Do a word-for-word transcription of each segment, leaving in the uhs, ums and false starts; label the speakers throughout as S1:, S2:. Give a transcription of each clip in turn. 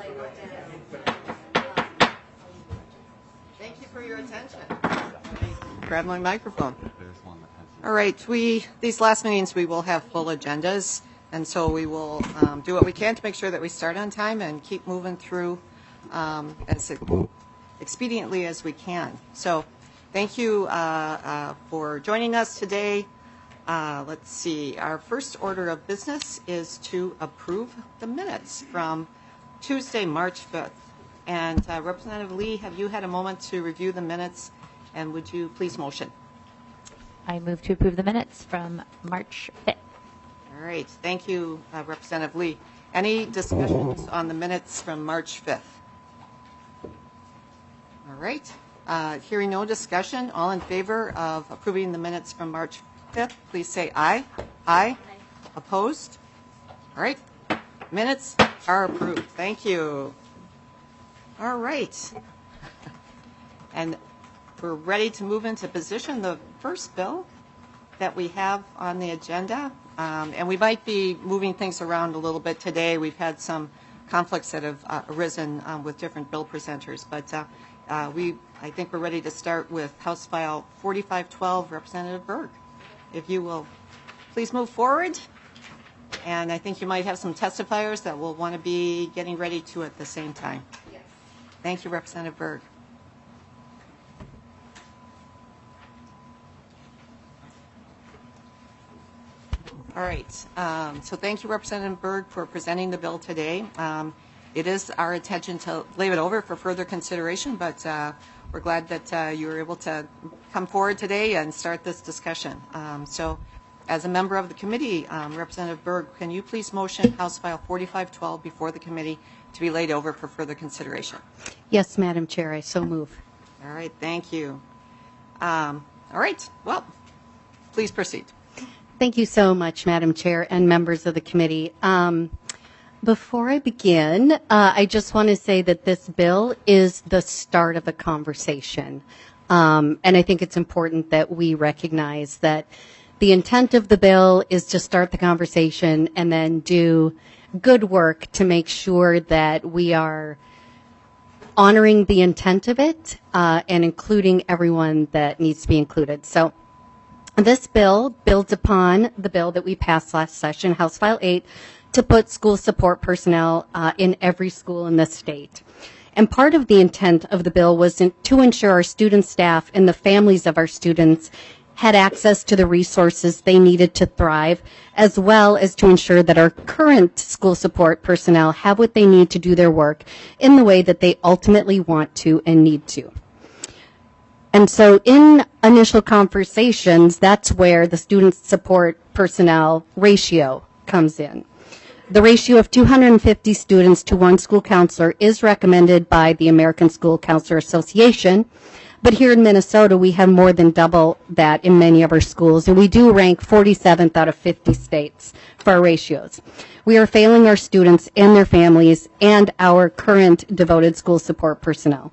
S1: Thank you for your attention. Grab my microphone. All right, we these last meetings we will have full agendas, and so we will um, do what we can to make sure that we start on time and keep moving through um, as expediently as we can. So thank you uh, uh, for joining us today. Uh, let's see, our first order of business is to approve the minutes from Tuesday, March fifth. And uh, Representative Lee, have you had a moment to review the minutes, and would you please motion?
S2: I move to approve the minutes from March fifth.
S1: All right, thank you, uh, Representative Lee. Any discussions on the minutes from March fifth? All right, uh, hearing no discussion, all in favor of approving the minutes from March fifth, please say aye. Aye. Aye. Opposed? All right, minutes are approved. Thank you. All right, and we're ready to move into position. The first bill that we have on the agenda, um, and we might be moving things around a little bit today. We've had some conflicts that have uh, arisen um, with different bill presenters, but uh, uh, we, I think we're ready to start with House File forty-five twelve, Representative Berg. If you will please move forward, and I think you might have some testifiers that will want to be getting ready to at the same time. Yes. Thank you, Representative Berg. All right, um, so thank you, Representative Berg, for presenting the bill today. Um, it is our intention to leave it over for further consideration, but uh, we're glad that uh, you were able to come forward today and start this discussion. Um, so as a member of the committee, um, Representative Berg, can you please motion House File forty-five twelve before the committee to be laid over for further consideration?
S3: Yes, Madam Chair, I so move.
S1: All right, thank you. Um, all right, well, please proceed.
S3: Thank you so much, Madam Chair and members of the committee. Um, before I begin, uh, I just want to say that this bill is the start of a conversation. Um, and I think it's important that we recognize that the intent of the bill is to start the conversation and then do good work to make sure that we are honoring the intent of it uh, and including everyone that needs to be included. So this bill builds upon the bill that we passed last session, House File eight, to put school support personnel uh, in every school in the state. And part of the intent of the bill was in, to ensure our student staff and the families of our students had access to the resources they needed to thrive, as well as to ensure that our current school support personnel have what they need to do their work in the way that they ultimately want to and need to. And so in initial conversations, that's where the student support personnel ratio comes in. The ratio of two hundred fifty students to one school counselor is recommended by the American School Counselor Association, but here in Minnesota, we have more than double that in many of our schools, and we do rank forty-seventh out of fifty states for our ratios. We are failing our students and their families and our current devoted school support personnel.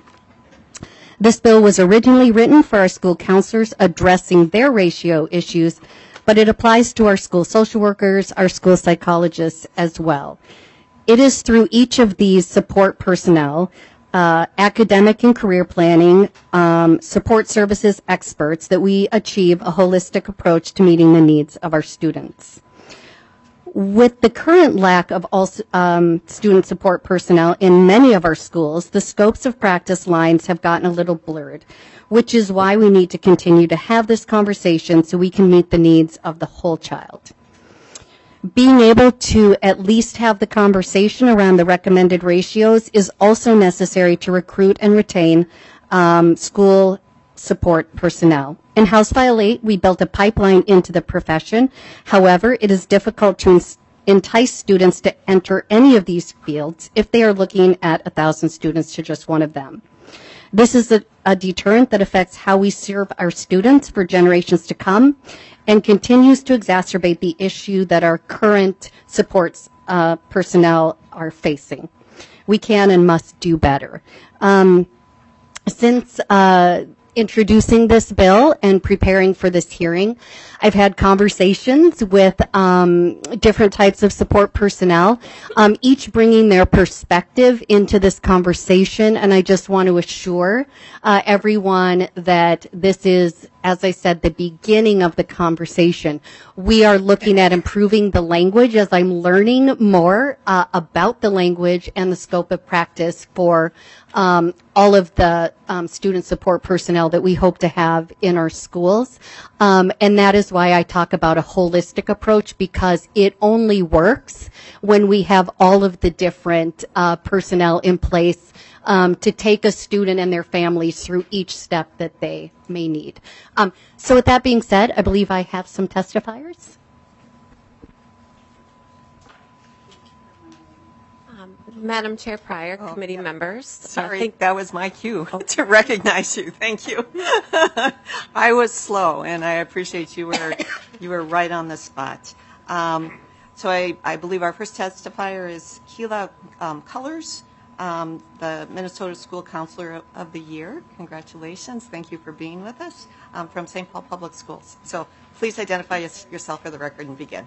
S3: This bill was originally written for our school counselors addressing their ratio issues, but it applies to our school social workers, our school psychologists as well. It is through each of these support personnel, uh, academic and career planning, um, support services experts, that we achieve a holistic approach to meeting the needs of our students. With the current lack of all um, student support personnel in many of our schools, the scopes of practice lines have gotten a little blurred, which is why we need to continue to have this conversation so we can meet the needs of the whole child. Being able to at least have the conversation around the recommended ratios is also necessary to recruit and retain um, school support personnel. In House File eight, we built a pipeline into the profession. However, it is difficult to entice students to enter any of these fields if they are looking at one thousand students to just one of them. This is a, a deterrent that affects how we serve our students for generations to come and continues to exacerbate the issue that our current support uh, personnel are facing. We can and must do better. Um, since uh, introducing this bill and preparing for this hearing. I've had conversations with um, different types of support personnel, um, each bringing their perspective into this conversation, and I just want to assure uh, everyone that this is, as I said, the beginning of the conversation. We are looking at improving the language as I'm learning more uh, about the language and the scope of practice for um, all of the um, student support personnel that we hope to have in our schools. Um, and that is why I talk about a holistic approach, because it only works when we have all of the different uh, personnel in place um, to take a student and their families through each step that they may need. Um, so with that being said, I believe I have some testifiers.
S4: Madam Chair Pryor,
S1: Oh,
S4: committee
S1: yeah.
S4: members.
S1: Sorry,
S4: I think
S1: that was my cue to recognize you. Thank you. I was slow, and I appreciate you were you were right on the spot. Um, so I, I believe our first testifier is Keela um, Colors, um, the Minnesota School Counselor of the Year. Congratulations. Thank you for being with us um, from Saint Paul Public Schools. So please identify yourself for the record and begin.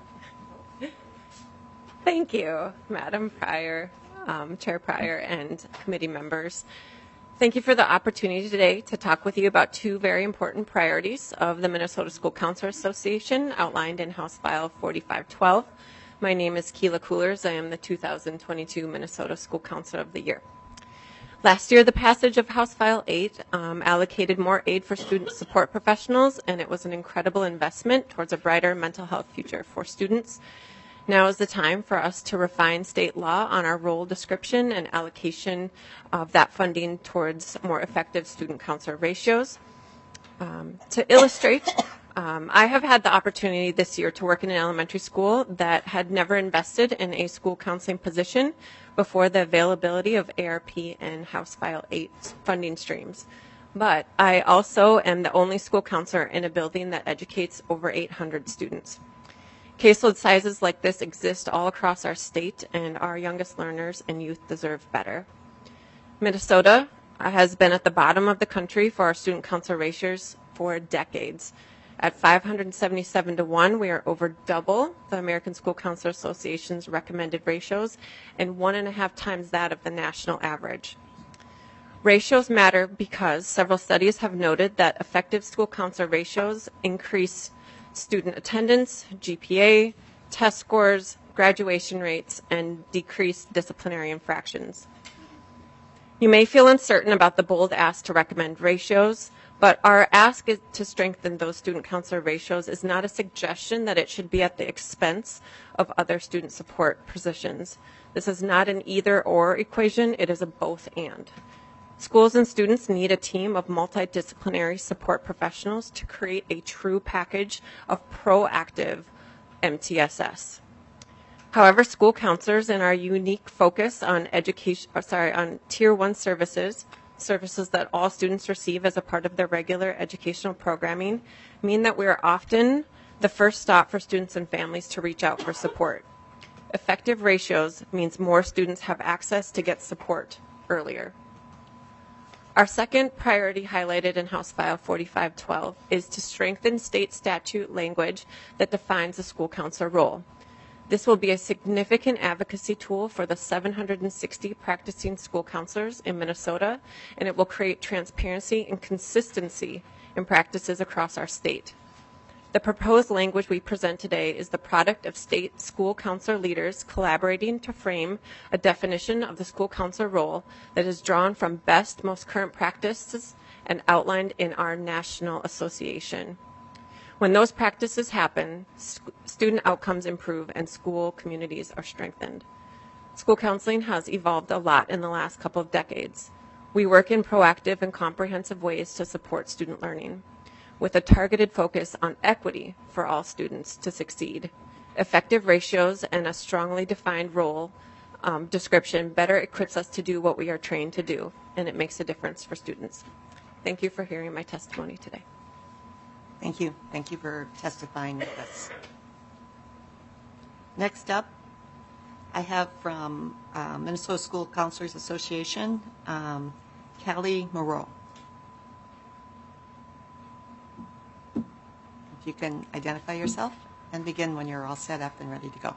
S4: Thank you, Madam Pryor, um, Chair Pryor, and committee members. Thank you for the opportunity today to talk with you about two very important priorities of the Minnesota School Counselor Association outlined in House File forty-five twelve. My name is Keela Coolers. I am the two thousand twenty-two Minnesota School Counselor of the Year. Last year, the passage of House File eight um, allocated more aid for student support professionals, and it was an incredible investment towards a brighter mental health future for students. Now is the time for us to refine state law on our role description and allocation of that funding towards more effective student counselor ratios. Um, to illustrate, um, I have had the opportunity this year to work in an elementary school that had never invested in a school counseling position before the availability of A R P and House File eight funding streams. But I also am the only school counselor in a building that educates over eight hundred students. Caseload sizes like this exist all across our state, and our youngest learners and youth deserve better. Minnesota has been at the bottom of the country for our student counselor ratios for decades. At five hundred seventy-seven to one, we are over double the American School Counselor Association's recommended ratios and one and a half times that of the national average. Ratios matter because several studies have noted that effective school counselor ratios increase student attendance, G P A, test scores, graduation rates, and decrease disciplinary infractions. You may feel uncertain about the bold ask to recommend ratios, but our ask is to strengthen those student counselor ratios is not a suggestion that it should be at the expense of other student support positions. This is not an either-or equation, it is a both-and. Schools and students need a team of multidisciplinary support professionals to create a true package of proactive M T S S. However, school counselors and our unique focus on education, or sorry, on tier one services, services that all students receive as a part of their regular educational programming, mean that we are often the first stop for students and families to reach out for support. Effective ratios means more students have access to get support earlier. Our second priority highlighted in House File forty-five twelve is to strengthen state statute language that defines the school counselor role. This will be a significant advocacy tool for the seven hundred sixty practicing school counselors in Minnesota, and it will create transparency and consistency in practices across our state. The proposed language we present today is the product of state school counselor leaders collaborating to frame a definition of the school counselor role that is drawn from best, most current practices and outlined in our national association. When those practices happen, st- student outcomes improve and school communities are strengthened. School counseling has evolved a lot in the last couple of decades. We work in proactive and comprehensive ways to support student learning, with a targeted focus on equity for all students to succeed. Effective ratios and a strongly defined role um, description better equips us to do what we are trained to do, and it makes a difference for students. Thank you for hearing my testimony today.
S1: Thank you. Thank you for testifying with us. Next up, I have from uh, Minnesota School Counselors Association, um, Callie Moreau. If you can identify yourself and begin when you're all set up and ready to go.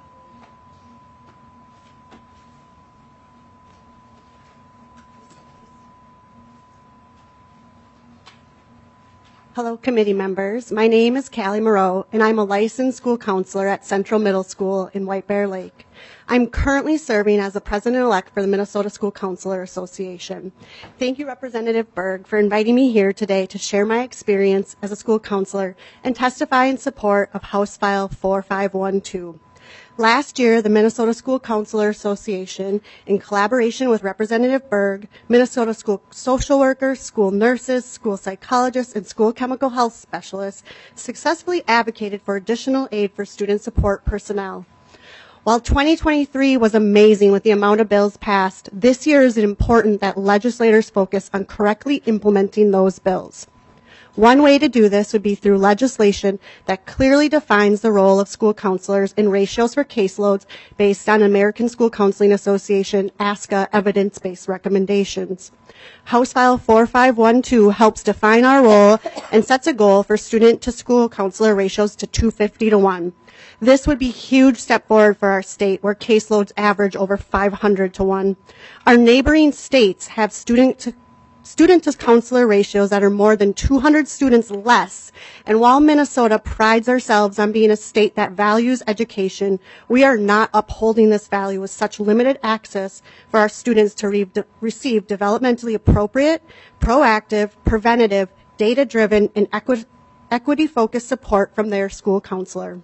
S5: Hello, committee members. My name is Callie Moreau, and I'm a licensed school counselor at Central Middle School in White Bear Lake. I'm currently serving as the president-elect for the Minnesota School Counselor Association. Thank you, Representative Berg, for inviting me here today to share my experience as a school counselor and testify in support of House File four five one two. Last year, the Minnesota School Counselor Association, in collaboration with Representative Berg, Minnesota school social workers, school nurses, school psychologists, and school chemical health specialists, successfully advocated for additional aid for student support personnel. While twenty twenty-three was amazing with the amount of bills passed, this year is important that legislators focus on correctly implementing those bills. One way to do this would be through legislation that clearly defines the role of school counselors in ratios for caseloads based on American School Counseling Association A S C A evidence-based recommendations. House File four five one two helps define our role and sets a goal for student-to-school counselor ratios to two fifty to one. This would be a huge step forward for our state, where caseloads average over five hundred to one. Our neighboring states have student to student to counselor ratios that are more than two hundred students less. And while Minnesota prides ourselves on being a state that values education, we are not upholding this value with such limited access for our students to re- receive developmentally appropriate, proactive, preventative, data-driven, and equi- equity-focused support from their school counselor.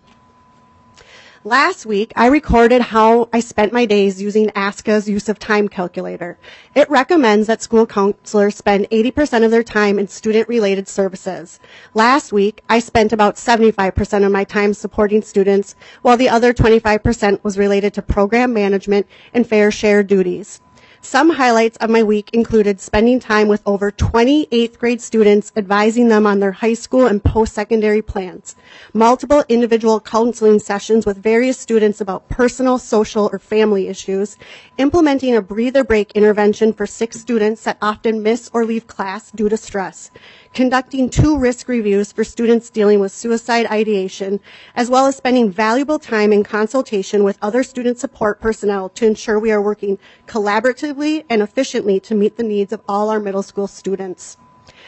S5: Last week, I recorded how I spent my days using A S C A's use of time calculator. It recommends that school counselors spend eighty percent of their time in student-related services. Last week, I spent about seventy-five percent of my time supporting students, while the other twenty-five percent was related to program management and fair share duties. Some highlights of my week included spending time with over twenty eighth grade students, advising them on their high school and post-secondary plans, multiple individual counseling sessions with various students about personal, social, or family issues, implementing a breather break intervention for six students that often miss or leave class due to stress, conducting two risk reviews for students dealing with suicide ideation, as well as spending valuable time in consultation with other student support personnel to ensure we are working collaboratively and efficiently to meet the needs of all our middle school students.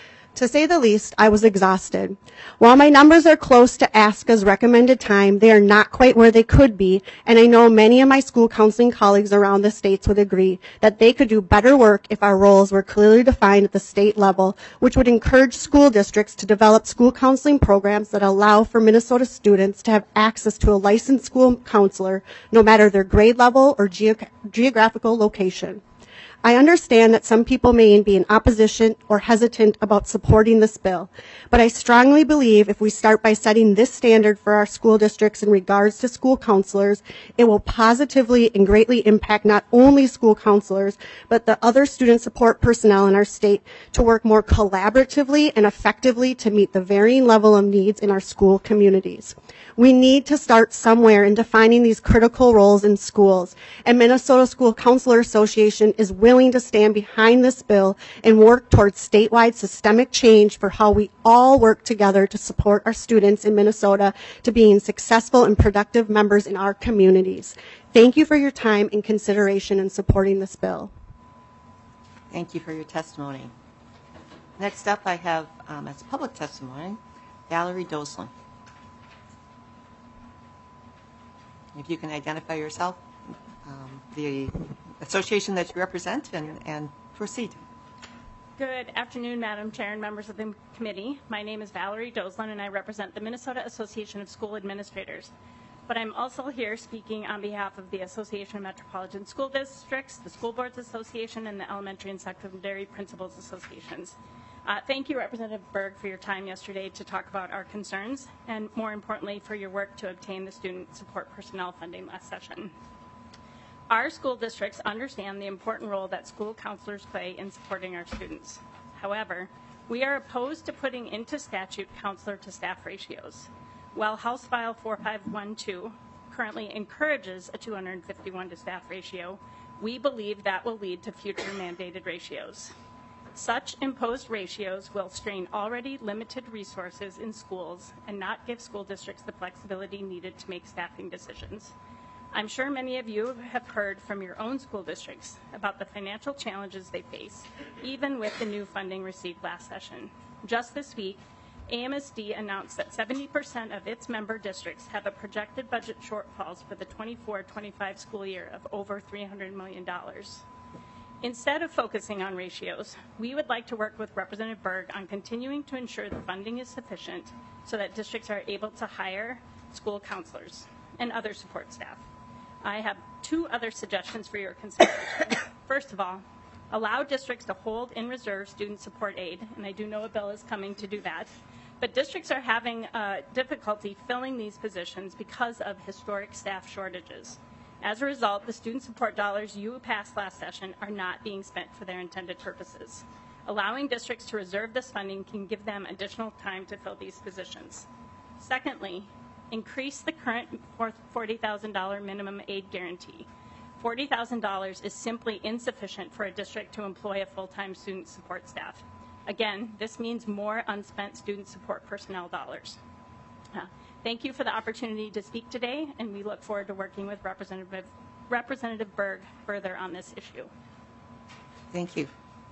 S5: To say the least, I was exhausted. While my numbers are close to A S C A's recommended time, they are not quite where they could be, and I know many of my school counseling colleagues around the states would agree that they could do better work if our roles were clearly defined at the state level, which would encourage school districts to develop school counseling programs that allow for Minnesota students to have access to a licensed school counselor, no matter their grade level or ge- geographical location. I understand that some people may be in opposition or hesitant about supporting this bill, but I strongly believe if we start by setting this standard for our school districts in regards to school counselors, it will positively and greatly impact not only school counselors, but the other student support personnel in our state to work more collaboratively and effectively to meet the varying level of needs in our school communities. We need to start somewhere in defining these critical roles in schools, and Minnesota School Counselor Association is willing to stand behind this bill and work towards statewide systemic change for how we all work together to support our students in Minnesota to being successful and productive members in our communities. Thank you for your time and consideration in supporting this bill.
S1: Thank you for your testimony. Next up, I have, um, as public testimony, Valerie Doslin. If you can identify yourself, um, the association that you represent, and, and proceed.
S6: Good afternoon, Madam Chair and members of the committee. My name is Valerie Doslin, and I represent the Minnesota Association of School Administrators. But I'm also here speaking on behalf of the Association of Metropolitan School Districts, the School Boards Association, and the Elementary and Secondary Principals Associations. Uh, thank you, Representative Berg, for your time yesterday to talk about our concerns, and more importantly, for your work to obtain the student support personnel funding last session. Our school districts understand the important role that school counselors play in supporting our students. However, we are opposed to putting into statute counselor to staff ratios. While House File four five one two currently encourages a two hundred fifty-one to staff ratio, we believe that will lead to future mandated ratios. Such imposed ratios will strain already limited resources in schools and not give school districts the flexibility needed to make staffing decisions. I'm sure many of you have heard from your own school districts about the financial challenges they face, even with the new funding received last session. Just this week, A M S D announced that seventy percent of its member districts have a projected budget shortfalls for the twenty-four twenty-five school year of over three hundred million dollars. Instead of focusing on ratios, we would like to work with Representative Berg on continuing to ensure the funding is sufficient so that districts are able to hire school counselors and other support staff. I have two other suggestions for your consideration. First of all, allow districts to hold in reserve student support aid, and I do know a bill is coming to do that. But districts are having uh, difficulty filling these positions because of historic staff shortages. As a result, the student support dollars you passed last session are not being spent for their intended purposes. Allowing districts to reserve this funding can give them additional time to fill these positions. Secondly, increase the current forty thousand dollars minimum aid guarantee. forty thousand dollars is simply insufficient for a district to employ a full-time student support staff. Again, this means more unspent student support personnel dollars. Uh, thank you for the opportunity to speak today, and we look forward to working with Representative, Representative Berg further on this issue.
S1: Thank you.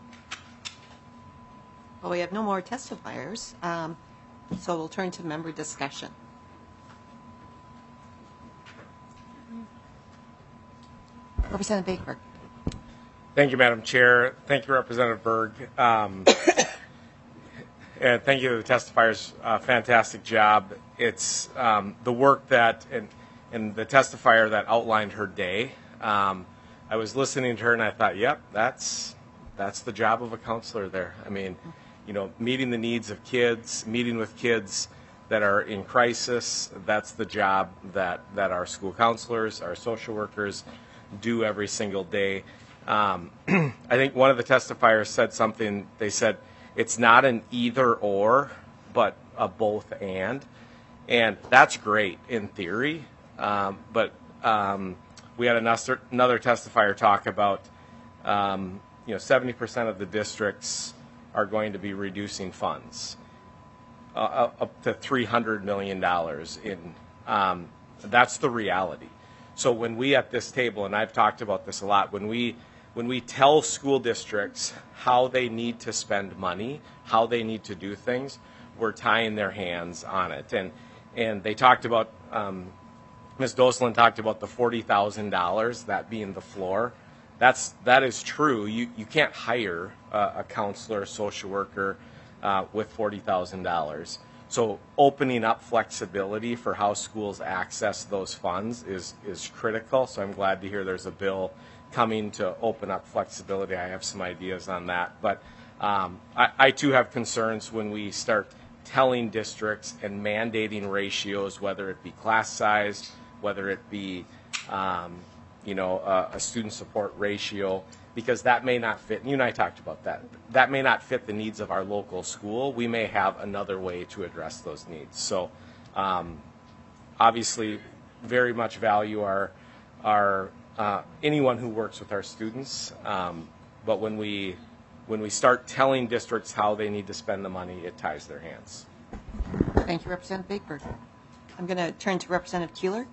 S1: Well, we have no more testifiers, um, so we'll turn to member discussion. Representative Baker.
S7: Thank you, Madam Chair. Thank you, Representative Berg. Um, and thank you to the testifiers. Uh, fantastic job. It's um, the work that, and, and the testifier that outlined her day. Um, I was listening to her and I thought, yep, that's, that's the job of a counselor there. I mean, you know, meeting the needs of kids, meeting with kids that are in crisis, that's the job that, that our school counselors, our social workers do every single day. Um, I think one of the testifiers said something, they said, it's not an either or, but a both and. And that's great in theory, um, but um, we had another, another testifier talk about, um, you know, seventy percent of the districts are going to be reducing funds, uh, up to three hundred million dollars in, um, that's the reality. So when we at this table, and I've talked about this a lot, when we when we tell school districts how they need to spend money, how they need to do things, we're tying their hands on it. And and they talked about, um, Miz Doslin talked about the forty thousand dollars, that being the floor. That's, that is true. You, you can't hire uh, a counselor, a social worker uh, with forty thousand dollars. So opening up flexibility for how schools access those funds is, is critical. So I'm glad to hear there's a bill coming to open up flexibility. I have some ideas on that. But um, I, I too have concerns when we start telling districts and mandating ratios, whether it be class size, whether it be um, you know, a, a student support ratio, because that may not fit. You and I talked about that. That may not fit the needs of our local school. We may have another way to address those needs. So um, obviously very much value our, our uh, anyone who works with our students. Um, but when we, when we start telling districts how they need to spend the money, it ties their hands.
S1: Thank you, Representative Baker. I'm going to turn to Representative Keeler.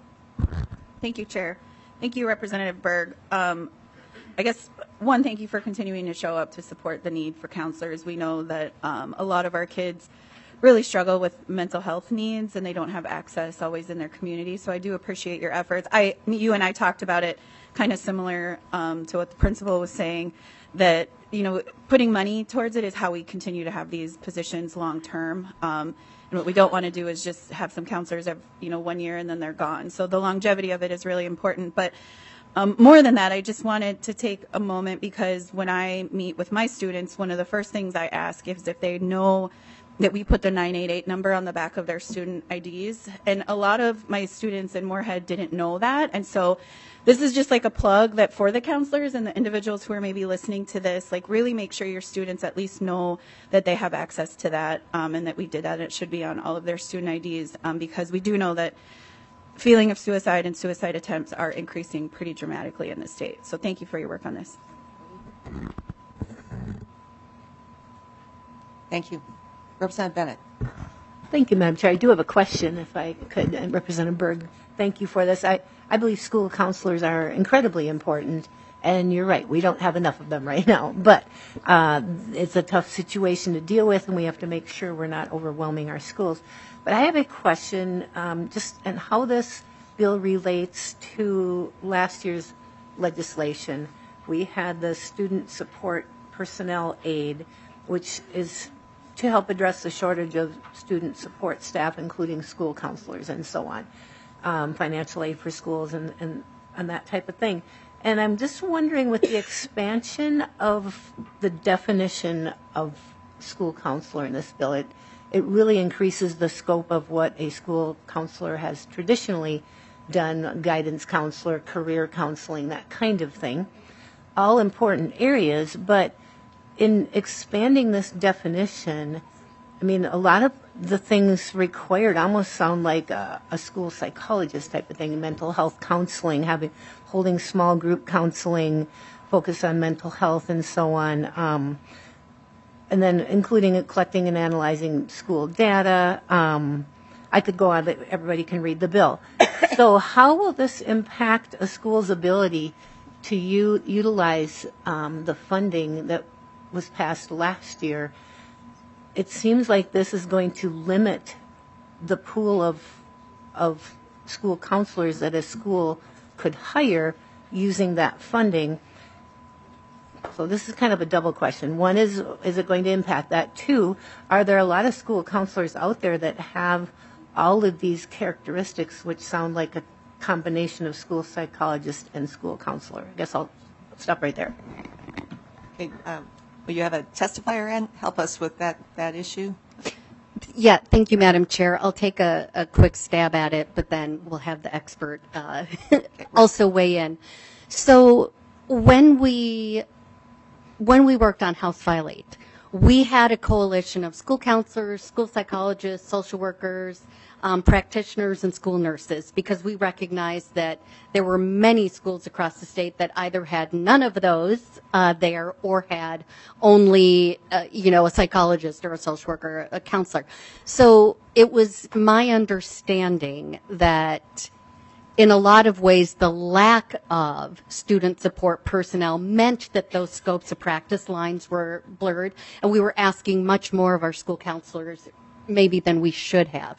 S8: Thank you, Chair. Thank you, Representative Berg. Um, I guess, one, thank you for continuing to show up to support the need for counselors. We know that um, a lot of our kids really struggle with mental health needs and they don't have access always in their community. So I do appreciate your efforts. I, you and I talked about it kind of similar um, to what the principal was saying, that, you know, putting money towards it is how we continue to have these positions long term. Um, and what we don't want to do is just have some counselors, have, you know, one year and then they're gone. So the longevity of it is really important. But Um, more than that, I just wanted to take a moment because when I meet with my students, one of the first things I ask is if they know that we put the nine eight eight number on the back of their student I Ds. And a lot of my students in Moorhead didn't know that. And so this is just like a plug that for the counselors and the individuals who are maybe listening to this, like really make sure your students at least know that they have access to that um, and that we did that. It should be on all of their student I Ds um, because we do know that feeling of suicide and suicide attempts are increasing pretty dramatically in the state. So thank you for your work on this.
S1: Thank you. Representative Bennett.
S9: Thank you, Madam Chair. I do have a question, if I could, and Representative Berg, thank you for this. I, I believe school counselors are incredibly important, and you're right, we don't have enough of them right now. But uh, it's a tough situation to deal with, and we have to make sure we're not overwhelming our schools. But I have a question, um, just and how this bill relates to last year's legislation. We had the student support personnel aid, which is to help address the shortage of student support staff, including school counselors and so on, um, financial aid for schools and, and, and that type of thing. And I'm just wondering, with the expansion of the definition of school counselor in this bill, it, it really increases the scope of what a school counselor has traditionally done, guidance counselor, career counseling, that kind of thing. All important areas, but in expanding this definition, I mean, a lot of the things required almost sound like a, a school psychologist type of thing, mental health counseling, having holding small group counseling, focus on mental health and so on, um, and then including collecting and analyzing school data. Um, I could go on, but everybody can read the bill. So how will this impact a school's ability to u- utilize um, the funding that was passed last year? It seems like this is going to limit the pool of of school counselors that a school could hire using that funding. So this is kind of a double question. One is, is it going to impact that? Two, are there a lot of school counselors out there that have all of these characteristics, which sound like a combination of school psychologist and school counselor? I guess I'll stop right there.
S1: Okay, um, will you have a testifier in? Help us with that, that issue.
S3: Yeah, thank you, Madam Chair. I'll take a, a quick stab at it, but then we'll have the expert uh, also weigh in. So when we when we worked on House File eight, we had a coalition of school counselors, school psychologists, social workers, um, practitioners, and school nurses, because we recognized that there were many schools across the state that either had none of those uh, there or had only, uh, you know, a psychologist or a social worker, a counselor. So it was my understanding that in a lot of ways, the lack of student support personnel meant that those scopes of practice lines were blurred, and we were asking much more of our school counselors maybe than we should have.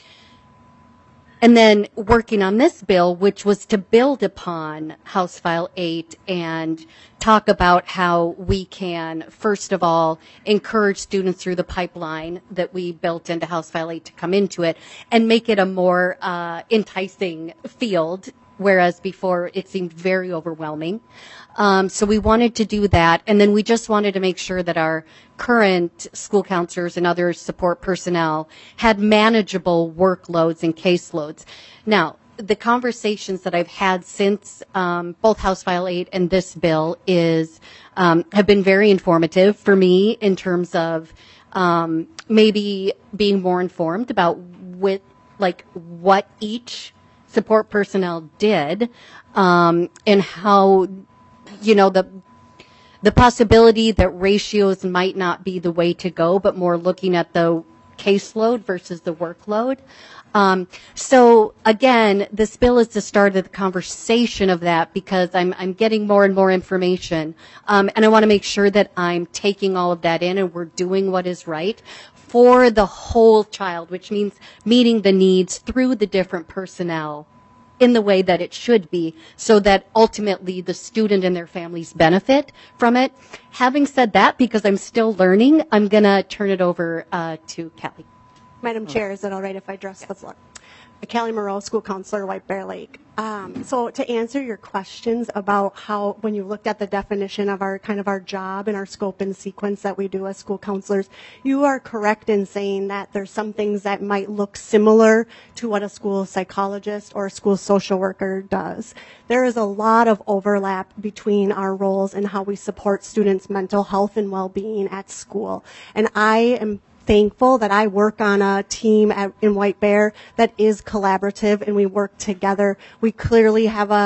S3: And then working on this bill, which was to build upon House File eight and talk about how we can, first of all, encourage students through the pipeline that we built into House File eight to come into it and make it a more uh, enticing field, whereas before it seemed very overwhelming. Um, so we wanted to do that, and then we just wanted to make sure that our current school counselors and other support personnel had manageable workloads and caseloads. Now, the conversations that I've had since um, both House File eight and this bill is um, have been very informative for me in terms of um, maybe being more informed about with like what each support personnel did um, and how, you know, the the possibility that ratios might not be the way to go, but more looking at the caseload versus the workload. Um, so again, this bill is the start of the conversation of that because I'm I'm getting more and more information, um, and I want to make sure that I'm taking all of that in and we're doing what is right for the whole child, which means meeting the needs through the different personnel in the way that it should be, so that ultimately the student and their families benefit from it. Having said that, because I'm still learning, I'm going to turn it over uh, to Callie.
S5: Madam Chair, is it all right if I address the floor? Callie Moreau, school counselor, White Bear Lake. Um, so to answer your questions about how, when you looked at the definition of our kind of our job and our scope and sequence that we do as school counselors, you are correct in saying that there's some things that might look similar to what a school psychologist or a school social worker does. There is a lot of overlap between our roles and how we support students' mental health and well-being at school. And I am thankful that I work on a team at, in White Bear that is collaborative and we work together. We clearly have a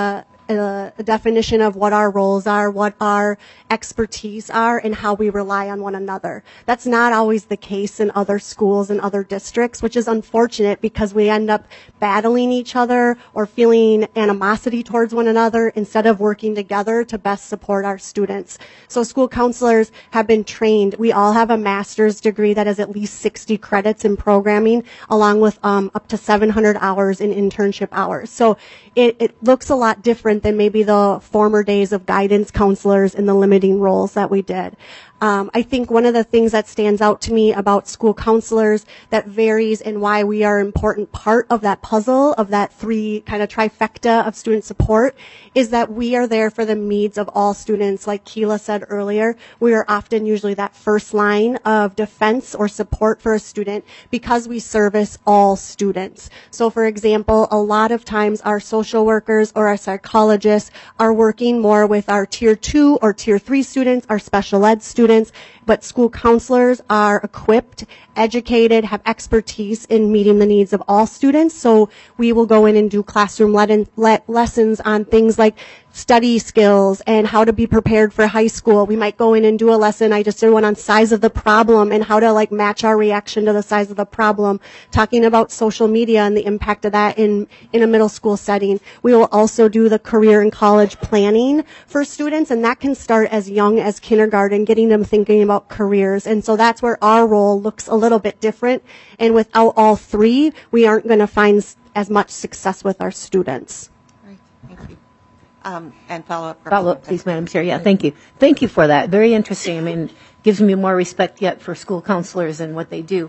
S5: uh, a definition of what our roles are, what our expertise are, and how we rely on one another. That's not always the case in other schools and other districts, which is unfortunate because we end up battling each other or feeling animosity towards one another instead of working together to best support our students. So school counselors have been trained. We all have a master's degree that has at least sixty credits in programming, along with um, up to seven hundred hours in internship hours. So it, it looks a lot different than maybe the former days of guidance counselors and the limiting roles that we did. Um, I think one of the things that stands out to me about school counselors that varies and why we are an important part of that puzzle, of that three kind of trifecta of student support, is that we are there for the needs of all students. Like Keela said earlier, we are often usually that first line of defense or support for a student because we service all students. So for example, a lot of times our social workers or our psychologists are working more with our tier two or tier three students, our special ed students, but school counselors are equipped, educated, have expertise in meeting the needs of all students. So we will go in and do classroom le- le- lessons on things like study skills and how to be prepared for high school. We might go in and do a lesson. I just did one on size of the problem and how to like match our reaction to the size of the problem, talking about social media and the impact of that in, in a middle school setting. We will also do the career and college planning for students, and that can start as young as kindergarten, getting them thinking about careers. And so that's where our role looks a little bit different. And without all three, we aren't going to find as much success with our students.
S1: Right. Thank you. Um, and follow up.
S9: Follow up, please, Madam Chair. Yeah, thank you. Thank you for that. Very interesting. I mean, gives me more respect yet for school counselors and what they do.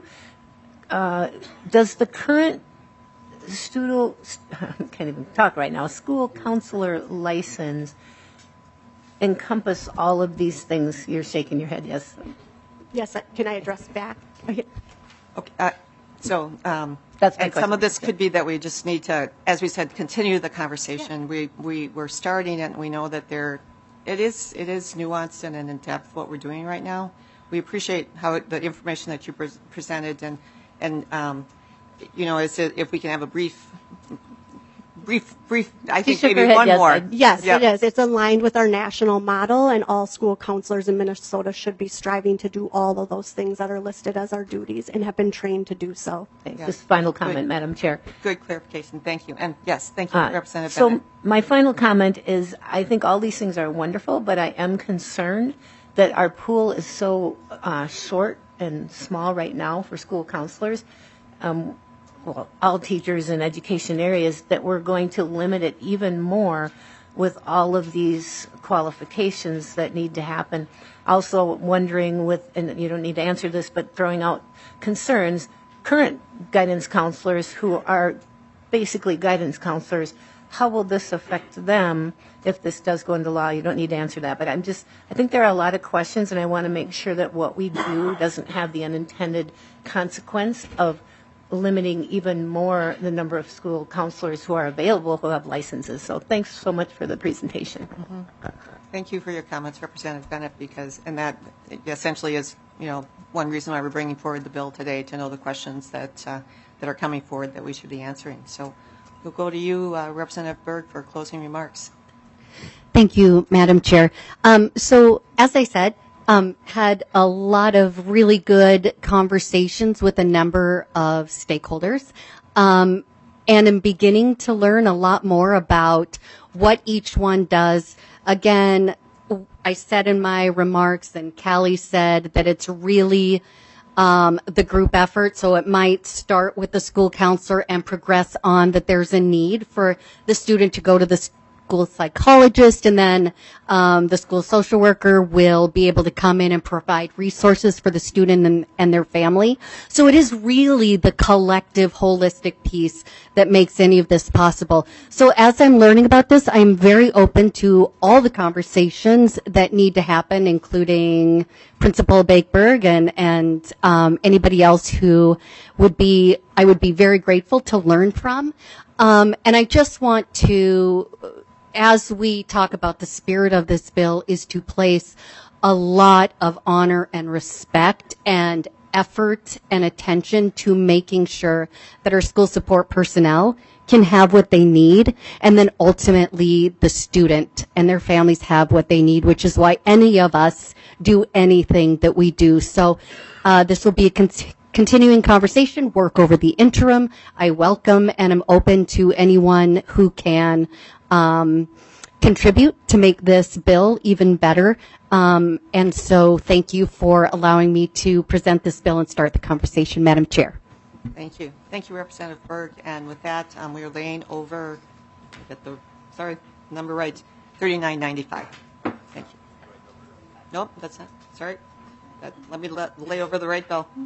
S9: Uh, does the current student, I can't even talk right now, school counselor license encompass all of these things? You're shaking your head, yes.
S5: Yes, can I address back? Okay.
S1: Okay. Uh, so, um,
S9: That's my
S1: and some
S9: question.
S1: of this could be that we just need to, as we said, continue the conversation. We we we're starting it, and we know that there, it is it is nuanced and in depth what we're doing right now. We appreciate how it, the information that you pre- presented, and and um, you know, is it, if we can have a brief. Brief, brief. I think
S9: shook
S1: maybe
S9: her head,
S1: one
S9: yes,
S1: more.
S9: I-
S5: Yes,
S1: Yeah.
S5: it is. It's aligned with our national model, and all school counselors in Minnesota should be striving to do all of those things that are listed as our duties and have been trained to do so.
S1: Yeah.
S9: Just final comment,
S1: Good.
S9: Madam Chair.
S1: Good clarification. Thank you. And yes, thank you,
S9: Uh,
S1: Representative
S9: So
S1: Bennett.
S9: my final comment is, I think all these things are wonderful, but I am concerned that our pool is so uh, short and small right now for school counselors, um, well, all teachers in education areas, that we're going to limit it even more with all of these qualifications that need to happen. Also wondering with, and you don't need to answer this, but throwing out concerns, current guidance counselors who are basically guidance counselors, how will this affect them if this does go into law? You don't need to answer that, but I'm just, I think there are a lot of questions, and I want to make sure that what we do doesn't have the unintended consequence of limiting even more the number of school counselors who are available who have licenses. So thanks so much for the presentation.
S1: Thank you for your comments, Representative Bennett, because, and that essentially is, you know, one reason why we're bringing forward the bill today, to know the questions that, uh, that are coming forward that we should be answering. So we'll go to you, uh, Representative Berg, for closing remarks.
S3: Thank you, Madam Chair. Um, so, as I said, um, had a lot of really good conversations with a number of stakeholders, um, and am beginning to learn a lot more about what each one does. Again, I said in my remarks, and Callie said, that it's really um, the group effort. So it might start with the school counselor and progress on that there's a need for the student to go to the school psychologist, and then um, the school social worker will be able to come in and provide resources for the student and, and their family. So it is really the collective, holistic piece that makes any of this possible. So as I'm learning about this, I'm very open to all the conversations that need to happen, including Principal Bakeberg and, and um, anybody else who would be, I would be very grateful to learn from. Um, and I just want to, as we talk about the spirit of this bill, is to place a lot of honor and respect and effort and attention to making sure that our school support personnel can have what they need, and then ultimately the student and their families have what they need, which is why any of us do anything that we do. So uh, this will be a con- continuing conversation, work over the interim. I welcome and am open to anyone who can um, contribute to make this bill even better. Um, and so thank you for allowing me to present this bill and start the conversation, Madam Chair.
S1: Thank you. Thank you, Representative Berg. And with that, um, we are laying over, get the, sorry, number right, thirty-nine ninety-five. Thank you. Nope, that's not, sorry. That, let me let, lay over the right bill.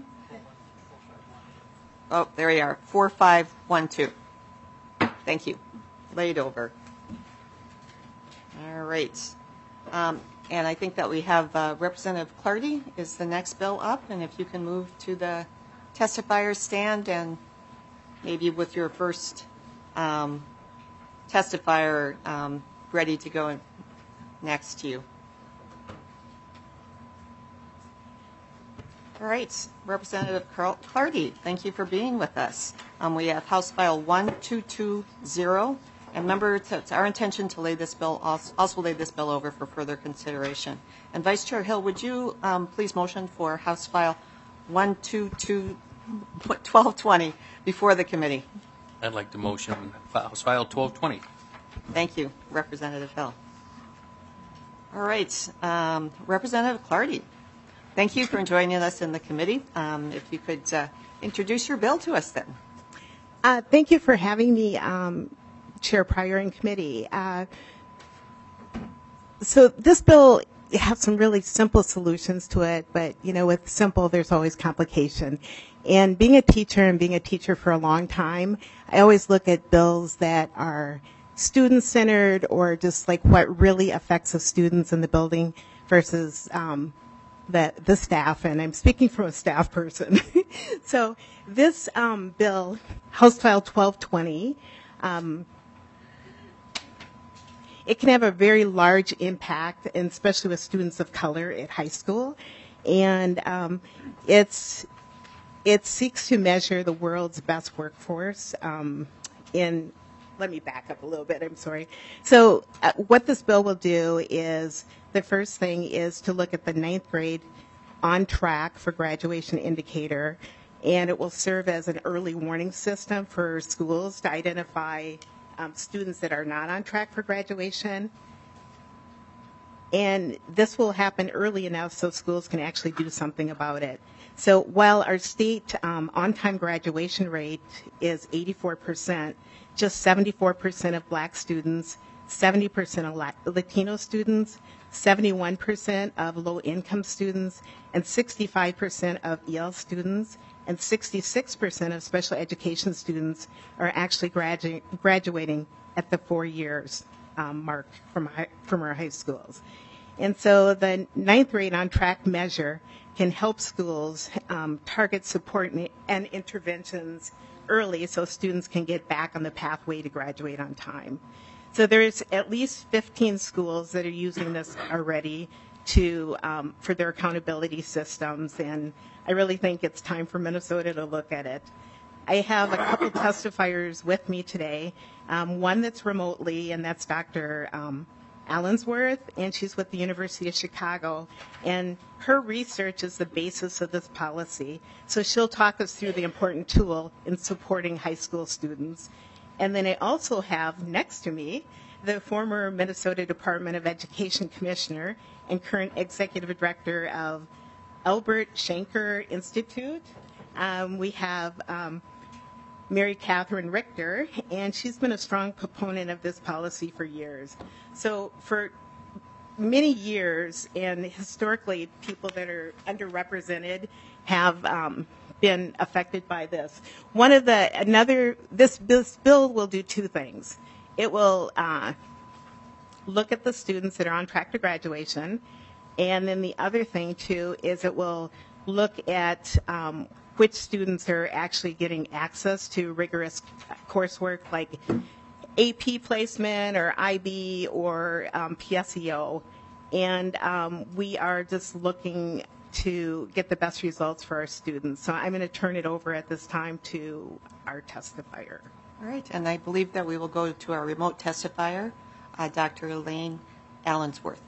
S1: Oh, there we are, four five one two. Thank you. Laid over. All right. Um, and I think that we have uh, Representative Clardy is the next bill up, and if you can move to the testifier stand and maybe with your first um, testifier um, ready to go next to you. All right, Representative Carl Clardy, thank you for being with us. Um, we have House File one two two zero, and remember, it's, it's our intention to lay this bill, also, also lay this bill over for further consideration. And Vice Chair Hill, would you um, please motion for House File one two two twelve twenty before the committee?
S10: I'd like to motion House File twelve twenty.
S1: Thank you, Representative Hill. All right, um, Representative Clardy, thank you for joining us in the committee. Um, if you could uh, introduce your bill to us then.
S11: Uh, thank you for having me, um, Chair Pryor and committee. Uh, so this bill has some really simple solutions to it, but you know, with simple, there's always complication. And being a teacher and being a teacher for a long time, I always look at bills that are student-centered or just like what really affects the students in the building versus um, the, the staff. And I'm speaking from a staff person. So this um, bill, House File twelve twenty, um, it can have a very large impact, and especially with students of color at high school. And um, it's it seeks to measure the world's best workforce um, in, let me back up a little bit, I'm sorry. So uh, what this bill will do is, the first thing is to look at the ninth grade on track for graduation indicator, and it will serve as an early warning system for schools to identify um, students that are not on track for graduation. And this will happen early enough so schools can actually do something about it. So while our state um, on-time graduation rate is eighty-four percent, just seventy-four percent of black students, seventy percent of Latino students, seventy-one percent of low-income students, and sixty-five percent of E L students, and sixty-six percent of special education students are actually gradu- graduating at the four years um, mark from, high, from our high schools. And so the ninth grade on track measure can help schools um, target support and interventions early so students can get back on the pathway to graduate on time. So there's at least fifteen schools that are using this already to um, for their accountability systems, and I really think it's time for Minnesota to look at it. I have a couple testifiers with me today, um, one that's remotely, and that's Doctor Um, Allensworth, and she's with the University of Chicago, and her research is the basis of this policy. So she'll talk us through the important tool in supporting high school students. And then I also have next to me the former Minnesota Department of Education Commissioner and current Executive Director of Albert Shanker Institute. Um, we have um, Mary Catherine Richter, and she's been a strong proponent of this policy for years. So for many years, and historically, people that are underrepresented have um, been affected by this. One of the, another, this, this bill will do two things. It will uh, look at the students that are on track to graduation, and then the other thing, too, is it will look at um, which students are actually getting access to rigorous coursework like A P placement or I B or um, P S E O. And um, we are just looking to get the best results for our students. So I'm going to turn it over at this time to our testifier.
S1: All right, and I believe that we will go to our remote testifier, uh, Doctor Elaine Allensworth.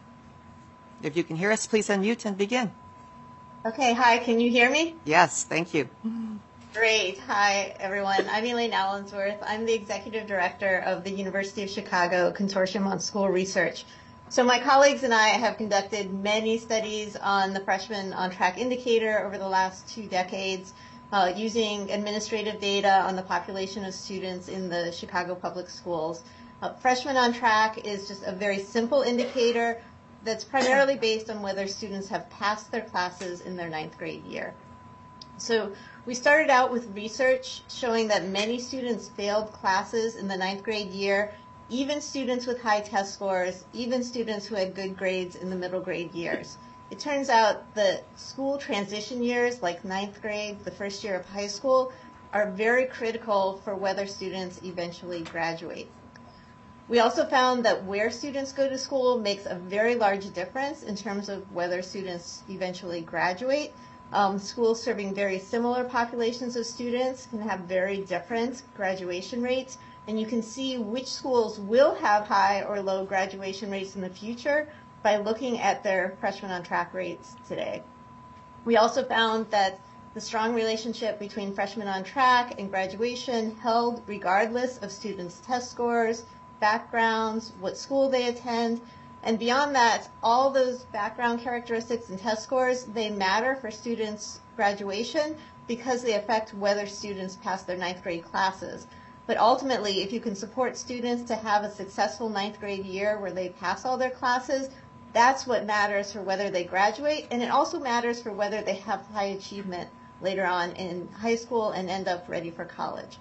S1: If you can hear us, please unmute and begin.
S12: Okay, hi, can you hear me?
S1: Yes, thank you.
S12: Great. Hi, everyone. I'm Elaine Allensworth. I'm the Executive Director of the University of Chicago Consortium on School Research. So my colleagues and I have conducted many studies on the freshman on-track indicator over the last two decades, uh, using administrative data on the population of students in the Chicago public schools. Uh, freshman on track is just a very simple indicator that's primarily based on whether students have passed their classes in their ninth grade year. So we started out with research showing that many students failed classes in the ninth grade year, even students with high test scores, even students who had good grades in the middle grade years. It turns out that school transition years, like ninth grade, the first year of high school, are very critical for whether students eventually graduate. We also found that where students go to school makes a very large difference in terms of whether students eventually graduate. Um, schools serving very similar populations of students can have very different graduation rates, and you can see which schools will have high or low graduation rates in the future by looking at their freshman on track rates today. We also found that the strong relationship between freshmen on track and graduation held regardless of students' test scores, backgrounds, what school they attend, and beyond that, all those background characteristics and test scores, they matter for students' graduation because they affect whether students pass their ninth grade classes. But ultimately, if you can support students to have a successful ninth grade year where they pass all their classes, that's what matters for whether they graduate, and it also matters for whether they have high achievement later on in high school and end up ready for college.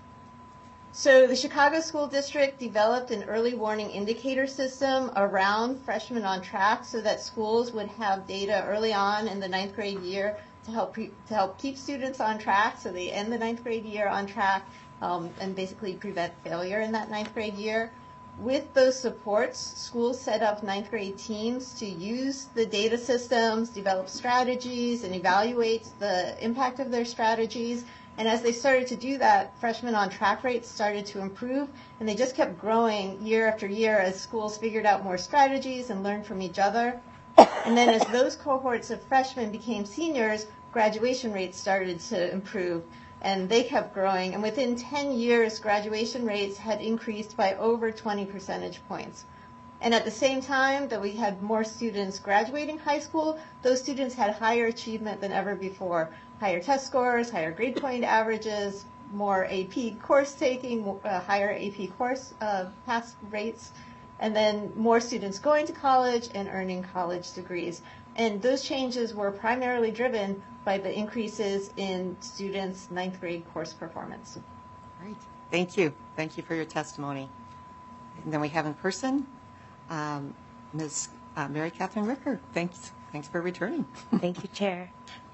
S12: So the Chicago School District developed an early warning indicator system around freshmen on track so that schools would have data early on in the ninth grade year to help pre- to help keep students on track so they end the ninth grade year on track um, and basically prevent failure in that ninth grade year. With those supports, schools set up ninth grade teams to use the data systems, develop strategies, and evaluate the impact of their strategies. And as they started to do that, freshmen on track rates started to improve, and they just kept growing year after year as schools figured out more strategies and learned from each other. And then as those cohorts of freshmen became seniors, graduation rates started to improve, and they kept growing. And within ten years, graduation rates had increased by over twenty percentage points. And at the same time that we had more students graduating high school, those students had higher achievement than ever before. Higher test scores, higher grade point averages, more A P course taking, uh, higher A P course uh, pass rates, and then more students going to college and earning college degrees. And those changes were primarily driven by the increases in students' ninth grade course performance.
S1: Great. Thank you. Thank you for your testimony. And then we have in person, um, Miz Uh, Mary Catherine Ricker. Thanks. Thanks for returning.
S13: Thank you, Chair.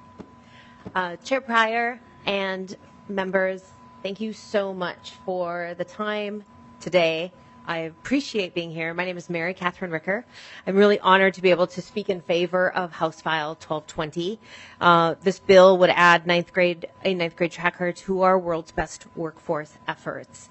S13: Uh, Chair Pryor and members, thank you so much for the time today. I appreciate being here. My name is Mary Catherine Ricker. I'm really honored to be able to speak in favor of House File twelve twenty. Uh, this bill would add ninth grade, a ninth grade tracker to our world's best workforce efforts.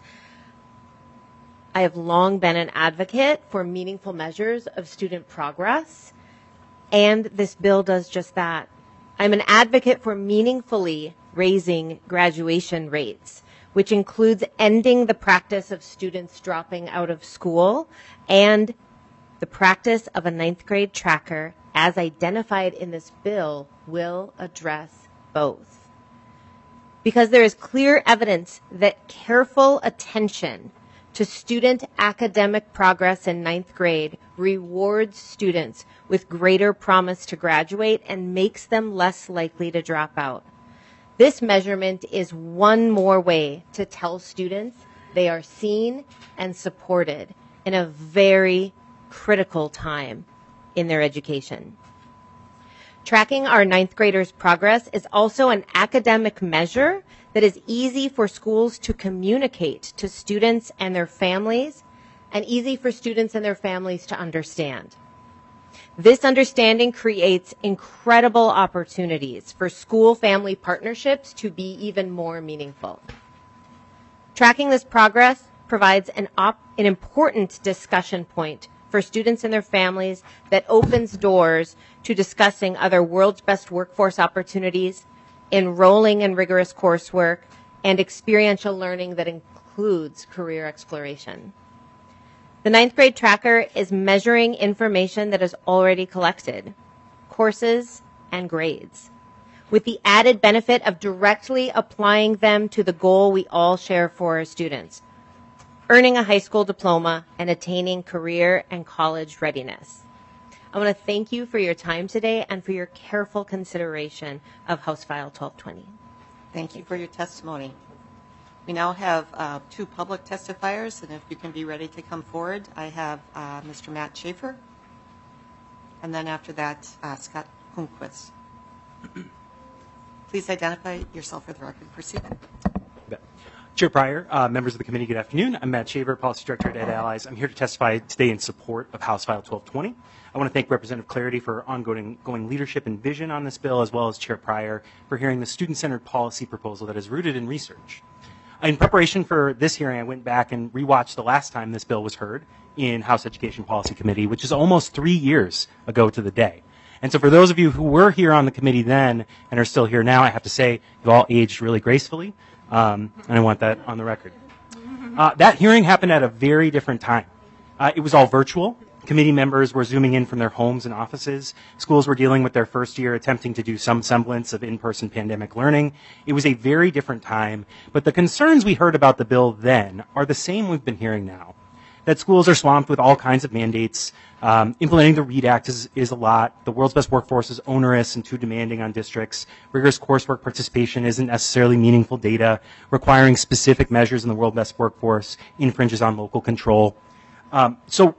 S13: I have long been an advocate for meaningful measures of student progress, and this bill does just that. I'm an advocate for meaningfully raising graduation rates, which includes ending the practice of students dropping out of school and the practice of a ninth grade tracker, as identified in this bill, will address both. Because there is clear evidence that careful attention to student academic progress in ninth grade rewards students with greater promise to graduate and makes them less likely to drop out. This measurement is one more way to tell students they are seen and supported in a very critical time in their education. Tracking our ninth graders' progress is also an academic measure that is easy for schools to communicate to students and their families, and easy for students and their families to understand. This understanding creates incredible opportunities for school-family partnerships to be even more meaningful. Tracking this progress provides an, op- an important discussion point for students and their families that opens doors to discussing other world's best workforce opportunities, enrolling in rigorous coursework, and experiential learning that includes career exploration. The ninth grade tracker is measuring information that is already collected, courses and grades, with the added benefit of directly applying them to the goal we all share for our students, earning a high school diploma and attaining career and college readiness. I want to thank you for your time today and for your careful consideration of House File twelve twenty.
S1: Thank you for your testimony. We now have uh, two public testifiers, and if you can be ready to come forward, I have uh, Mister Matt Schaefer, and then after that, uh, Scott Kuhnquist. Please identify yourself for the record. Proceed.
S14: Chair Pryor, uh, members of the committee, good afternoon. I'm Matt Shaver, Policy Director at Ed Allies. I'm here to testify today in support of House File twelve twenty. I want to thank Representative Clarity for ongoing going leadership and vision on this bill, as well as Chair Pryor for hearing the student-centered policy proposal that is rooted in research. In preparation for this hearing, I went back and rewatched the last time this bill was heard in House Education Policy Committee, which is almost three years ago to the day. And so for those of you who were here on the committee then and are still here now, I have to say you've all aged really gracefully, um, and I want that on the record. Uh, that hearing happened at a very different time. Uh, it was all virtual. Committee members were zooming in from their homes and offices. Schools were dealing with their first year, attempting to do some semblance of in-person pandemic learning. It was a very different time, but the concerns we heard about the bill then are the same we've been hearing now. That schools are swamped with all kinds of mandates. Um, implementing the READ Act is, is a lot. The world's best workforce is onerous and too demanding on districts. Rigorous coursework participation isn't necessarily meaningful data. Requiring specific measures in the world's best workforce infringes on local control. Um, so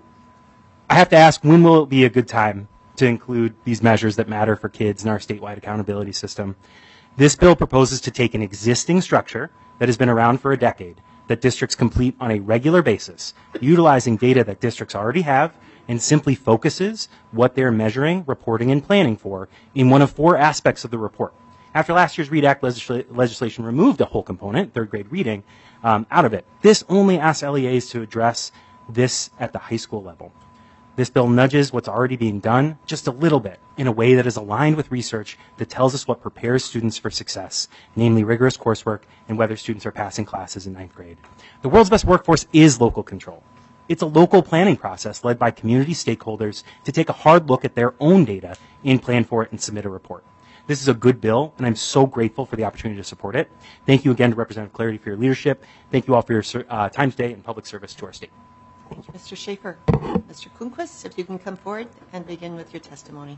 S14: I have to ask, when will it be a good time to include these measures that matter for kids in our statewide accountability system? This bill proposes to take an existing structure that has been around for a decade, that districts complete on a regular basis, utilizing data that districts already have, and simply focuses what they're measuring, reporting, and planning for in one of four aspects of the report. After last year's READ Act legisl- legislation removed a whole component, third grade reading, um, out of it. This only asks L E As to address this at the high school level. This bill nudges what's already being done just a little bit in a way that is aligned with research that tells us what prepares students for success, namely rigorous coursework and whether students are passing classes in ninth grade. The world's best workforce is local control. It's a local planning process led by community stakeholders to take a hard look at their own data and plan for it and submit a report. This is a good bill, and I'm so grateful for the opportunity to support it. Thank you again to Representative Clarity for your leadership. Thank you all for your uh, time today and public service to our state.
S1: Thank you, Mister Schaefer. Mister Kuhnquist, if you can come forward and begin with your testimony.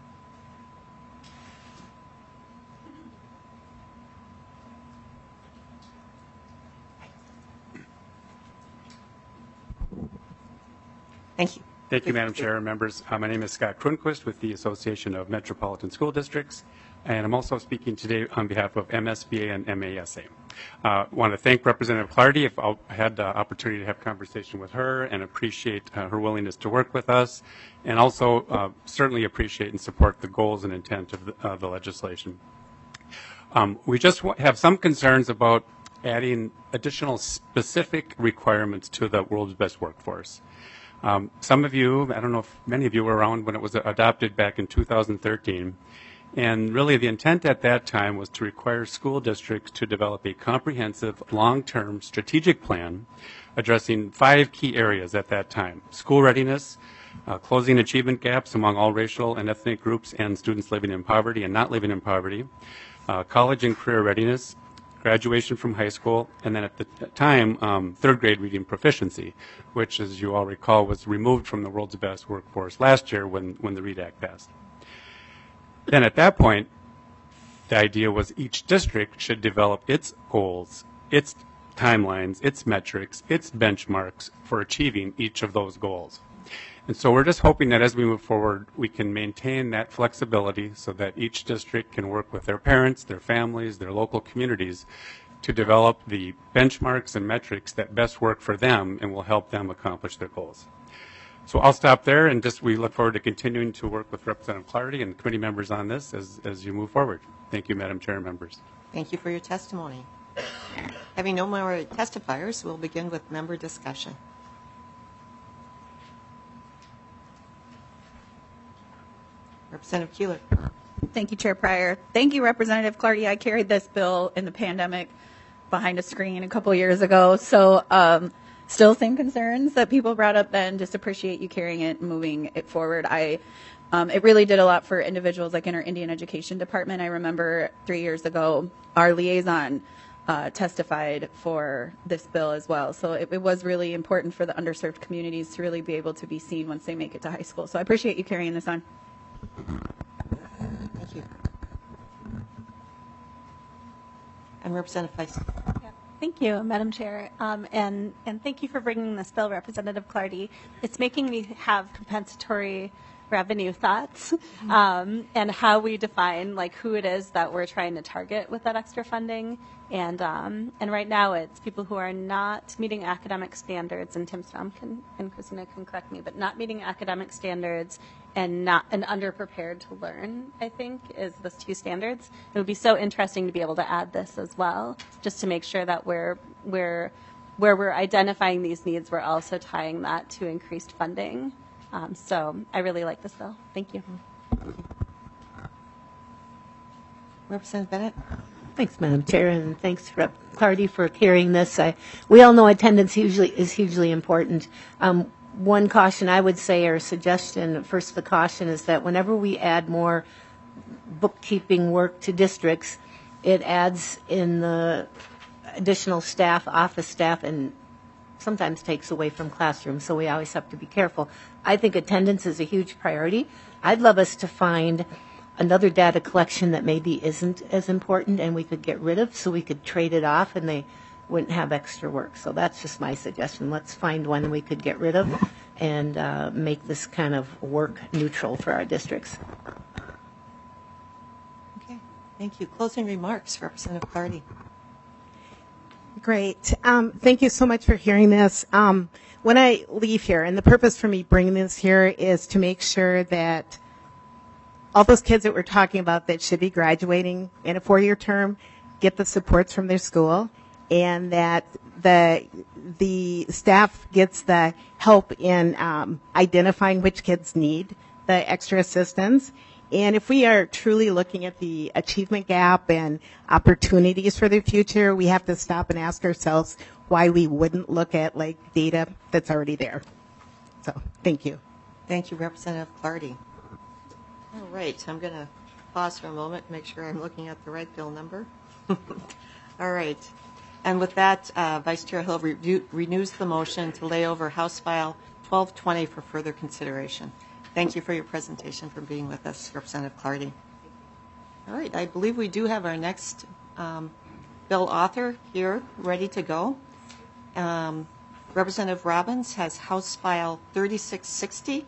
S1: Thank you.
S15: Thank you, Madam Chair and members. Uh, my name is Scott Kuhnquist with the Association of Metropolitan School Districts, and I'm also speaking today on behalf of M S B A and M A S A. I uh, want to thank Representative Clarity. If I had the opportunity to have a conversation with her and appreciate uh, her willingness to work with us, and also uh, certainly appreciate and support the goals and intent of the, uh, the legislation. Um, we just have some concerns about adding additional specific requirements to the world's best workforce. Um, some of you, I don't know if many of you were around when it was adopted back in two thousand thirteen, and really the intent at that time was to require school districts to develop a comprehensive long-term strategic plan addressing five key areas at that time: school readiness, uh, closing achievement gaps among all racial and ethnic groups and students living in poverty and not living in poverty, uh, college and career readiness, graduation from high school, and then at the time, um, third grade reading proficiency, which, as you all recall, was removed from the world's best workforce last year when, when the READ Act passed. Then at that point, the idea was each district should develop its goals, its timelines, its metrics, its benchmarks for achieving each of those goals. And so we're just hoping that as we move forward, we can maintain that flexibility so that each district can work with their parents, their families, their local communities to develop the benchmarks and metrics that best work for them and will help them accomplish their goals. So I'll stop there, and just we look forward to continuing to work with Representative Clarity and committee members on this as, as you move forward. Thank you, Madam Chair and members.
S1: Thank you for your testimony. Having no more testifiers, we'll begin with member discussion. Representative Keeler.
S8: Thank you, Chair Pryor. Thank you, Representative Clardy. I carried this bill in the pandemic behind a screen a couple years ago. So um, still same concerns that people brought up then. Just appreciate you carrying it and moving it forward. I um, it really did a lot for individuals like in our Indian Education Department. I remember three years ago, our liaison uh, testified for this bill as well. So it, it was really important for the underserved communities to really be able to be seen once they make it to high school. So I appreciate you carrying this on.
S1: Thank you. And Representative Feist.
S16: Thank you, Madam Chair, um, and and thank you for bringing this bill, Representative Clardy. It's making me have compensatory revenue thoughts um, and how we define like who it is that we're trying to target with that extra funding. And um, and right now it's people who are not meeting academic standards, and Tim Strom can and Christina can correct me, but not meeting academic standards and not and underprepared to learn, I think, is those two standards. It would be so interesting to be able to add this as well, just to make sure that we're we're where we're identifying these needs, we're also tying that to increased funding. Um, so I really like this bill. Thank you.
S1: Representative Bennett.
S9: Thanks, Madam Chair, and thanks, Rep Clardy, for carrying this. I, we all know attendance hugely is hugely important. Um, one caution I would say, or suggestion, first the caution, is that whenever we add more bookkeeping work to districts, it adds in the additional staff, office staff, and sometimes takes away from classrooms, so we always have to be careful. I think attendance is a huge priority. I'd love us to find another data collection that maybe isn't as important and we could get rid of, so we could trade it off and they wouldn't have extra work. So that's just my suggestion. Let's find one we could get rid of and uh, make this kind of work neutral for our districts.
S1: Okay, thank you. Closing remarks, Representative Clardy.
S11: Great. Um, thank you so much for hearing this. Um, when I leave here, and the purpose for me bringing this here is to make sure that all those kids that we're talking about that should be graduating in a four-year term get the supports from their school, and that the the staff gets the help in um, identifying which kids need the extra assistance. And if we are truly looking at the achievement gap and opportunities for the future, we have to stop and ask ourselves why we wouldn't look at like data that's already there. So thank you.
S1: Thank you, Representative Clardy. All right, I'm going to pause for a moment and make sure I'm looking at the right bill number. All right. And with that, uh, Vice Chair Hill re- renews the motion to lay over House File twelve twenty for further consideration. Thank you for your presentation, for being with us, Representative Clardy. All right, I believe we do have our next um, bill author here ready to go. Um, Representative Robbins has House File thirty-six sixty.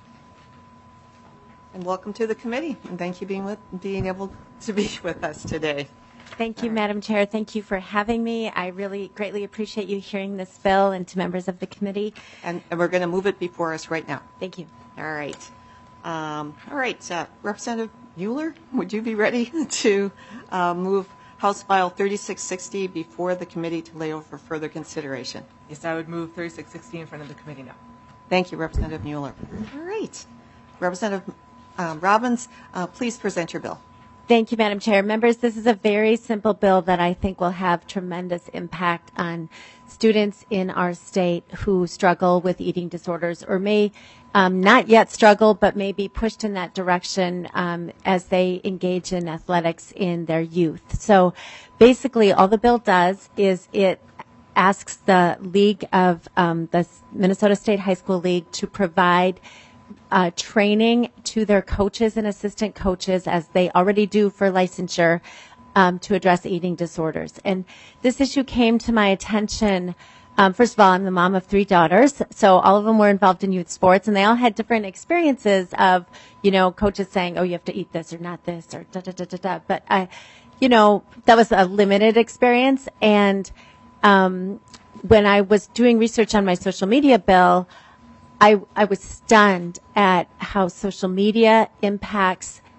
S1: And welcome to the committee, and thank you being with being able to be with us today.
S13: Thank you, Madam Chair. Thank you for having me. I really greatly appreciate you hearing this bill, and to members of the committee.
S1: And, and we're going to move it before us right now.
S13: Thank you.
S1: All right. Um, all right, uh, Representative Mueller, would you be ready to uh, move House File thirty-six sixty before the committee to lay over for further consideration?
S17: Yes, I would move thirty-six sixty in front of the committee now.
S1: Thank you, Representative Mueller. All right. Representative um, Robbins, uh, please present your bill.
S13: Thank you, Madam Chair. Members, this is a very simple bill that I think will have tremendous impact on students in our state who struggle with eating disorders, or may um, not yet struggle, but may be pushed in that direction um, as they engage in athletics in their youth. So basically, all the bill does is it asks the League of um, the Minnesota State High School League to provide Uh, training to their coaches and assistant coaches, as they already do for licensure, um, to address eating disorders. And this issue came to my attention. Um, first of all, I'm the mom of three daughters, so all of them were involved in youth sports, and they all had different experiences of, you know, coaches saying, oh, you have to eat this or not this or da da da da da. But I, you know, that was a limited experience. And um, when I was doing research on my social media bill, I, I was stunned at how social media impacts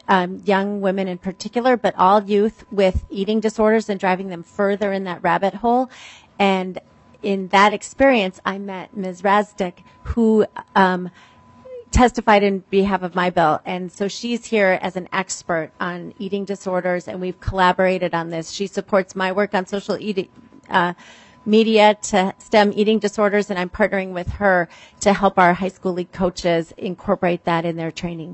S18: um, young women in particular, but all youth with eating disorders and driving them further in that rabbit hole. And in that experience, I met Miz Razdick, who um, testified in behalf of my bill. And so she's here as an expert on eating disorders, and we've collaborated on this. She supports my work on social eating uh, media to stem eating disorders, and I'm partnering with her to help our high school league coaches incorporate that in their training.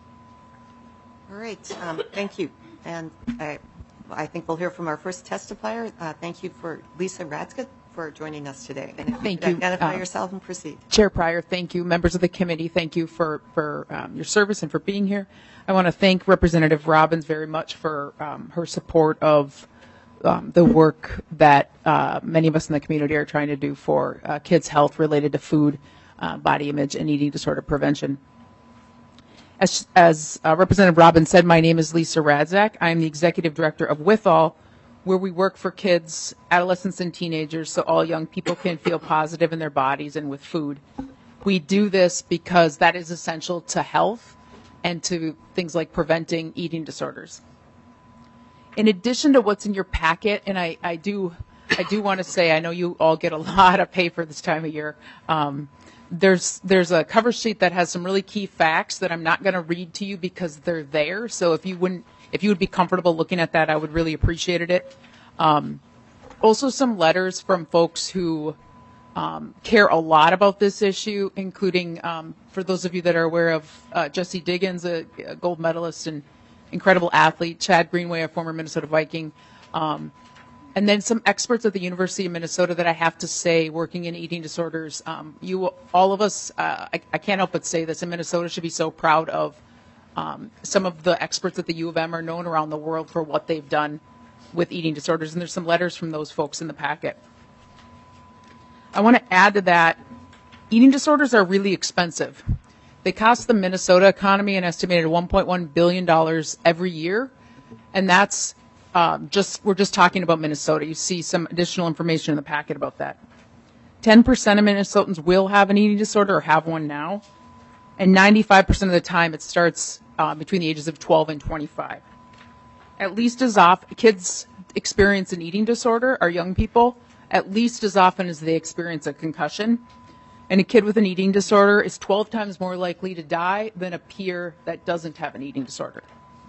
S1: All right, um, thank you. And I, I think we'll hear from our first testifier. Uh, thank you for Lisa Razdick for joining us today. And if
S19: Thank
S1: you
S19: you.
S1: could identify
S19: Um,
S1: yourself and proceed.
S19: Chair Pryor, thank you. Members of the committee, thank you for, for um, your service and for being here. I want to thank Representative Robbins very much for um, her support of um, the work that uh, many of us in the community are trying to do for uh, kids' health related to food, uh, body image, and eating disorder prevention. As, as uh, Representative Robbins said, my name is Lisa Razdick. I am the executive director of Withall, where we work for kids, adolescents, and teenagers so all young people can feel positive in their bodies and with food. We do this because that is essential to health and to things like preventing eating disorders. In addition to what's in your packet, and I, I do I do want to say, I know you all get a lot of paper this time of year. Um, there's there's a cover sheet that has some really key facts that I'm not going to read to you because they're there. So if you wouldn't If you would be comfortable looking at that, I would really appreciate it. Um, also, some letters from folks who um, care a lot about this issue, including, um, for those of you that are aware of uh, Jesse Diggins, a, a gold medalist and incredible athlete, Chad Greenway, a former Minnesota Viking, um, and then some experts at the University of Minnesota that I have to say, working in eating disorders. Um, you, all of us, uh, I, I can't help but say this, in Minnesota should be so proud of Um, some of the experts at the U of M are known around the world for what they've done with eating disorders, and there's some letters from those folks in the packet. I want to add to that, eating disorders are really expensive. They cost the Minnesota economy an estimated one point one billion dollars every year, and that's um, just, we're just talking about Minnesota. You see some additional information in the packet about that. ten percent of Minnesotans will have an eating disorder or have one now. And ninety-five percent of the time it starts uh, between the ages of twelve and twenty-five. At least as often, kids experience an eating disorder, or young people, at least as often as they experience a concussion. And a kid with an eating disorder is twelve times more likely to die than a peer that doesn't have an eating disorder.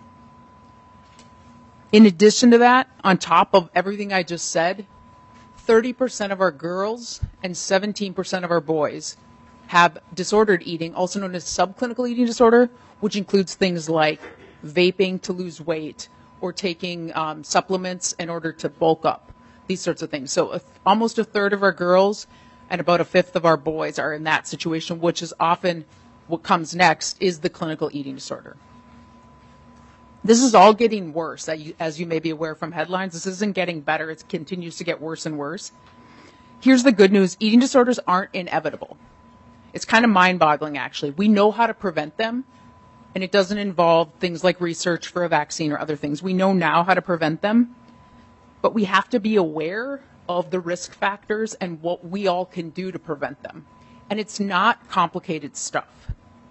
S19: In addition to that, on top of everything I just said, thirty percent of our girls and seventeen percent of our boys have disordered eating, also known as subclinical eating disorder, which includes things like vaping to lose weight or taking um, supplements in order to bulk up, these sorts of things. So a th- almost a third of our girls and about a fifth of our boys are in that situation, which is often what comes next is the clinical eating disorder. This is all getting worse, as you may be aware from headlines. This isn't getting better. It continues to get worse and worse. Here's the good news. Eating disorders aren't inevitable. It's kind of mind-boggling, actually. We know how to prevent them, and it doesn't involve things like research for a vaccine or other things. We know now how to prevent them, but we have to be aware of the risk factors and what we all can do to prevent them. And it's not complicated stuff.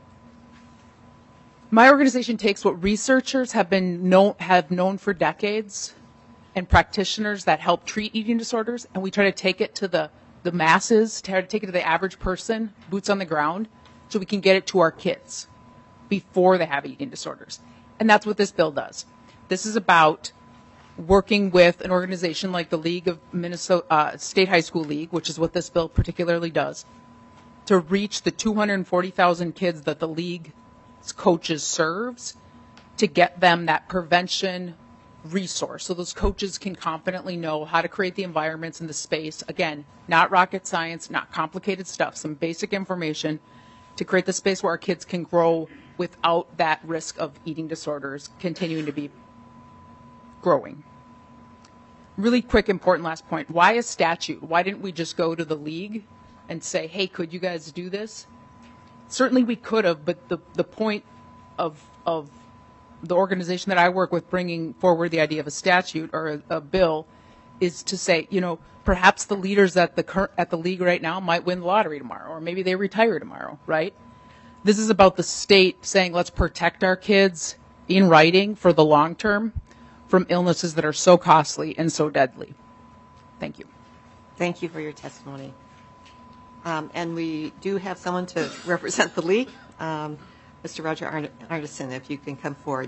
S19: My organization takes what researchers have been know, have known for decades and practitioners that help treat eating disorders, and we try to take it to the the masses, try to take it to the average person, boots on the ground, so we can get it to our kids before they have eating disorders. And that's what this bill does. This is about working with an organization like the League of Minnesota uh, State High School League, which is what this bill particularly does, to reach the two hundred forty thousand kids that the league's coaches serves, to get them that prevention resource so those coaches can confidently know how to create the environments in the space. Again, not rocket science, not complicated stuff, some basic information to create the space where our kids can grow without that risk of eating disorders continuing to be growing. Really quick, important last point. Why a statute? Why didn't we just go to the league and say, hey, could you guys do this? Certainly we could have, but the, the point of, of the organization that I work with bringing forward the idea of a statute or a, a bill is to say, you know, perhaps the leaders at the cur- at the league right now might win the lottery tomorrow, or maybe they retire tomorrow, right? This is about the state saying, let's protect our kids in writing for the long term from illnesses that are so costly and so deadly. Thank you.
S1: Thank you for your testimony. Um, and we do have someone to represent the league. Um, Mister Roger Arn- Arneson, if you can come forward.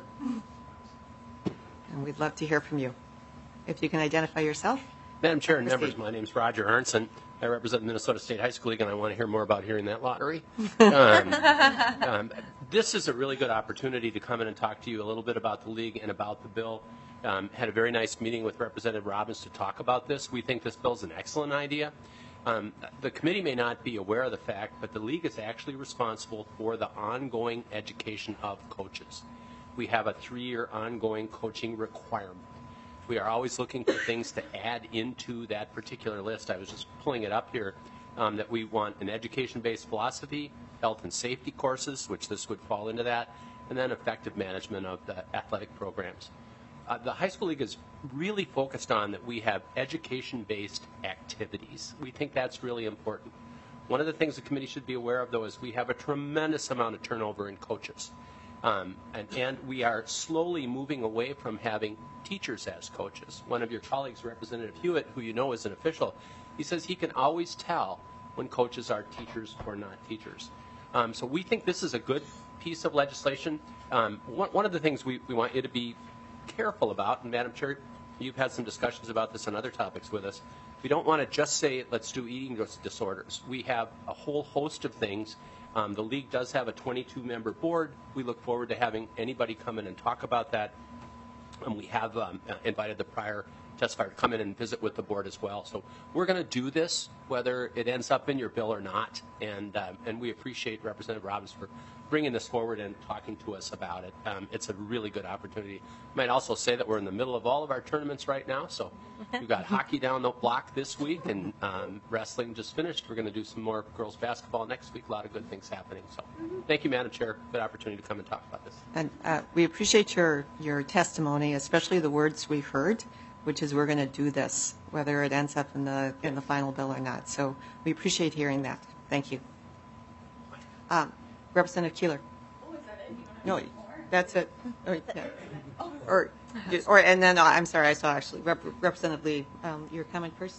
S1: And we'd love to hear from you. If you can identify yourself.
S20: Madam Chair and
S1: Proceed.
S20: members, my name is Roger Arneson. I represent the Minnesota State High School League, and I want to hear more about hearing that lottery. Um, um, this is a really good opportunity to come in and talk to you a little bit about the league and about the bill. Um, had a very nice meeting with Representative Robbins to talk about this. We think this bill is an excellent idea. Um, the committee may not be aware of the fact, but the league is actually responsible for the ongoing education of coaches. We have a three-year ongoing coaching requirement. We are always looking for things to add into that particular list. I was just pulling it up here, um, that we want an education-based philosophy, health and safety courses, which this would fall into that, and then effective management of the athletic programs. Uh, the high school league is really focused on that we have education-based activities. We think that's really important. One of the things the committee should be aware of, though, is we have a tremendous amount of turnover in coaches. Um, and, and we are slowly moving away from having teachers as coaches. One of your colleagues, Representative Hewitt, who you know is an official, he says he can always tell when coaches are teachers or not teachers. Um, so we think this is a good piece of legislation. Um, one, one of the things we, we want you to be careful about, and Madam Chair, you've had some discussions about this on other topics with us, we don't want to just say, let's do eating disorders. We have a whole host of things. Um, the league does have a twenty-two member board. We look forward to having anybody come in and talk about that. And we have um, invited the prior testifier to come in and visit with the board as well. So we're going to do this, whether it ends up in your bill or not. And um, and we appreciate Representative Robbins for bringing this forward and talking to us about it. Um, it's a really good opportunity. I might also say that we're in the middle of all of our tournaments right now. So we've got hockey down the block this week, and um, wrestling just finished. We're going to do some more girls basketball next week. A lot of good things happening. So thank you, Madam Chair. Good opportunity to come and talk about this.
S1: And uh, we appreciate your, your testimony, especially the words we heard, which is we're going to do this, whether it ends up in the in the final bill or not. So we appreciate hearing that. Thank you. Um, Representative Keeler.
S8: Oh, is that it?
S1: No, that's it. Or, yeah. or, or and then uh, I'm sorry, I saw actually Rep- Representative Lee. Um, your comment first.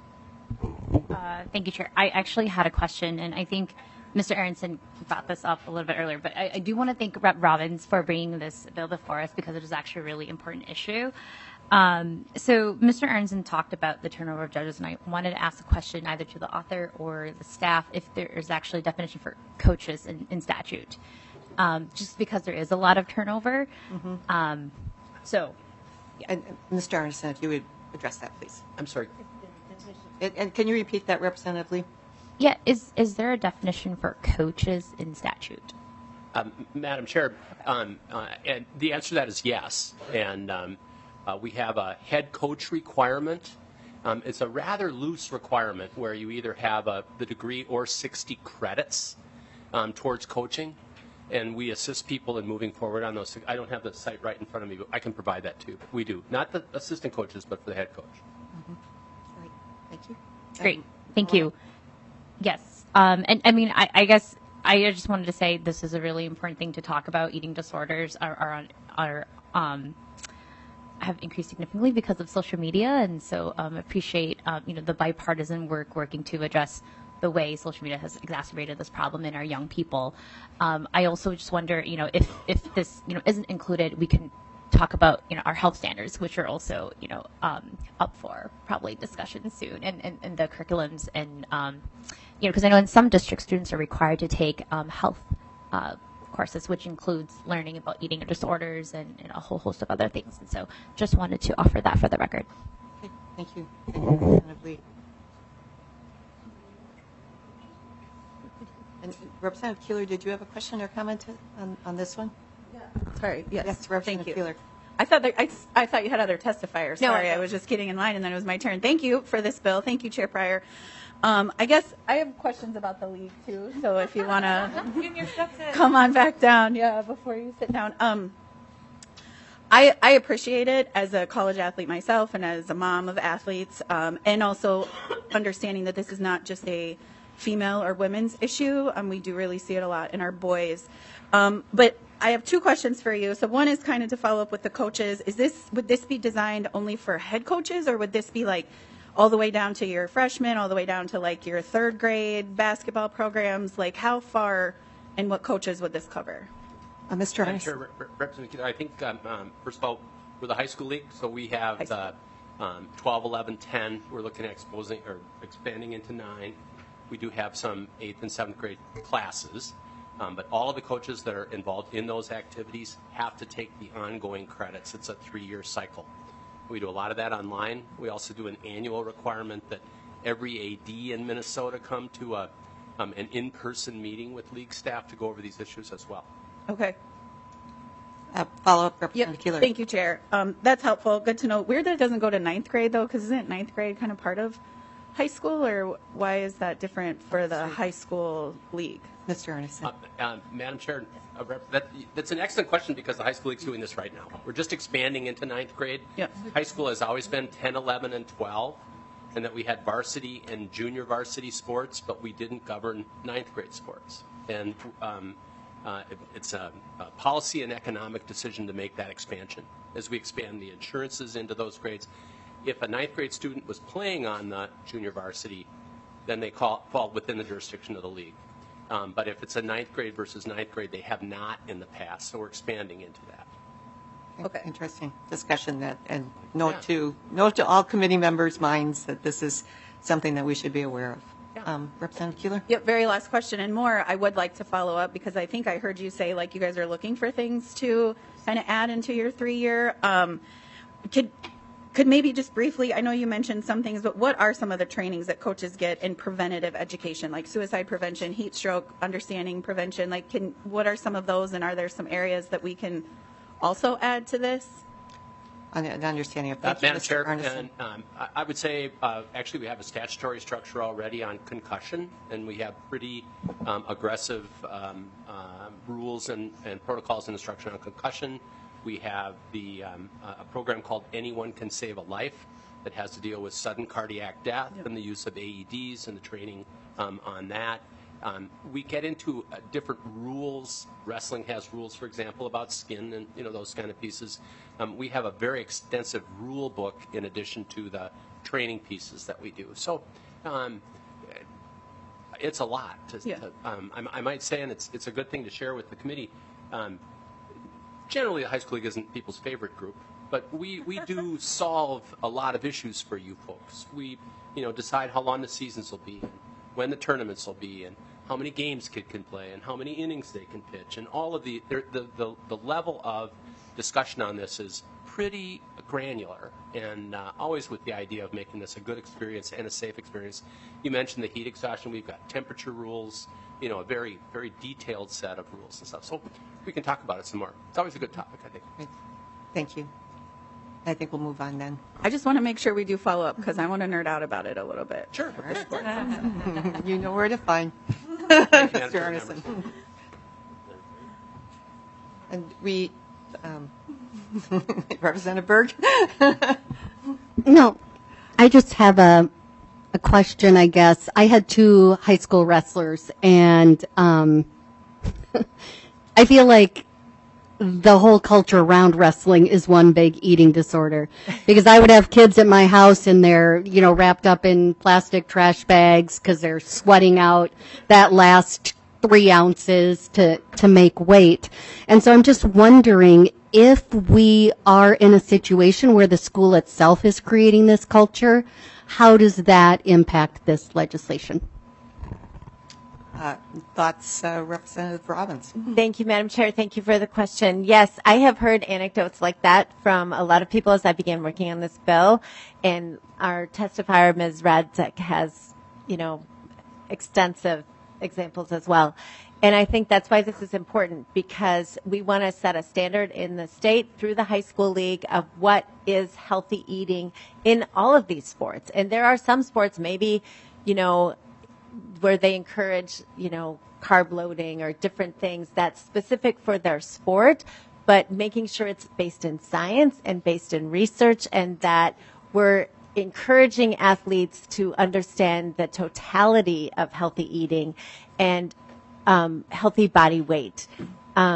S2: Uh, thank you, Chair. I actually had a question, and I think Mister Aronson brought this up a little bit earlier, but I, I do want to thank Representative Robbins for bringing this bill before us because it is actually a really important issue. Um, so Mister Aronson talked about the turnover of judges, and I wanted to ask a question either to the author or the staff if there is actually a definition for coaches in, in statute, um, just because there is a lot of turnover.
S1: Mm-hmm.
S2: Um, so,
S1: yeah. And, and Mister Aronson, if you would address that, please.
S20: I'm sorry.
S1: And, and can you repeat that, Representative Lee?
S2: Yeah, is is there a definition for coaches in statute?
S20: Um, Madam Chair, um, uh, and the answer to that is yes. And um, uh, we have a head coach requirement. Um, it's a rather loose requirement where you either have a, the degree or sixty credits um, towards coaching. And we assist people in moving forward on those. I don't have the site right in front of me, but I can provide that too. We do. Not the assistant coaches, but for the head coach.
S1: Mm-hmm. All right. Thank you.
S2: Great.
S1: Um,
S2: Thank you. Yes. Um, and I mean, I, I guess I just wanted to say this is a really important thing to talk about. Eating disorders are, are, are um, have increased significantly because of social media. And so um, appreciate, um, you know, the bipartisan work working to address the way social media has exacerbated this problem in our young people. Um, I also just wonder, you know, if, if this, you know, isn't included, we can talk about, you know, our health standards, which are also, you know, um, up for probably discussion soon, and, and, and the curriculums, and, um, you know, because I know in some districts students are required to take um, health uh, courses, which includes learning about eating disorders and, and a whole host of other things. And so just wanted to offer that for the record.
S1: Okay, thank you. Thank you, Representative Lee. And Representative Keeler, did you have a question or comment on, on this one?
S8: Sorry. Yes.
S1: Yes, Representative
S8: Thank you.
S1: Keeler.
S8: I thought that, I, I thought you had other testifiers.
S1: No,
S8: Sorry,
S1: I-
S8: I was just getting in line, and then it was my turn. Thank you for this bill. Thank you, Chair Pryor. Um, I guess I have questions about the league too. So if you want to come on back down, yeah, before you sit down. Um, I, I appreciate it as a college athlete myself and as a mom of athletes, um, and also understanding that this is not just a female or women's issue. Um, we do really see it a lot in our boys. Um, but I have two questions for you. So one is kind of to follow up with the coaches. Is this would this be designed only for head coaches, or would this be like all the way down to your freshmen, all the way down to like your third grade basketball programs? Like how far and what coaches would this cover?
S1: Uh, Mister
S20: I'm sure, Rep- Representative Keeler, I think, um, um, first of all, we're the high school league, so we have the um, twelve, eleven, ten. We're looking at exposing or expanding into nine. We do have some eighth and seventh grade classes, um, but all of the coaches that are involved in those activities have to take the ongoing credits. It's a three-year cycle. We do a lot of that online. We also do an annual requirement that every A D in Minnesota come to a, um, an in-person meeting with league staff to go over these issues as well.
S8: Okay.
S1: Uh, follow up, Representative
S8: Yep.
S1: Keeler.
S8: Thank you, Chair. Um, that's helpful. Good to know. Weird that it doesn't go to ninth grade though, because isn't ninth grade kind of part of high school, or why is that different for the high school league?
S1: Mister Arneson.
S20: Uh, uh, Madam Chair, uh, Rep- that, that's an excellent question because the high school league's doing this right now. We're just expanding into ninth grade.
S8: Yep.
S20: High school has always been ten, eleven, and twelve, and that we had varsity and junior varsity sports, but we didn't govern ninth grade sports. And um, uh, it, it's a, a policy and economic decision to make that expansion as we expand the insurances into those grades. If a ninth grade student was playing on the junior varsity, then they call, fall within the jurisdiction of the league. Um, but if it's a ninth grade versus ninth grade, they have not in the past, so we're expanding into that.
S1: Okay. Interesting discussion that, and note yeah. to note to all committee members' minds that this is something that we should be aware of. Yeah. Um, Representative Keeler?
S8: Yep, very last question and more. I would like to follow up because I think I heard you say like you guys are looking for things to kind of add into your three-year. Um, could could maybe just briefly, I know you mentioned some things, but what are some of the trainings that coaches get in preventative education, like suicide prevention, heat stroke, understanding prevention? Like, can what are some of those, and are there some areas that we can also add to this?
S1: An understanding of
S20: Uh,
S1: that,
S20: Madam Chair, and, um, I, I would say uh, actually we have a statutory structure already on concussion, and we have pretty um, aggressive um, uh, rules and, and protocols and instruction on concussion. We have the um, uh, a program called Anyone Can Save a Life that has to deal with sudden cardiac death yep. and the use of A E Ds and the training um, on that. Um, we get into uh, different rules. Wrestling has rules, for example, about skin and you know those kind of pieces. Um, we have a very extensive rule book in addition to the training pieces that we do. So um, it's a lot. To,
S8: yeah.
S20: to, um, I, I might say, and it's it's a good thing to share with the committee. Um, generally, the high school league isn't people's favorite group, but we, we do solve a lot of issues for you folks. We you know decide how long the seasons will be, and when the tournaments will be, and how many games kid can play, and how many innings they can pitch, and all of the the the, the level of discussion on this is pretty granular, and uh, always with the idea of making this a good experience and a safe experience. You mentioned the heat exhaustion. We've got temperature rules, you know, a very, very detailed set of rules and stuff. So we can talk about it some more. It's always a good topic, I think.
S1: Great. Thank you. I think we'll move on then.
S8: I just want to make sure we do follow up because I want to nerd out about it a little bit.
S20: Sure.
S1: You know where to find Mister Arneson. And we, um, Representative Berg?
S3: No, I just have a, a question, I guess. I had two high school wrestlers, and um, I feel like the whole culture around wrestling is one big eating disorder. Because I would have kids at my house and they're, you know, wrapped up in plastic trash bags because they're sweating out that last three ounces to, to make weight. And so I'm just wondering if we are in a situation where the school itself is creating this culture, how does that impact this legislation?
S1: Uh, thoughts, uh, Representative Robbins?
S18: Thank you, Madam Chair. Thank you for the question. Yes, I have heard anecdotes like that from a lot of people as I began working on this bill. And our testifier, Miz Radzek, has, you know, extensive examples as well. And I think that's why this is important, because we want to set a standard in the state through the high school league of what is healthy eating in all of these sports. And there are some sports, maybe, you know, where they encourage, you know, carb loading or different things that's specific for their sport, but making sure it's based in science and based in research, and that we're encouraging athletes to understand the totality of healthy eating and um, healthy body weight. Um,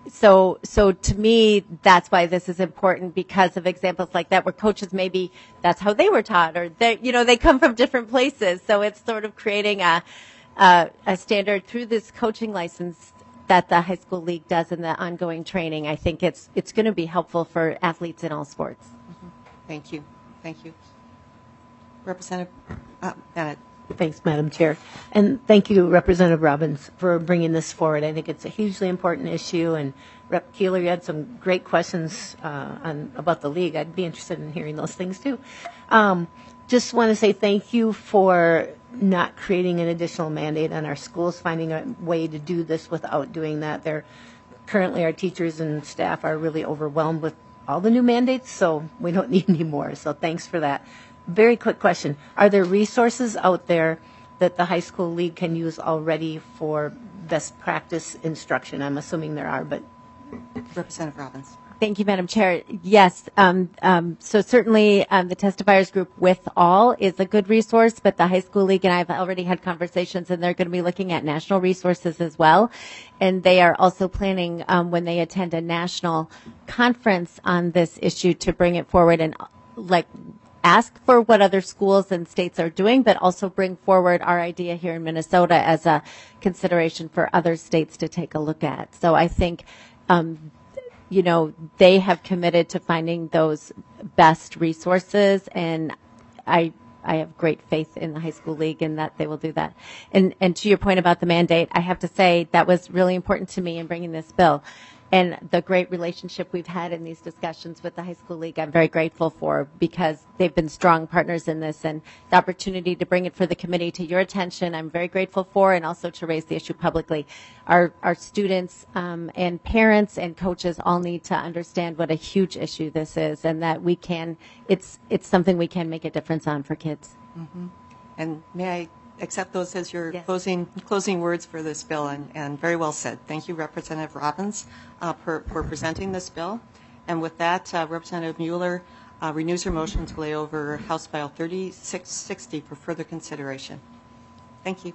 S18: so, so to me, that's why this is important, because of examples like that, where coaches maybe that's how they were taught, or they, you know, they come from different places. So it's sort of creating a, a, a standard through this coaching license that the high school league does in the ongoing training. I think it's it's going to be helpful for athletes in all sports.
S1: Mm-hmm. Thank you. Thank you. Representative uh, Bennett.
S9: Thanks, Madam Chair. And thank you, Representative Robbins, for bringing this forward. I think it's a hugely important issue. And Rep Keeler, you had some great questions uh, on about the league. I'd be interested in hearing those things, too. Um, just want to say thank you for not creating an additional mandate on our schools, finding a way to do this without doing that. They're, currently, our teachers and staff are really overwhelmed with all the new mandates, so we don't need any more. So thanks for that. Very quick question. Are there resources out there that the high school league can use already for best practice instruction? I'm assuming there are, but.
S1: Representative Robbins.
S18: Thank you, Madam Chair. Yes, um, um, so certainly um, the testifiers group with all is a good resource, but the high school league and I have already had conversations, and they're going to be looking at national resources as well. And they are also planning um, when they attend a national conference on this issue to bring it forward and like ask for what other schools and states are doing, but also bring forward our idea here in Minnesota as a consideration for other states to take a look at. So I think, um, you know, they have committed to finding those best resources, and I I have great faith in the high school league and that they will do that. And and to your point about the mandate, I have to say that was really important to me in bringing this bill. And the great relationship we've had in these discussions with the high school league, I'm very grateful for, because they've been strong partners in this, and the opportunity to bring it for the committee to your attention, I'm very grateful for, and also to raise the issue publicly. Our our students um, and parents and coaches all need to understand what a huge issue this is, and that we can, it's it's something we can make a difference on for kids.
S1: Mm-hmm. And may I accept those as your
S18: Yes.
S1: closing closing words for this bill, and, and very well said. Thank you, Representative Robbins, uh, for, for presenting this bill. And with that, uh, Representative Mueller uh, renews her motion to lay over House File thirty-six sixty for further consideration. Thank you.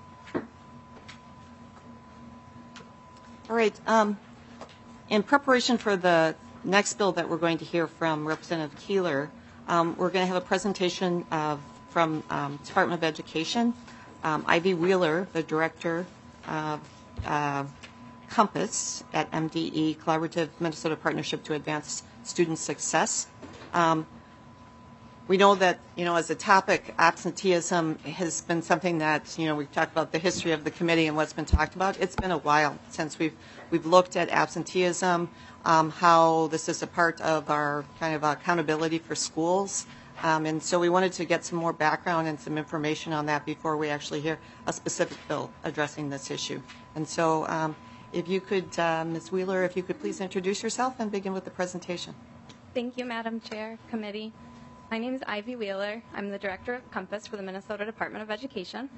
S1: All right. Um, in preparation for the next bill that we're going to hear from Representative Keeler, um, we're going to have a presentation of from um, Department of Education. Um, Ivy Wheeler, the director of uh, Compass at M D E, Collaborative Minnesota Partnership to Advance Student Success. Um, we know that, you know, as a topic, absenteeism has been something that, you know, we've talked about the history of the committee and what's been talked about. It's been a while since we've we've looked at absenteeism, um, how this is a part of our kind of accountability for schools. Um, and so we wanted to get some more background and some information on that before we actually hear a specific bill addressing this issue. And so um, if you could, uh, Miz Wheeler, if you could please introduce yourself and begin with the presentation.
S21: Thank you, Madam Chair, Committee. My name is Ivy Wheeler. I'm the Director of Compass for the Minnesota Department of Education.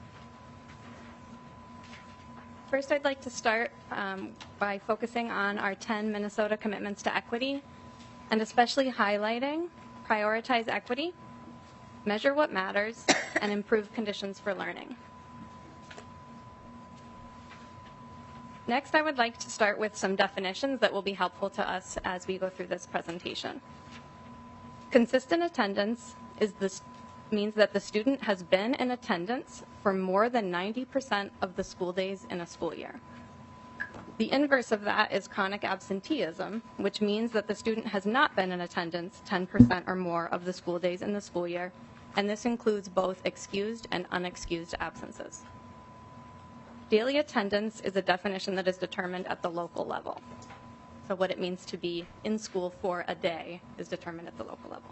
S21: First, I'd like to start um, by focusing on our ten Minnesota commitments to equity, and especially highlighting prioritize equity, measure what matters, and improve conditions for learning. Next, I would like to start with some definitions that will be helpful to us as we go through this presentation. Consistent attendance is this, means that the student has been in attendance for more than ninety percent of the school days in a school year. The inverse of that is chronic absenteeism, which means that the student has not been in attendance ten percent or more of the school days in the school year, and this includes both excused and unexcused absences. Daily attendance is a definition that is determined at the local level. So what it means to be in school for a day is determined at the local level.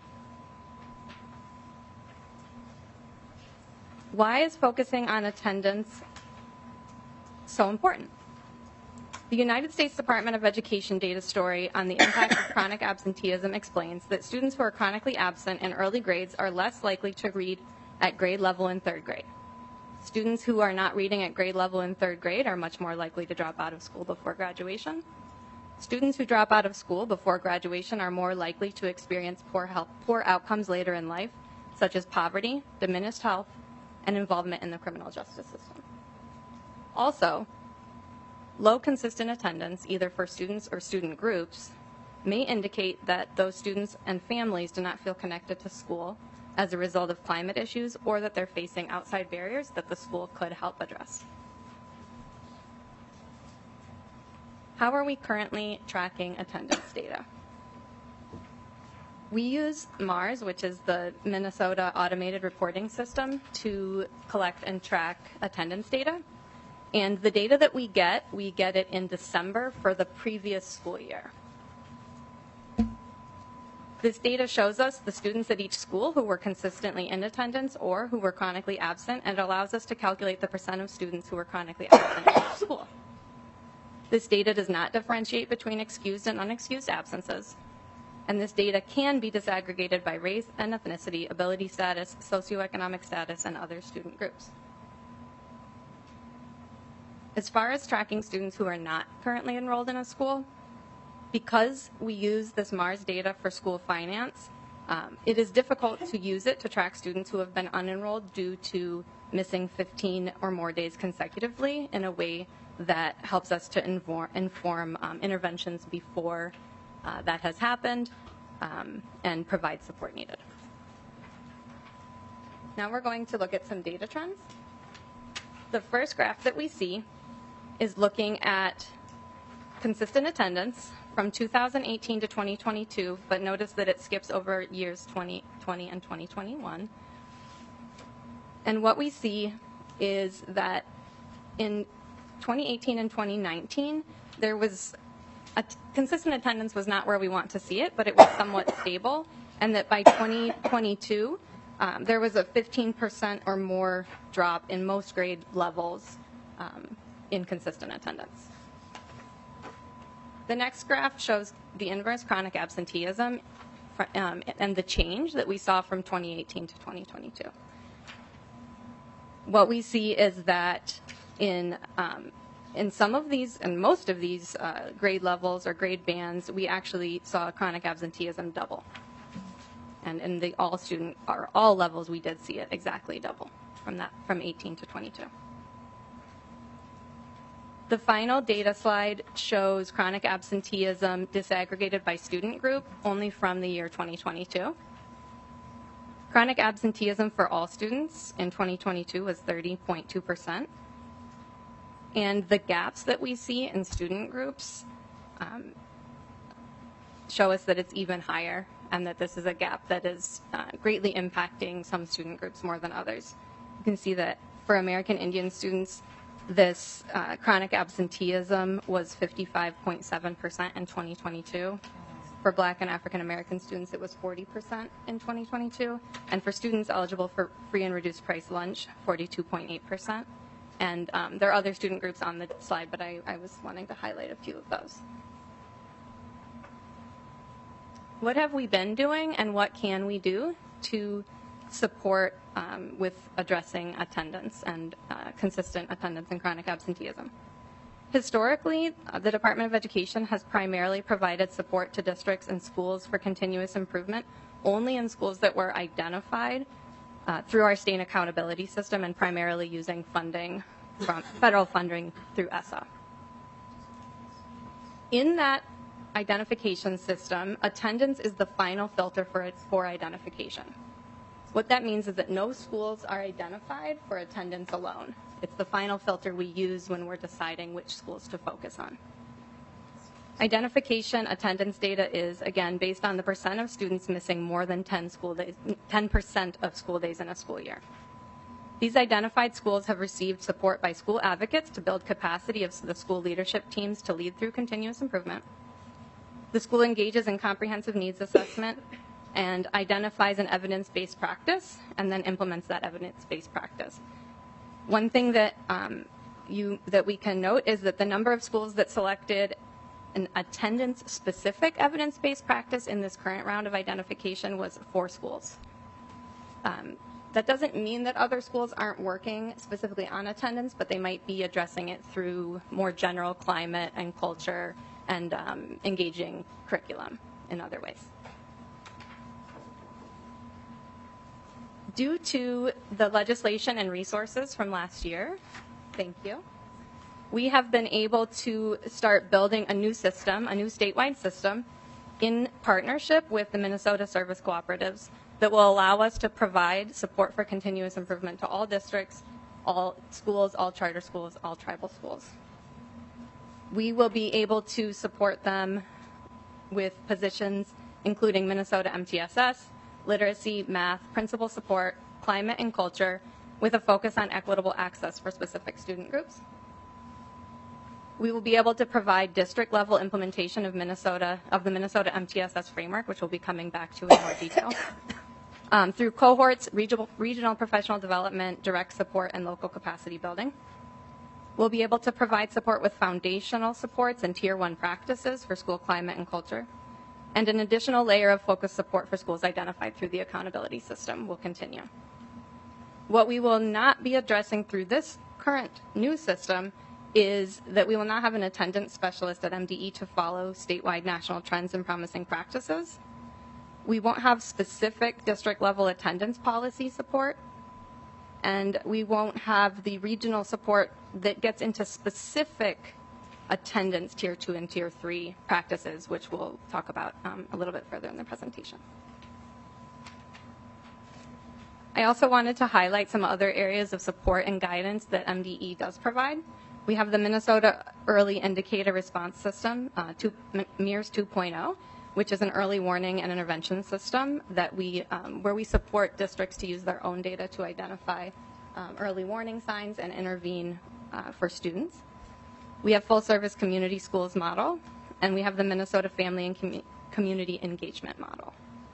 S21: Why is focusing on attendance so important? The United States Department of Education data story on the impact of chronic absenteeism explains that students who are chronically absent in early grades are less likely to read at grade level in third grade. Students who are not reading at grade level in third grade are much more likely to drop out of school before graduation. Students who drop out of school before graduation are more likely to experience poor health, poor outcomes later in life, such as poverty, diminished health, and involvement in the criminal justice system. Also, Low consistent attendance, either for students or student groups, may indicate that those students and families do not feel connected to school as a result of climate issues or that they're facing outside barriers that the school could help address. How are we currently tracking attendance data? We use MARS, which is the Minnesota Automated Reporting System, to collect and track attendance data. And the data that we get, we get it in December for the previous school year. This data shows us the students at each school who were consistently in attendance or who were chronically absent, and it allows us to calculate the percent of students who were chronically absent at each school. This data does not differentiate between excused and unexcused absences, and this data can be disaggregated by race and ethnicity, ability status, socioeconomic status, and other student groups. As far as tracking students who are not currently enrolled in a school, because we use this MARS data for school finance, um, it is difficult to use it to track students who have been unenrolled due to missing fifteen or more days consecutively in a way that helps us to inform, inform um, interventions before uh, that has happened um, and provide support needed. Now we're going to look at some data trends. The first graph that we see is looking at consistent attendance from two thousand eighteen to twenty twenty-two, but notice that it skips over years twenty twenty and twenty twenty-one. And what we see is that in twenty eighteen and twenty nineteen, there was a t- consistent attendance was not where we want to see it, but it was somewhat stable, and that by twenty twenty-two, um, there was a fifteen percent or more drop in most grade levels um, in consistent attendance. The next graph shows the inverse chronic absenteeism um, and the change that we saw from twenty eighteen to twenty twenty-two. What we see is that in um, in some of these and most of these uh, grade levels or grade bands, we actually saw chronic absenteeism double. And in the all student or all levels, we did see it exactly double from that from eighteen to twenty-two. The final data slide shows chronic absenteeism disaggregated by student group only from the year twenty twenty-two. Chronic absenteeism for all students in twenty twenty-two was thirty point two percent. And the gaps that we see in student groups um, show us that it's even higher and that this is a gap that is uh, greatly impacting some student groups more than others. You can see that for American Indian students, this uh, chronic absenteeism was fifty-five point seven percent in twenty twenty-two. For Black and African American students, it was forty percent in twenty twenty-two. And for students eligible for free and reduced price lunch, forty-two point eight percent. And um, there are other student groups on the slide, but I, I was wanting to highlight a few of those. What have we been doing and what can we do to support um, with addressing attendance and uh, consistent attendance and chronic absenteeism? Historically, uh, the Department of Education has primarily provided support to districts and schools for continuous improvement only in schools that were identified uh, through our state accountability system and primarily using funding from federal funding through E S S A. In that identification system, attendance is the final filter for, for identification. What that means is that no schools are identified for attendance alone. It's the final filter we use when we're deciding which schools to focus on. Identification attendance data is, again, based on the percent of students missing more than ten school days, ten percent of school days in a school year. These identified schools have received support by school advocates to build capacity of the school leadership teams to lead through continuous improvement. The school engages in comprehensive needs assessment and identifies an evidence-based practice and then implements that evidence-based practice. One thing that um, you that we can note is that the number of schools that selected an attendance-specific evidence-based practice in this current round of identification was four schools. Um, that doesn't mean that other schools aren't working specifically on attendance, but they might be addressing it through more general climate and culture and um, engaging curriculum in other ways. Due to the legislation and resources from last year, thank you, we have been able to start building a new system, a new statewide system, in partnership with the Minnesota Service Cooperatives that will allow us to provide support for continuous improvement to all districts, all schools, all charter schools, all tribal schools. We will be able to support them with positions including Minnesota M T S S, literacy, math, principal support, climate and culture, with a focus on equitable access for specific student groups. We will be able to provide district-level implementation of Minnesota of the Minnesota M T S S framework, which we'll be coming back to in more detail, um, through cohorts, regional, regional professional development, direct support, and local capacity building. We'll be able to provide support with foundational supports and tier one practices for school climate and culture, and an additional layer of focused support for schools identified through the accountability system will continue. What we will not be addressing through this current new system is that we will not have an attendance specialist at M D E to follow statewide national trends and promising practices. We won't have specific district level attendance policy support, and we won't have the regional support that gets into specific attendance tier two and tier three practices, which we'll talk about um, a little bit further in the presentation. I also wanted to highlight some other areas of support and guidance that M D E does provide. We have the Minnesota Early Indicator Response System, uh, two, M E R S two point oh, which is an early warning and intervention system that we, um, where we support districts to use their own data to identify um, early warning signs and intervene uh, for students. We have full service community schools model, and we have the Minnesota Family and Com- Community Engagement model.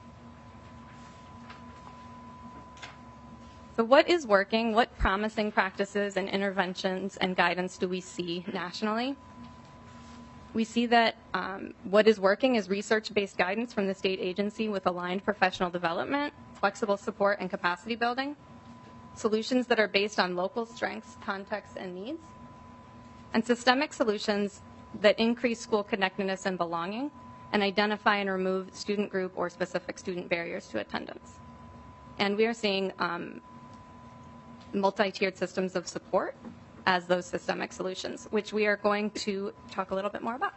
S21: So what is working? What promising practices and interventions and guidance do we see nationally? We see that um, what is working is research-based guidance from the state agency with aligned professional development, flexible support, and capacity building, solutions that are based on local strengths, contexts, and needs, and systemic solutions that increase school connectedness and belonging and identify and remove student group or specific student barriers to attendance. And we are seeing um, multi-tiered systems of support as those systemic solutions, which we are going to talk a little bit more about.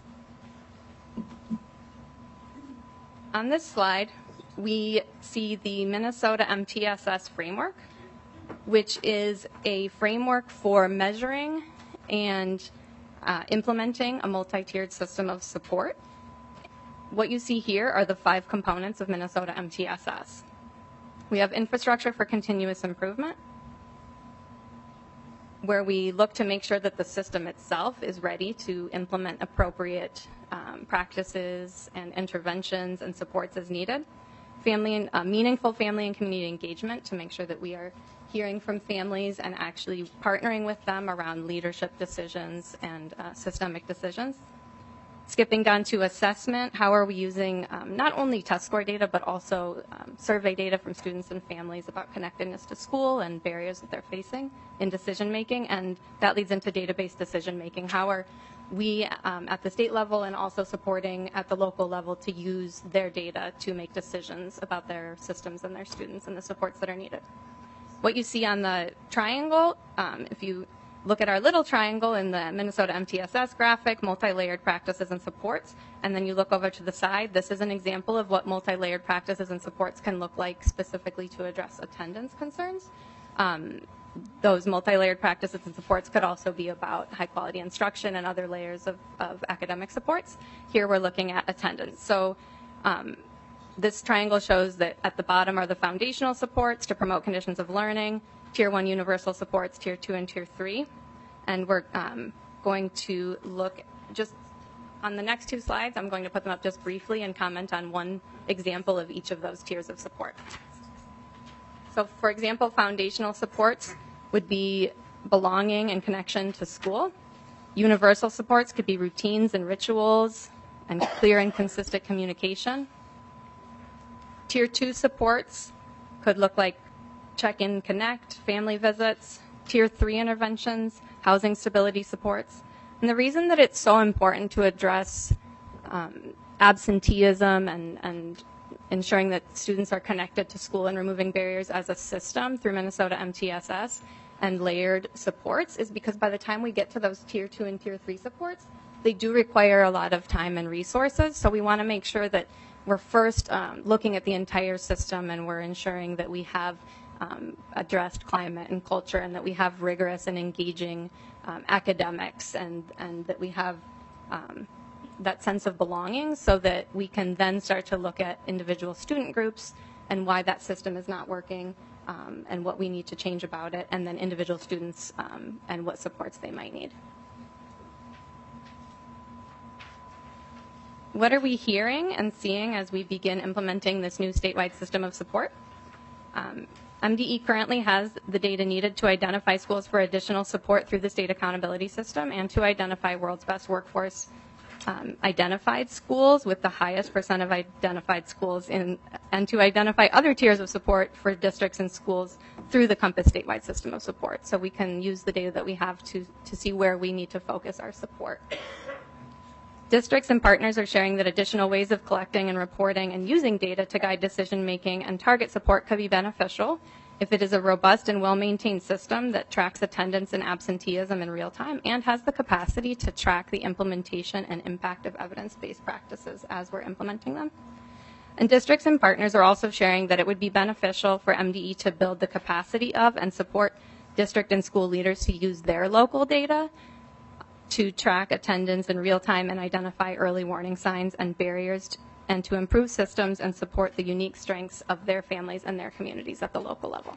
S21: On this slide, we see the Minnesota M T S S framework, which is a framework for measuring and uh, implementing a multi-tiered system of support. What you see here are the five components of Minnesota M T S S. We have infrastructure for continuous improvement, where we look to make sure that the system itself is ready to implement appropriate um, practices and interventions and supports as needed. Family and uh, meaningful family and community engagement to make sure that we are hearing from families and actually partnering with them around leadership decisions and uh, systemic decisions. Skipping down to assessment, how are we using um, not only test score data, but also um, survey data from students and families about connectedness to school and barriers that they're facing in decision making, and that leads into database decision making. How are we um, at the state level and also supporting at the local level to use their data to make decisions about their systems and their students and the supports that are needed? What you see on the triangle, um, if you look at our little triangle in the Minnesota M T S S graphic, multi-layered practices and supports, and then you look over to the side, this is an example of what multi-layered practices and supports can look like specifically to address attendance concerns. Um, those multi-layered practices and supports could also be about high-quality instruction and other layers of, of academic supports. Here we're looking at attendance. So um, this triangle shows that at the bottom are the foundational supports to promote conditions of learning, Tier one universal supports, Tier two and Tier three. And we're um, going to look just on the next two slides, I'm going to put them up just briefly and comment on one example of each of those tiers of support. So for example, foundational supports would be belonging and connection to school. Universal supports could be routines and rituals and clear and consistent communication. Tier two supports could look like check-in, connect, family visits. Tier three interventions, housing stability supports. And the reason that it's so important to address um, absenteeism and, and ensuring that students are connected to school and removing barriers as a system through Minnesota M T S S and layered supports is because by the time we get to those tier two and tier three supports, they do require a lot of time and resources. So we want to make sure that we're first um, looking at the entire system, and we're ensuring that we have um, addressed climate and culture, and that we have rigorous and engaging um, academics, and, and that we have um, that sense of belonging, so that we can then start to look at individual student groups and why that system is not working, um, and what we need to change about it, and then individual students um, and what supports they might need. What are we hearing and seeing as we begin implementing this new statewide system of support? Um, M D E currently has the data needed to identify schools for additional support through the state accountability system, and to identify world's best workforce um, identified schools with the highest percent of identified schools in, and to identify other tiers of support for districts and schools through the Compass statewide system of support. So we can use the data that we have to, to see where we need to focus our support. Districts and partners are sharing that additional ways of collecting and reporting and using data to guide decision making and target support could be beneficial if it is a robust and well-maintained system that tracks attendance and absenteeism in real time and has the capacity to track the implementation and impact of evidence-based practices as we're implementing them. And districts and partners are also sharing that it would be beneficial for M D E to build the capacity of and support district and school leaders to use their local data to track attendance in real time and identify early warning signs and barriers, to, and to improve systems and support the unique strengths of their families and their communities at the local level.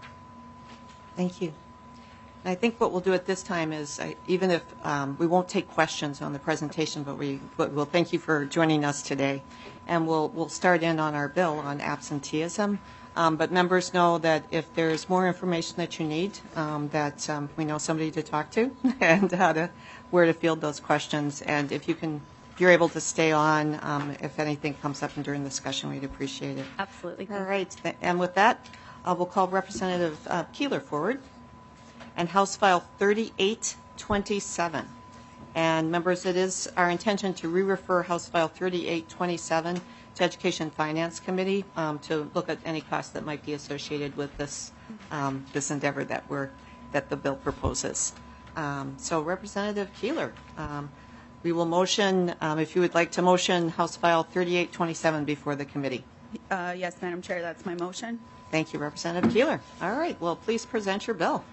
S1: Thank you. And I think what we'll do at this time is, uh, even if um, we won't take questions on the presentation, but we but we'll thank you for joining us today, and we'll we'll start in on our bill on absenteeism. Um, but members know that if there's more information that you need, um, that um, we know somebody to talk to and how to, where to field those questions. And if you can, if you're able to stay on, um, if anything comes up during the discussion, we'd appreciate it.
S21: Absolutely.
S1: All right. And with that, uh, we'll call Representative uh, Keeler forward, and House File thirty-eight twenty-seven. And members, it is our intention to re-refer House File thirty-eight twenty-seven to Education Finance Committee um, to look at any costs that might be associated with this um, this endeavor that we're that the bill proposes. Um, so, Representative Keeler, um, we will motion um, if you would like to motion House File thirty-eight twenty-seven before the committee.
S8: Uh, yes, Madam Chair, that's my motion.
S1: Thank you, Representative Keeler. All right. Well, please present your bill.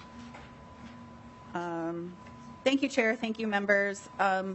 S8: Um, thank you, Chair. Thank you, members. Um,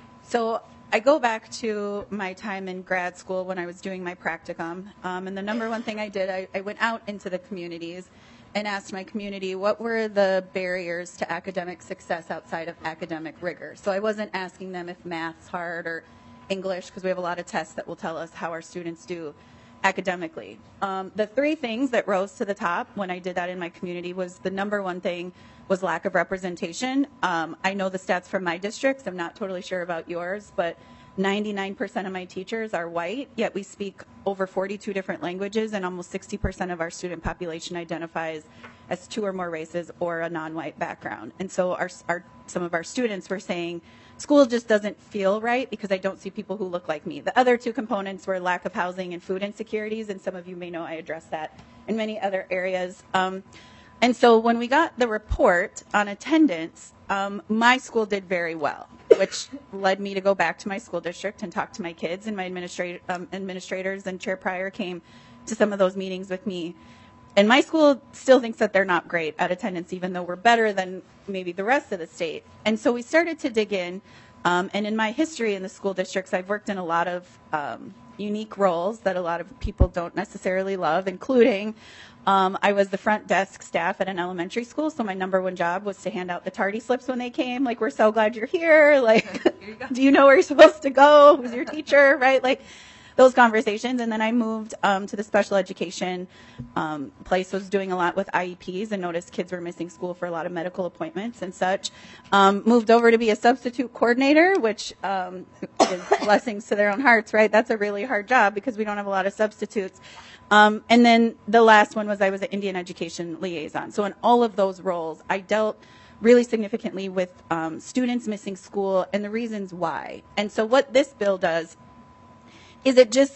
S8: so. I go back to my time in grad school when I was doing my practicum, um, and the number one thing I did, I, I went out into the communities and asked my community what were the barriers to academic success outside of academic rigor. So I wasn't asking them if math's hard or English, because we have a lot of tests that will tell us how our students do academically. Um, the three things that rose to the top when I did that in my community was the number one thing was lack of representation. Um, I know the stats from my districts. I'm not totally sure about yours, but ninety-nine percent of my teachers are white, yet we speak over forty-two different languages, and almost sixty percent of our student population identifies as two or more races or a non-white background. And so our, our, some of our students were saying, school just doesn't feel right because I don't see people who look like me. The other two components were lack of housing and food insecurities, and some of you may know I addressed that in many other areas. Um, and so when we got the report on attendance, um, my school did very well, which led me to go back to my school district and talk to my kids, and my administrat- um, administrators and Chair Pryor came to some of those meetings with me. And my school still thinks that they're not great at attendance, even though we're better than maybe the rest of the state. And so we started to dig in. Um, and in my history in the school districts, I've worked in a lot of um, unique roles that a lot of people don't necessarily love, including um, I was the front desk staff at an elementary school. So my number one job was to hand out the tardy slips when they came. Like, we're so glad you're here. Like, here you do you know where you're supposed to go? Who's your teacher? Right? Like, those conversations. And then I moved um, to the special education um, place, was doing a lot with I E Ps and noticed kids were missing school for a lot of medical appointments and such. Um, moved over to be a substitute coordinator, which um, is blessings to their own hearts, right? That's a really hard job because we don't have a lot of substitutes. Um, and then the last one was I was an Indian education liaison. So in all of those roles, I dealt really significantly with um, students missing school and the reasons why. And so what this bill does is it just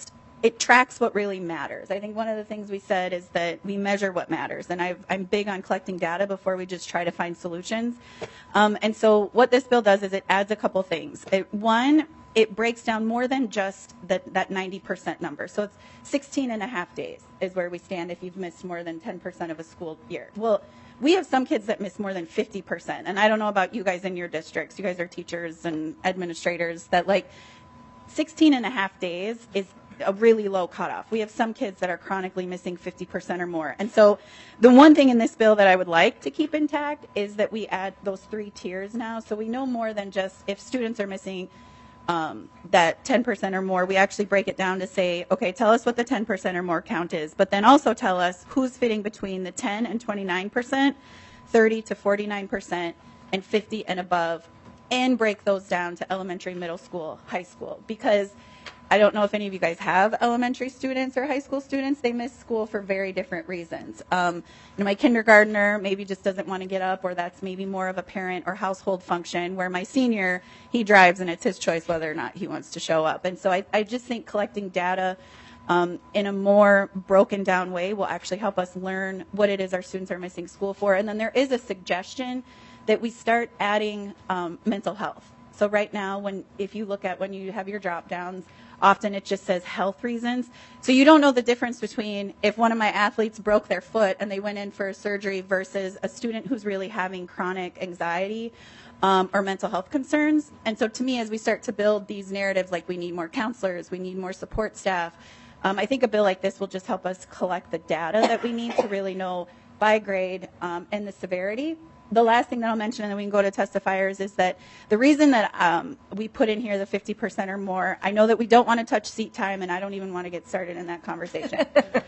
S8: it tracks what really matters. I think one of the things we said is that we measure what matters, and I've, I'm big on collecting data before we just try to find solutions. Um, and so what this bill does is it adds a couple things. It, one, it breaks down more than just that, that ninety percent number. So it's sixteen and a half days is where we stand if you've missed more than ten percent of a school year. Well, we have some kids that miss more than fifty percent. And I don't know about you guys in your districts. You guys are teachers and administrators that like sixteen and a half days is a really low cutoff. We have some kids that are chronically missing fifty percent or more. And so the one thing in this bill that I would like to keep intact is that we add those three tiers now. So we know more than just if students are missing um, that ten percent or more, we actually break it down to say, okay, tell us what the ten percent or more count is, but then also tell us who's fitting between the ten and twenty-nine percent, thirty to forty-nine percent, and fifty and above, and break those down to elementary, middle school, high school. Because I don't know if any of you guys have elementary students or high school students. They miss school for very different reasons. Um, you know, my kindergartner maybe just doesn't want to get up, or that's maybe more of a parent or household function, where my senior, he drives and it's his choice whether or not he wants to show up. And so I, I just think collecting data um, in a more broken down way will actually help us learn what it is our students are missing school for. And then there is a suggestion that we start adding um, mental health. So right now, when if you look at when you have your drop downs, often it just says health reasons. So you don't know the difference between if one of my athletes broke their foot and they went in for a surgery versus a student who's really having chronic anxiety um, or mental health concerns. And so to me, as we start to build these narratives, like we need more counselors, we need more support staff, um, I think a bill like this will just help us collect the data that we need to really know by grade um, and the severity. The last thing that I'll mention, and then we can go to testifiers, is that the reason that um, we put in here the fifty percent or more, I know that we don't want to touch seat time, and I don't even want to get started in that conversation.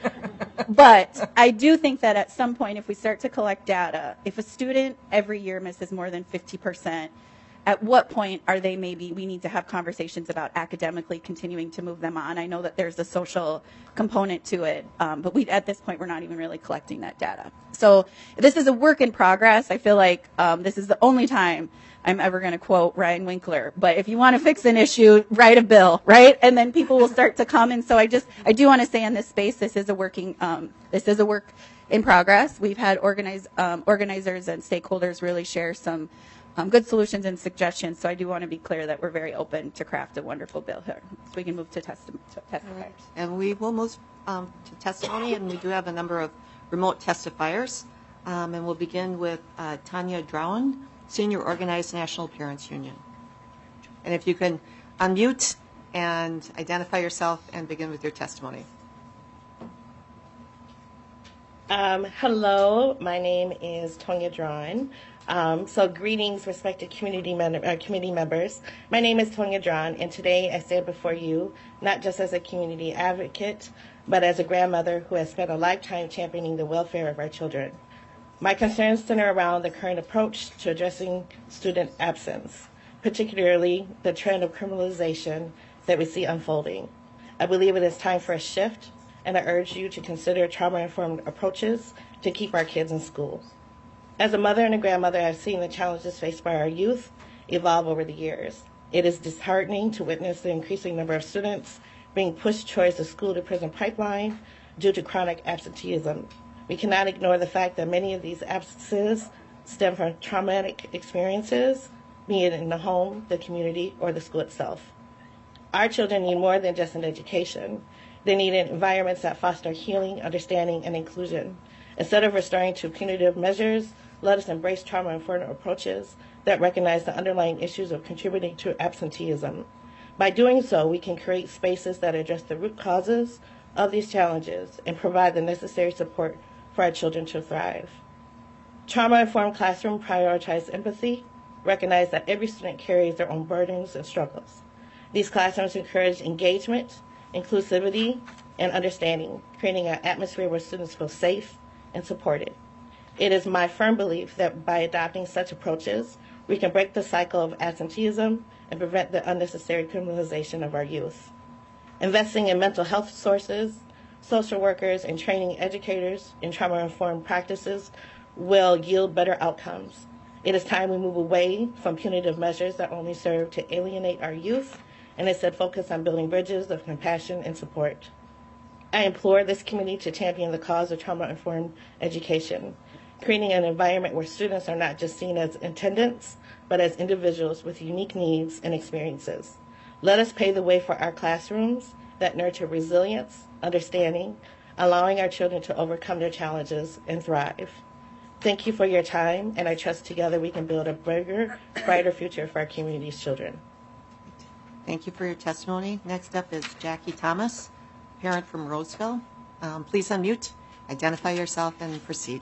S8: But I do think that at some point, if we start to collect data, if a student every year misses more than fifty percent, at what point are they maybe, we need to have conversations about academically continuing to move them on. I know that there's a social component to it, um, but we at this point, we're not even really collecting that data. So this is a work in progress. I feel like um, this is the only time I'm ever going to quote Ryan Winkler. But if you want to fix an issue, write a bill, right? And then people will start to come. And so I just, I do want to say in this space, this is a working, um, this is a work in progress. We've had organize, um, organizers and stakeholders really share some Um, good solutions and suggestions. So I do want to be clear that we're very open to craft a wonderful bill here. So we can move to testi- to testifiers.
S1: And we will move um, to testimony, and we do have a number of remote testifiers. Um, and we'll begin with uh, Tanya Drowan, Senior Organized National Parents Union. And if you can unmute and identify yourself and begin with your testimony.
S4: Um, hello, my name is Tonya Drawn. Um, so greetings, respected community men- uh, committee members. My name is Tonya Drawn, and today I stand before you not just as a community advocate, but as a grandmother who has spent a lifetime championing the welfare of our children. My concerns center around the current approach to addressing student absence, particularly the trend of criminalization that we see unfolding. I believe it is time for a shift, and I urge you to consider trauma-informed approaches to keep our kids in school. As a mother and a grandmother, I've seen the challenges faced by our youth evolve over the years. It is disheartening to witness the increasing number of students being pushed towards the school-to-prison pipeline due to chronic absenteeism. We cannot ignore the fact that many of these absences stem from traumatic experiences, be it in the home, the community, or the school itself. Our children need more than just an education. They need environments that foster healing, understanding, and inclusion. Instead of restoring to punitive measures, let us embrace trauma-informed approaches that recognize the underlying issues of contributing to absenteeism. By doing so, we can create spaces that address the root causes of these challenges and provide the necessary support for our children to thrive. Trauma-informed classroom prioritize empathy, recognize that every student carries their own burdens and struggles. These classrooms encourage engagement, inclusivity, and understanding, creating an atmosphere where students feel safe and supported. It is my firm belief that by adopting such approaches, we can break the cycle of absenteeism and prevent the unnecessary criminalization of our youth. Investing in mental health sources, social workers, and training educators in trauma-informed practices will yield better outcomes. It is time we move away from punitive measures that only serve to alienate our youth and instead focus on building bridges of compassion and support. I implore this committee to champion the cause of trauma-informed education, creating an environment where students are not just seen as attendants, but as individuals with unique needs and experiences. Let us pave the way for our classrooms that nurture resilience, understanding, allowing our children to overcome their challenges and thrive. Thank you for your time, and I trust together we can build a bigger, brighter future for our community's children.
S1: Thank you for your testimony. Next up is Jackie Thomas, parent from Roseville. Um, please unmute, identify yourself, and proceed.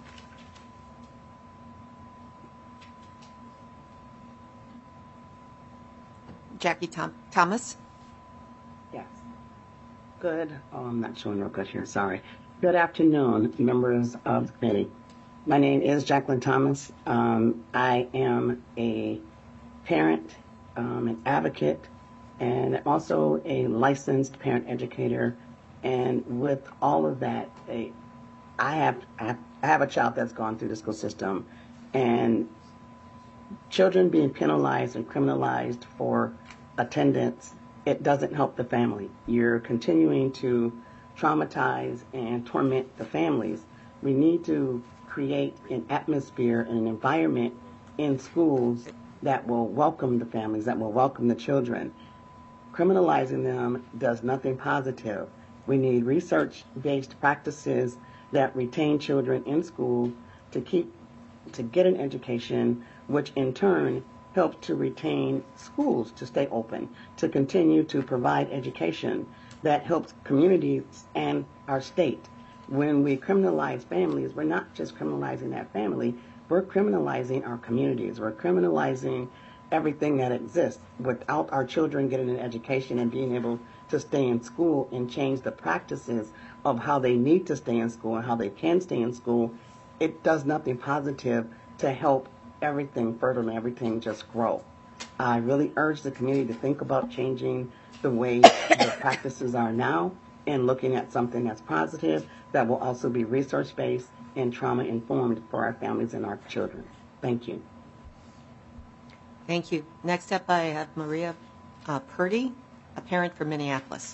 S1: Jackie Tom- Thomas.
S6: Yes. Good. Oh, I'm not showing real good here. Sorry. Good afternoon, members of the committee. My name is Jacqueline Thomas. Um, I am a parent, um, an advocate, and also a licensed parent educator. And with all of that, a, I have I have I have a child that's gone through the school system, and children being penalized and criminalized for attendance, it doesn't help the family. You're continuing to traumatize and torment the families. We need to create an atmosphere and an environment in schools that will welcome the families, that will welcome the children. Criminalizing them does nothing positive. We need research-based practices that retain children in school to keep, to get an education, which in turn help to retain schools to stay open, to continue to provide education that helps communities and our state. When we criminalize families, we're not just criminalizing that family, we're criminalizing our communities. We're criminalizing everything that exists. Without our children getting an education and being able to stay in school and change the practices of how they need to stay in school and how they can stay in school, it does nothing positive to help everything further and everything just grow. I really urge the community to think about changing the way the practices are now and looking at something that's positive that will also be research-based and trauma-informed for our families and our children. Thank you.
S1: Thank you. Next up, I have Maria uh, Purdy, a parent from Minneapolis.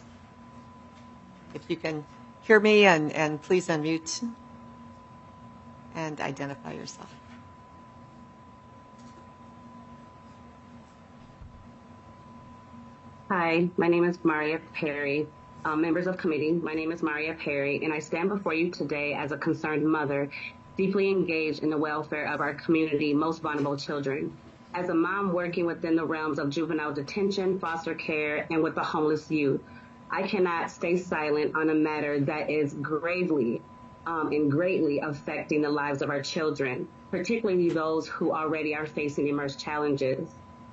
S1: If you can hear me, and, and please unmute and identify yourself.
S22: Hi, my name is Maria Perry. Um, members of committee, my name is Maria Perry, and I stand before you today as a concerned mother, deeply engaged in the welfare of our community, most vulnerable children. As a mom working within the realms of juvenile detention, foster care, and with the homeless youth, I cannot stay silent on a matter that is gravely um, and greatly affecting the lives of our children, particularly those who already are facing immense challenges.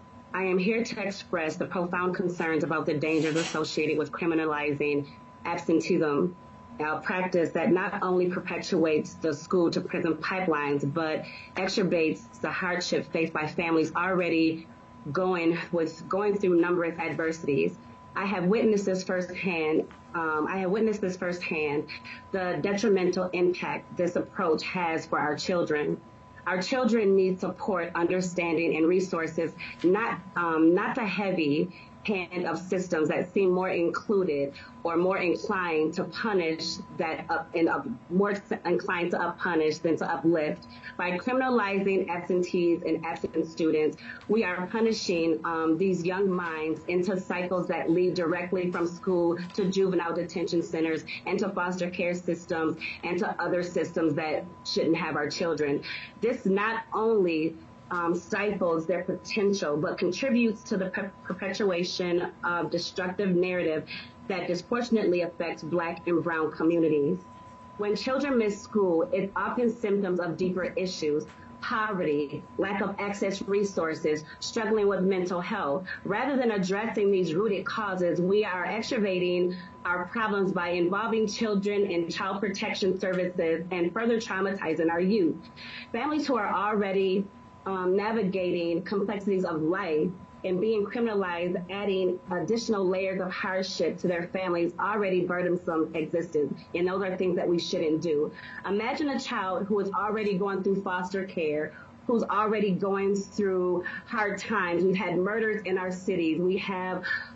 S22: I am here to express the profound concerns about the dangers associated with criminalizing absenteeism, a practice that not only perpetuates the school to prison pipelines, but exacerbates the hardship faced by families already going with going through numerous adversities. I have witnessed this firsthand. Um, I have witnessed this firsthand, the detrimental impact this approach has for our children. Our children need support, understanding, and resources, not um, not the heavy hand of systems that seem more included or more inclined to punish that up and up, more inclined to up punish than to uplift. By criminalizing absentees and absent students, we are punishing um, these young minds into cycles that lead directly from school to juvenile detention centers and to foster care systems and to other systems that shouldn't have our children. This not only Um, stifles their potential, but contributes to the per- perpetuation of destructive narrative that disproportionately affects Black and Brown communities. When children miss school, it's often symptoms of deeper issues: poverty, lack of access to resources, struggling with mental health. Rather than addressing these rooted causes, we are aggravating our problems by involving children in child protection services and further traumatizing our youth. Families who are already Um, navigating complexities of life and being criminalized, adding additional layers of hardship to their families' already burdensome existence. And those are things that we shouldn't do. Imagine a child who is already going through foster care, who's already going through hard times. We've had murders in our cities. We have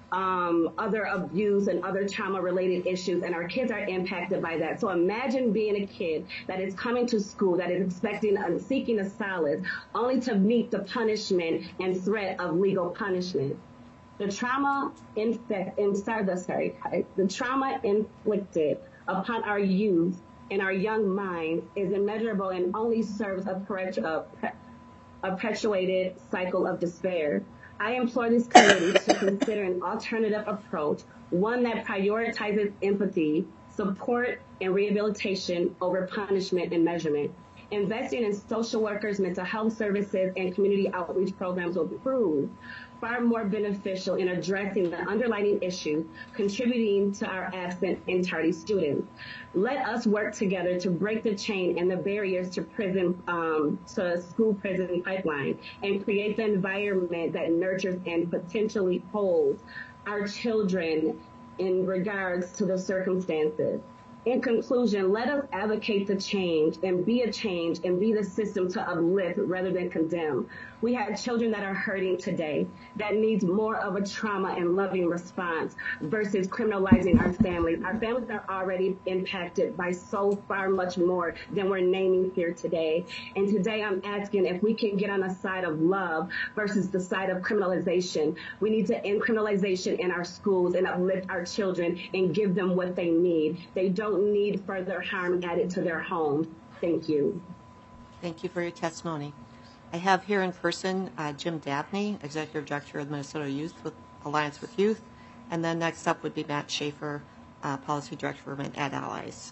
S22: um, other abuse and other trauma-related issues, and our kids are impacted by that. So imagine being a kid that is coming to school, that is expecting and seeking a solace, only to meet the punishment and threat of legal punishment. The trauma infect, inside the sorry, the trauma inflicted upon our youth and our young minds is immeasurable and only serves a, perpetu- a, a perpetuated cycle of despair. I implore this committee to consider an alternative approach, one that prioritizes empathy, support, and rehabilitation over punishment and measurement. Investing in social workers, mental health services, and community outreach programs will prove far more beneficial in addressing the underlying issues contributing to our absent and tardy students. Let us work together to break the chain and the barriers to prison, um, to school prison pipeline, and create the environment that nurtures and potentially holds our children in regards to the circumstances. In conclusion, let us advocate the change and be a change and be the system to uplift rather than condemn. We have children that are hurting today that needs more of a trauma and loving response versus criminalizing our families. Our families are already impacted by so far much more than we're naming here today. And today I'm asking if we can get on the side of love versus the side of criminalization. We need to end criminalization in our schools and uplift our children and give them what they need. They don't need further harm added to their homes. Thank you.
S1: Thank you for your testimony. I have here in person uh, Jim Dabney, Executive Director of the Minnesota Youth with Alliance with Youth, and then next up would be Matt Schaefer, uh, Policy Director for Ed Allies.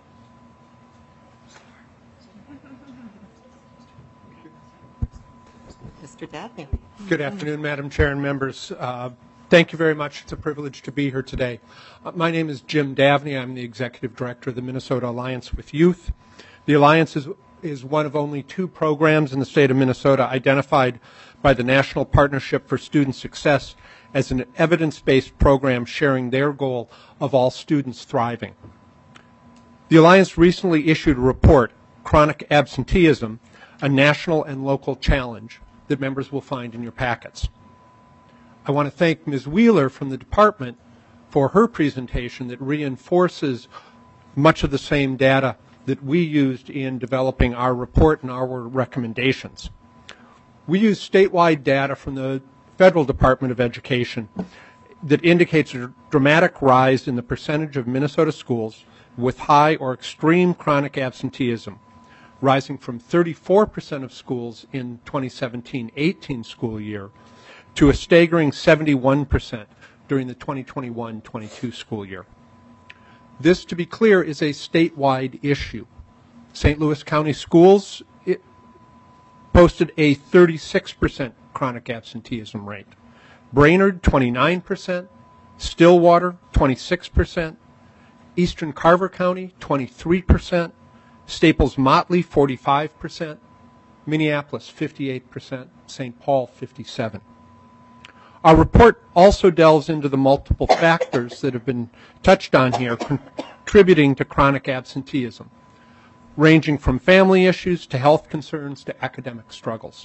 S1: Mister Dabney.
S5: Good afternoon, Madam Chair and members. Uh, thank you very much. It's a privilege to be here today. Uh, my name is Jim Dabney. I'm the Executive Director of the Minnesota Alliance with Youth. The Alliance is is one of only two programs in the state of Minnesota identified by the National Partnership for Student Success as an evidence-based program sharing their goal of all students thriving. The Alliance recently issued a report, Chronic Absenteeism, a National and Local Challenge, that members will find in your packets. I want to thank Miz Wheeler from the department for her presentation that reinforces much of the same data that we used in developing our report and our recommendations. We use statewide data from the Federal Department of Education that indicates a dramatic rise in the percentage of Minnesota schools with high or extreme chronic absenteeism, rising from thirty-four percent of schools in twenty seventeen eighteen school year to a staggering seventy-one percent during the twenty twenty-one twenty-two school year. This, to be clear, is a statewide issue. Saint Louis County Schools it posted a thirty-six percent chronic absenteeism rate. Brainerd, twenty-nine percent. Stillwater, twenty-six percent. Eastern Carver County, twenty-three percent. Staples-Motley, forty-five percent. Minneapolis, fifty-eight percent. Saint Paul, fifty-seven percent. Our report also delves into the multiple factors that have been touched on here contributing to chronic absenteeism, ranging from family issues to health concerns to academic struggles.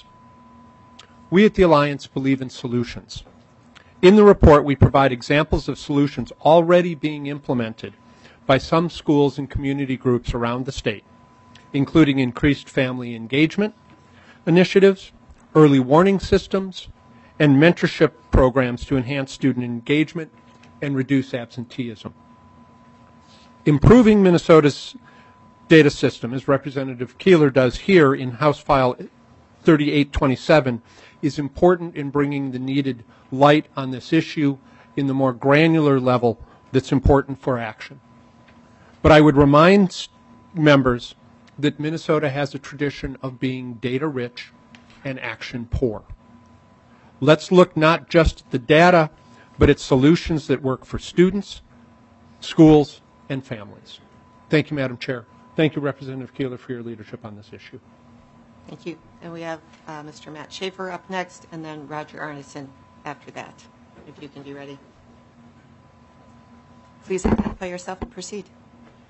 S5: We at the Alliance believe in solutions. In the report, we provide examples of solutions already being implemented by some schools and community groups around the state, including increased family engagement initiatives, early warning systems, and mentorship programs to enhance student engagement and reduce absenteeism. Improving Minnesota's data system, as Representative Keeler does here in House File thirty-eight twenty-seven, is important in bringing the needed light on this issue in the more granular level that's important for action. But I would remind members that Minnesota has a tradition of being data-rich and action-poor. Let's look not just at the data, but at solutions that work for students, schools, and families. Thank you, Madam Chair. Thank you, Representative Keeler, for your leadership on this issue.
S1: Thank you. And we have uh, Mister Matt Schaefer up next, and then Roger Arneson after that, if you can be ready. Please identify yourself and proceed.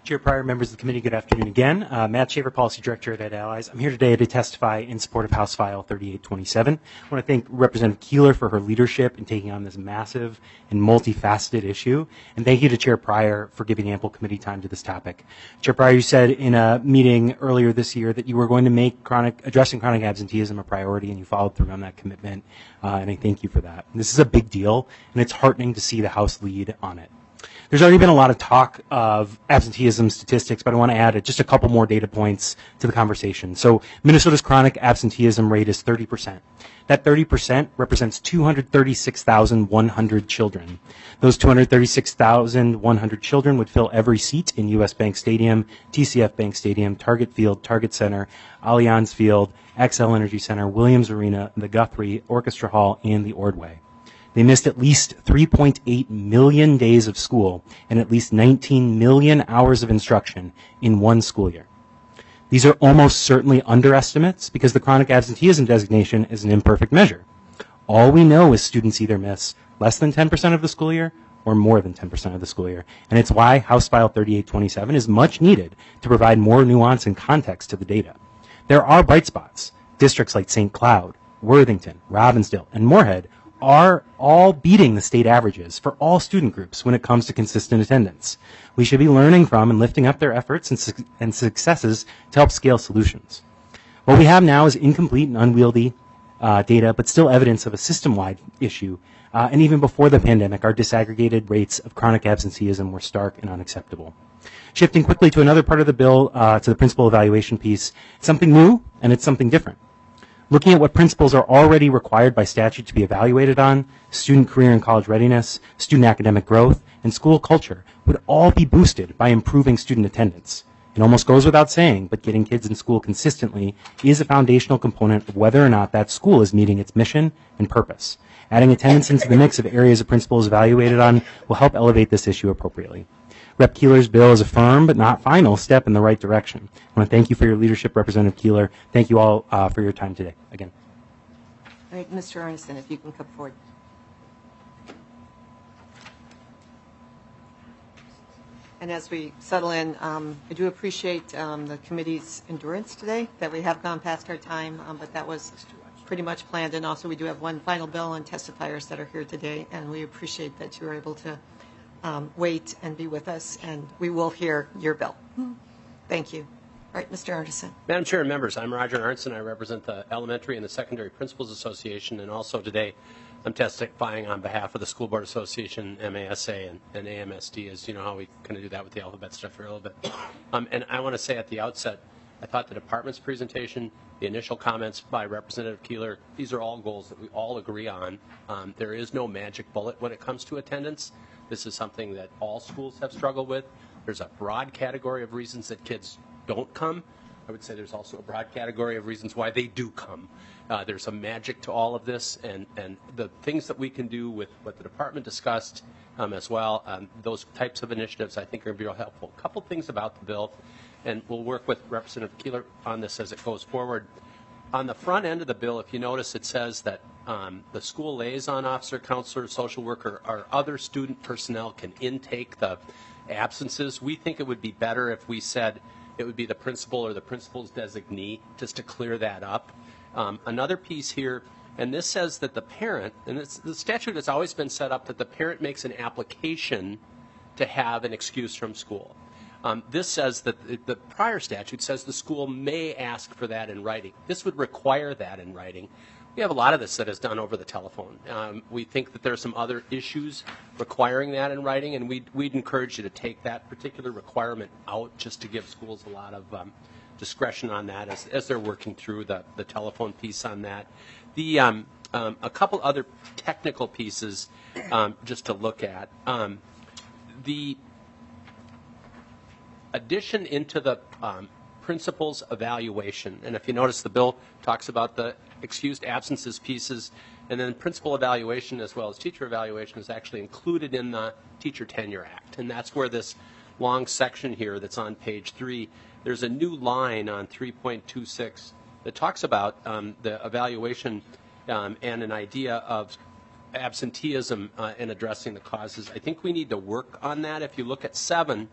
S14: Chair Pryor, members of the committee, good afternoon again. Uh, Matt Shaver, Policy Director at Ed Allies. I'm here today to testify in support of House File thirty-eight twenty-seven. I want to thank Representative Keeler for her leadership in taking on this massive and multifaceted issue. And thank you to Chair Pryor for giving ample committee time to this topic. Chair Pryor, you said in a meeting earlier this year that you were going to make chronic, addressing chronic absenteeism a priority, and you followed through on that commitment. Uh, and I thank you for that. And this is a big deal, and it's heartening to see the House lead on it. There's already been a lot of talk of absenteeism statistics, but I want to add just a couple more data points to the conversation. So Minnesota's chronic absenteeism rate is thirty percent. That thirty percent represents two hundred thirty-six thousand one hundred children. Those two hundred thirty-six thousand one hundred children would fill every seat in U S Bank Stadium, T C F Bank Stadium, Target Field, Target Center, Allianz Field, Xcel Energy Center, Williams Arena, the Guthrie, Orchestra Hall, and the Ordway. They missed at least three point eight million days of school and at least nineteen million hours of instruction in one school year. These are almost certainly underestimates because the chronic absenteeism designation is an imperfect measure. All we know is students either miss less than ten percent of the school year or more than ten percent of the school year. And it's why House File thirty-eight twenty-seven is much needed to provide more nuance and context to the data. There are bright spots. Districts like Saint Cloud, Worthington, Robbinsdale, and Moorhead are all beating the state averages for all student groups when it comes to consistent attendance. We should be learning from and lifting up their efforts and, su- and successes to help scale solutions. What we have now is incomplete and unwieldy uh, data, but still evidence of a system-wide issue. Uh, and even before the pandemic, our disaggregated rates of chronic absenteeism were stark and unacceptable. Shifting quickly to another part of the bill, uh, to the principal evaluation piece, it's something new and it's something different. Looking at what principals are already required by statute to be evaluated on, student career and college readiness, student academic growth, and school culture would all be boosted by improving student attendance. It almost goes without saying, but getting kids in school consistently is a foundational component of whether or not that school is meeting its mission and purpose. Adding attendance into the mix of areas a principal is evaluated on will help elevate this issue appropriately. Representative Keeler's bill is a firm but not final step in the right direction. I want to thank you for your leadership, Representative Keeler. Thank you all uh, for your time today. Again.
S1: All right, Mister Arneson, if you can come forward. And as we settle in, um, I do appreciate um, the committee's endurance today, that we have gone past our time, um, but that was pretty much planned. And also we do have one final bill and testifiers that are here today, and we appreciate that you were able to Um, wait and be with us, and we will hear your bill. Thank you. All right, Mister Arneson.
S20: Madam Chair and members, I'm Roger Arneson. I represent the Elementary and the Secondary Principals Association, and also today I'm testifying on behalf of the School Board Association, M A S A, and, and A M S D, as you know how we kind of do that with the alphabet stuff here a little bit. Um, and I want to say at the outset, I thought the department's presentation, the initial comments by Representative Keeler, these are all goals that we all agree on. Um, there is no magic bullet when it comes to attendance. This is something that all schools have struggled with. There's a broad category of reasons that kids don't come. I would say there's also a broad category of reasons why they do come. Uh, there's a magic to all of this, and, and the things that we can do with what the department discussed um, as well, um, those types of initiatives I think are going to be real helpful. A couple things about the bill, and we'll work with Representative Keeler on this as it goes forward. On the front end of the bill, if you notice, it says that um, the school liaison officer, counselor, social worker, or other student personnel can intake the absences. We think it would be better if we said it would be the principal or the principal's designee, just to clear that up. Um, another piece here, and this says that the parent, and it's, the statute has always been set up that the parent makes an application to have an excuse from school. Um, this says that the, the prior statute says the school may ask for that in writing. This would require that in writing. We have a lot of this that is done over the telephone. Um, we think that there are some other issues requiring that in writing, and we'd, we'd encourage you to take that particular requirement out just to give schools a lot of um, discretion on that as, as they're working through the, the telephone piece on that. The, um, um, a couple other technical pieces um, just to look at. Um, the addition into the um, principal's evaluation, and if you notice the bill talks about the excused absences pieces, and then principal evaluation as well as teacher evaluation is actually included in the Teacher Tenure Act, and that's where this long section here that's on page three, there's a new line on three point two six that talks about um, the evaluation um, and an idea of absenteeism uh, and addressing the causes. I think we need to work on that. If you look at seven,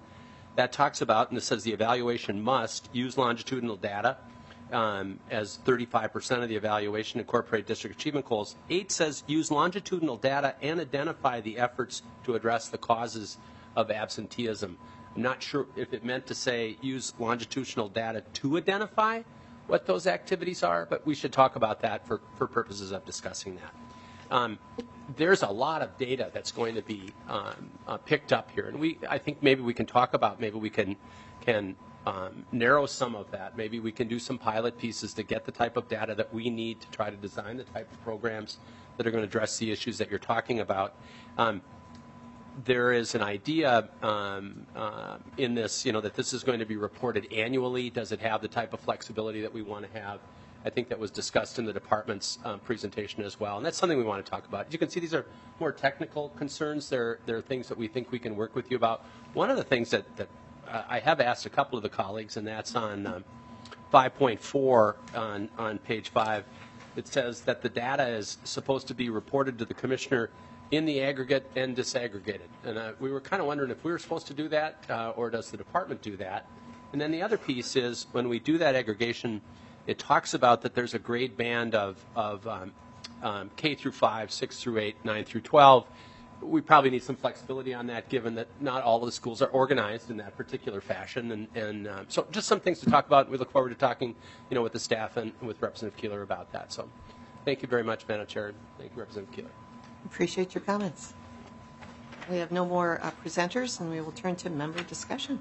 S20: that talks about, and it says the evaluation must use longitudinal data um, as thirty-five percent of the evaluation, incorporate district achievement goals. Eight says use longitudinal data and identify the efforts to address the causes of absenteeism. I'm not sure if it meant to say use longitudinal data to identify what those activities are, but we should talk about that for, for purposes of discussing that. Um, there's a lot of data that's going to be um, uh, picked up here, and we I think maybe we can talk about, maybe we can can um, narrow some of that. Maybe we can do some pilot pieces to get the type of data that we need to try to design the type of programs that are going to address the issues that you're talking about. Um, there is an idea um, uh, in this, you know, that this is going to be reported annually. Does it have the type of flexibility that we want to have? I think that was discussed in the department's um, presentation as well, and that's something we want to talk about. As you can see, these are more technical concerns. They're, they're things that we think we can work with you about. One of the things that, that uh, I have asked a couple of the colleagues, and that's on um, five point four on, on page five. It says that the data is supposed to be reported to the commissioner in the aggregate and disaggregated. And uh, we were kind of wondering if we were supposed to do that, uh, or does the department do that? And then the other piece is when we do that aggregation, it talks about that there's a grade band of, of um, um, K through five, six through eight, nine through twelve. We probably need some flexibility on that, given that not all of the schools are organized in that particular fashion. And, and uh, so just some things to talk about. We look forward to talking, you know, with the staff and with Representative Keeler about that. So thank you very much, Madam Chair. Thank you, Representative Keeler.
S1: Appreciate your comments. We have no more uh, presenters, and we will turn to member discussion.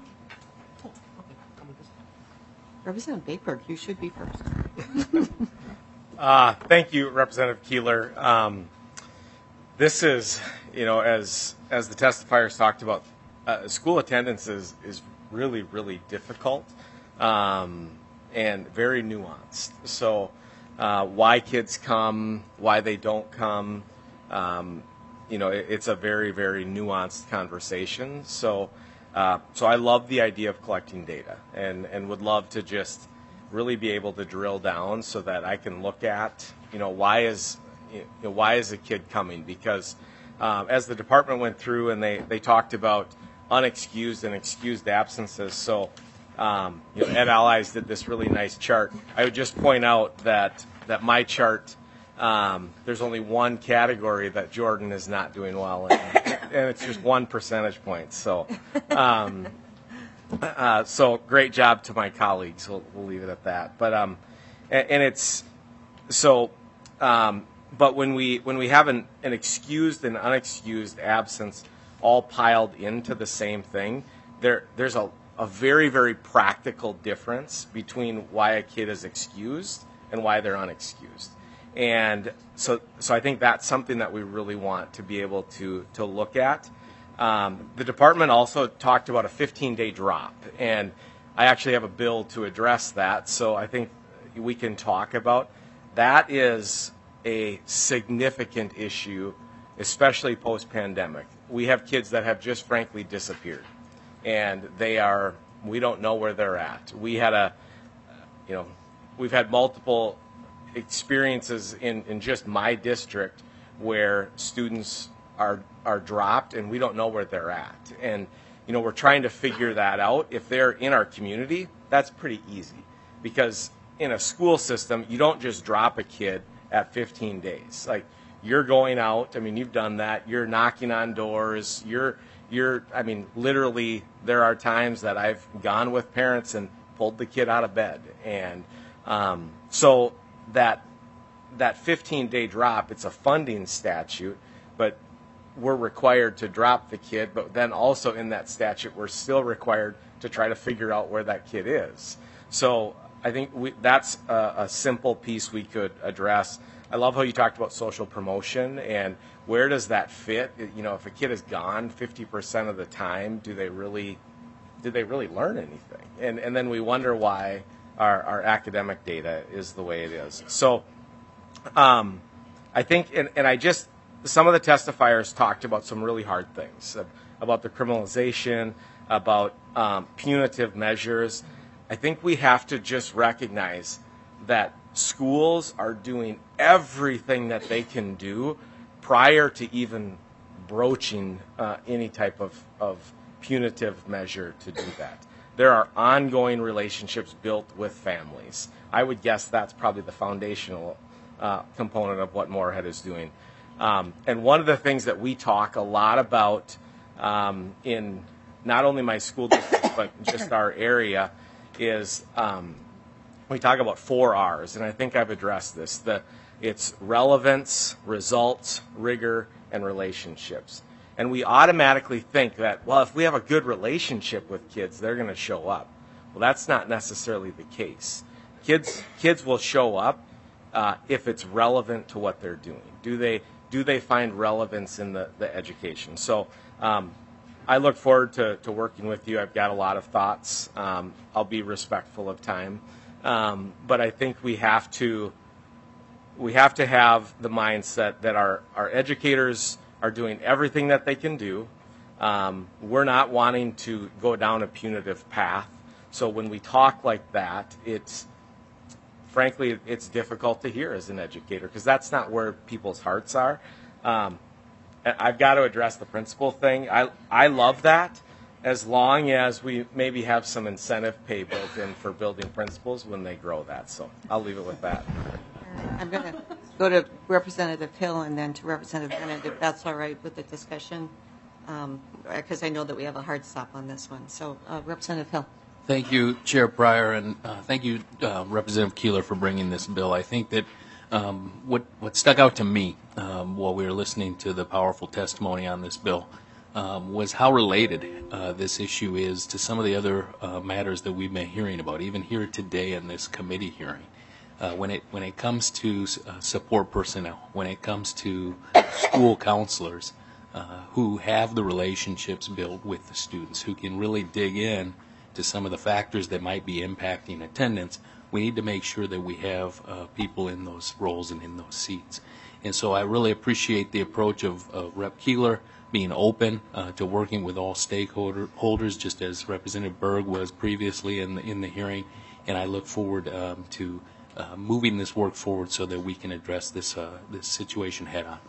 S1: Representative Bayberg, you should be first.
S7: uh, thank you, Representative Keeler. Um, this is, you know, as as the testifiers talked about, uh, school attendance is, is really, really difficult um, and very nuanced. So uh, why kids come, why they don't come, um, you know, it, it's a very, very nuanced conversation. So Uh, so I love the idea of collecting data, and, and would love to just really be able to drill down so that I can look at, you know, why is, you know, why is a kid coming? Because um, as the department went through and they, they talked about unexcused and excused absences, so um, you know, Ed Allies did this really nice chart. I would just point out that, that my chart, um, there's only one category that Jordan is not doing well in. And it's just one percentage point. So, um, uh, so great job to my colleagues. We'll, we'll leave it at that. But um, and, and it's so. Um, but when we when we have an, an excused and unexcused absence all piled into the same thing, there there's a, a very very practical difference between why a kid is excused and why they're unexcused. And so, so I think that's something that we really want to be able to to look at. Um, the department also talked about a fifteen-day drop, and I actually have a bill to address that. So I think we can talk about that. Is a significant issue, especially post-pandemic. We have kids that have just frankly disappeared, and they are. We don't know where they're at. We had a, you know, we've had multiple experiences in, in just my district where students are are dropped and we don't know where they're at. And, you know, we're trying to figure that out. If they're in our community, that's pretty easy. Because in a school system, you don't just drop a kid at fifteen days. Like, you're going out, I mean, you've done that, you're knocking on doors, you're, you're, I mean, literally, there are times that I've gone with parents and pulled the kid out of bed. And um, so, that that fifteen-day drop, it's a funding statute, but we're required to drop the kid, but then also in that statute, we're still required to try to figure out where that kid is. So I think we, that's a, a simple piece we could address. I love how you talked about social promotion and where does that fit? You know, if a kid is gone fifty percent of the time, do they really, did they really learn anything? And, and then we wonder why Our, our academic data is the way it is. So um, I think, and, and I just, some of the testifiers talked about some really hard things, uh, about the criminalization, about um, punitive measures. I think we have to just recognize that schools are doing everything that they can do prior to even broaching uh, any type of, of punitive measure to do that. There are ongoing relationships built with families. I would guess that's probably the foundational uh, component of what Moorhead is doing. Um, and one of the things that we talk a lot about um, in not only my school district, but just our area is um, we talk about four R's, and I think I've addressed this. The, it's relevance, results, rigor, and relationships. And we automatically think that, well, if we have a good relationship with kids, they're going to show up. Well, that's not necessarily the case. Kids, kids will show up uh, if it's relevant to what they're doing. Do they, do they find relevance in the, the education? So um, I look forward to, to working with you. I've got a lot of thoughts. Um, I'll be respectful of time. Um, but I think we have to we have to have the mindset that our, our educators are doing everything that they can do. Um, we're not wanting to go down a punitive path. So when we talk like that, it's frankly, it's difficult to hear as an educator because that's not where people's hearts are. Um, I've got to address the principal thing. I, I love that as long as we maybe have some incentive pay built in for building principals when they grow that. So I'll leave it with that.
S1: I'm going to go to Representative Hill and then to Representative Bennett, if that's all right with the discussion, because um, I know that we have a hard stop on this one. So uh, Representative Hill.
S10: Thank you, Chair Pryor, and uh, thank you, uh, Representative Keeler, for bringing this bill. I think that um, what, what stuck out to me um, while we were listening to the powerful testimony on this bill um, was how related uh, this issue is to some of the other uh, matters that we've been hearing about, even here today in this committee hearing. Uh, when it when it comes to uh, support personnel, when it comes to school counselors uh, who have the relationships built with the students, who can really dig in to some of the factors that might be impacting attendance, we need to make sure that we have uh, people in those roles and in those seats. And so I really appreciate the approach of, of Rep Keeler being open uh, to working with all stakeholders, just as Representative Berg was previously in the, in the hearing. And I look forward um, to Uh, moving this work forward so that we can address this uh, this situation head on.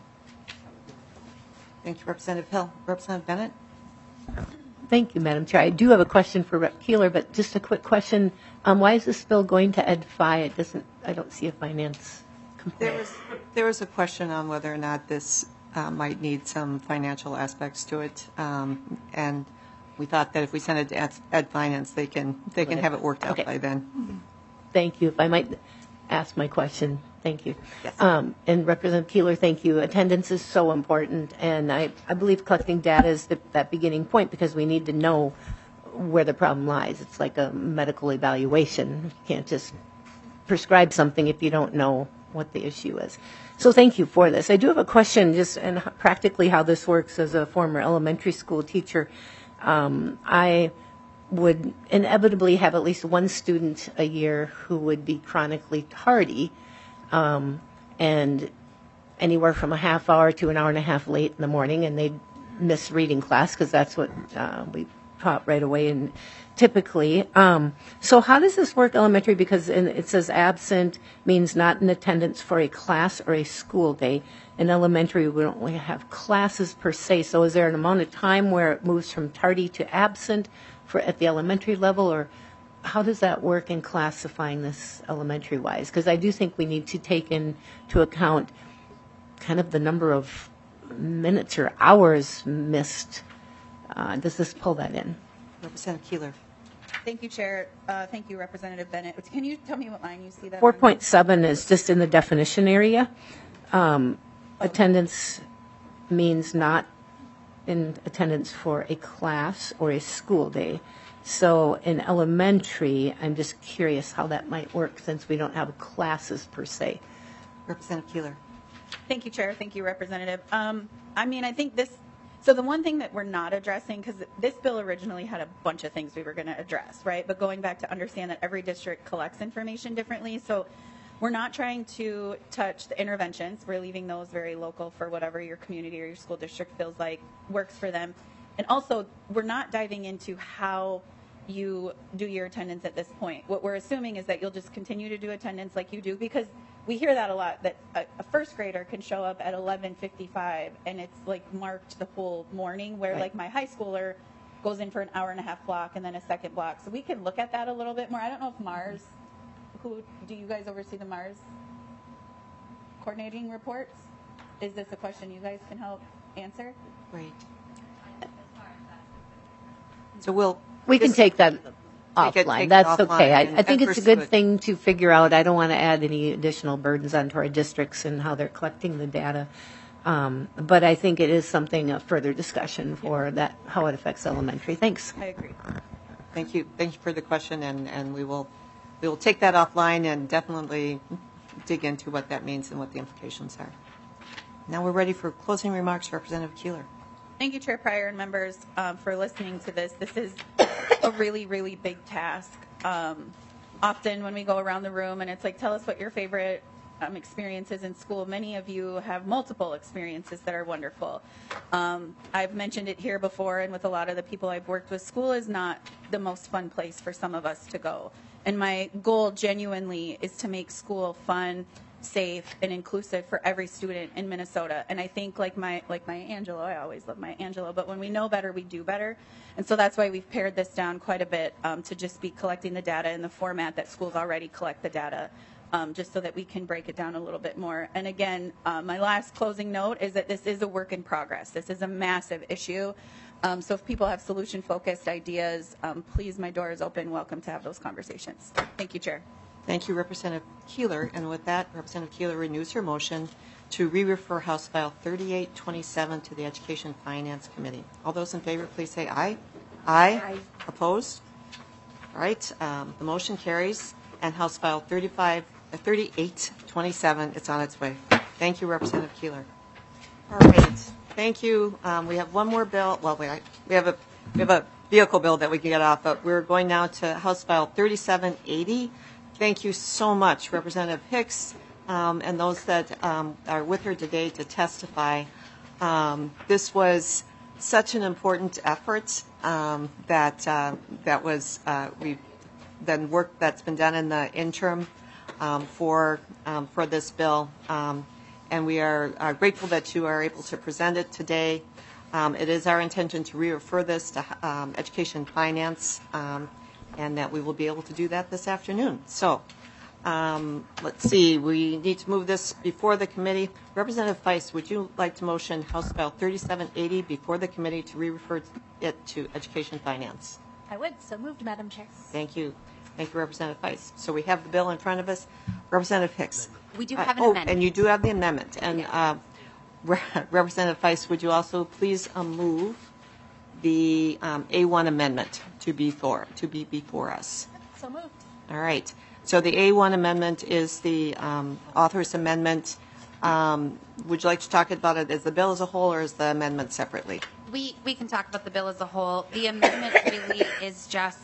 S1: Thank you, Representative Hill. Representative Bennett.
S9: Thank you, Madam Chair. I do have a question for Rep Keeler, but just a quick question. Um, why is this bill going to Ed Fi? It doesn't. I don't see a finance component.
S1: There was there was a question on whether or not this uh, might need some financial aspects to it, um, and we thought that if we send it to Ed, Ed Finance, they can they can have it worked out
S9: okay.
S1: by then.
S9: Thank you. If I might ask my question, thank you.
S1: Yes.
S9: Um, and Representative Keeler, thank you. Attendance is so important, and I, I believe collecting data is the, that beginning point because we need to know where the problem lies. It's like a medical evaluation. You can't just prescribe something if you don't know what the issue is. So thank you for this. I do have a question just and practically how this works as a former elementary school teacher. Um, I would inevitably have at least one student a year who would be chronically tardy um, and anywhere from a half hour to an hour and a half late in the morning, and they'd miss reading class because that's what uh, we taught right away and typically. Um, so how does this work elementary? Because in, it says absent means not in attendance for a class or a school day. In elementary, we don't really have classes per se. So is there an amount of time where it moves from tardy to absent for at the elementary level, or how does that work in classifying this elementary wise? Because I do think we need to take into account kind of the number of minutes or hours missed. Uh, does this pull that in?
S1: Representative Keeler.
S8: Thank you, Chair. Uh, thank you, Representative Bennett. Can you tell me what line you see that?
S9: four point seven is just in the definition area. Um, oh. Attendance means not in attendance for a class or a school day. So in elementary, I'm just curious how that might work since we don't have classes per se.
S1: Representative Keeler.
S8: Thank you, Chair. Thank you, Representative. Um, I mean, I think this, so the one thing that we're not addressing, because this bill originally had a bunch of things we were going to address, right? But going back to understand that every district collects information differently. So we're not trying to touch the interventions. We're leaving those very local for whatever your community or your school district feels like works for them. And also, we're not diving into how you do your attendance at this point. What we're assuming is that you'll just continue to do attendance like you do, because we hear that a lot, that a, a first grader can show up at eleven fifty-five and it's like marked the whole morning, where
S1: right.
S8: like my high schooler goes in for an hour and a half block and then a second block. So we can look at that a little bit more. I don't know if Mars, who do you guys oversee the Mars coordinating reports? Is this a question you guys can help answer?
S1: Great. So we'll
S9: We can
S1: just
S9: take that
S1: take it-
S9: offline.
S1: take it
S9: That's
S1: offline
S9: okay. I,
S1: and-
S9: I think
S1: and
S9: it's a
S1: pursue
S9: good
S1: it.
S9: thing to figure out. I don't want to add any additional burdens onto our districts and how they're collecting the data. Um, but I think it is something, a further discussion for that, how it affects elementary. Thanks.
S8: I agree.
S1: Thank you. Thank you for the question, and, and we will we will take that offline and definitely dig into what that means and what the implications are. Now we're ready for closing remarks. Representative Keeler.
S8: Thank you, Chair Pryor and members, um, for listening to this. This is a really, really big task. Um, often when we go around the room and it's like, tell us what your favorite um, experiences in school, many of you have multiple experiences that are wonderful. Um, I've mentioned it here before, and with a lot of the people I've worked with, school is not the most fun place for some of us to go. And my goal genuinely is to make school fun, safe, and inclusive for every student in Minnesota. And I think like my like my Angelo, I always love my Angelo, but when we know better, we do better. And so that's why we've pared this down quite a bit um, to just be collecting the data in the format that schools already collect the data, um, just so that we can break it down a little bit more. And again, uh, my last closing note is that this is a work in progress. This is a massive issue. Um, so if people have solution-focused ideas, um, please, my door is open. Welcome to have those conversations. Thank you, Chair.
S1: Thank you, Representative Keeler. And with that, Representative Keeler renews her motion to re-refer House File thirty-eight twenty-seven to the Education Finance Committee. All those in favor, please say aye. Aye. Aye. Opposed? All right. Um, the motion carries, and House File thirty-five, uh, thirty-eight twenty-seven, it's on its way. Thank you, Representative Keeler. All right. Thank you. Um, we have one more bill. Well, we, we have a we have a vehicle bill that we can get off, but we're going now to House File thirty-seven eighty. Thank you so much, Representative Hicks, um, and those that um, are with her today to testify. Um, this was such an important effort um, that uh, that was uh, we've done work that's been done in the interim um, for um, for this bill, um, and we are, are grateful that you are able to present it today. Um, it is our intention to re-refer this to um, Education Finance. Um, and that we will be able to do that this afternoon. So um, let's see, we need to move this before the committee. Representative Feist, would you like to motion House File thirty-seven eighty before the committee to re-refer it to Education Finance?
S16: I would. So moved, Madam Chair.
S1: Thank you. Thank you, Representative Feist. So we have the bill in front of us. Representative Hicks.
S2: We do
S1: Uh,
S2: have an
S1: oh,
S2: amendment.
S1: and you do have the amendment. And uh, Re- Representative Feist, would you also please uh, move the um, A one amendment to be for to be before us?
S16: So moved.
S1: All right. So the A one amendment is the um, author's amendment. Um, would you like to talk about it as the bill as a whole or as the amendment separately?
S12: We, we can talk about the bill as a whole. The amendment really is just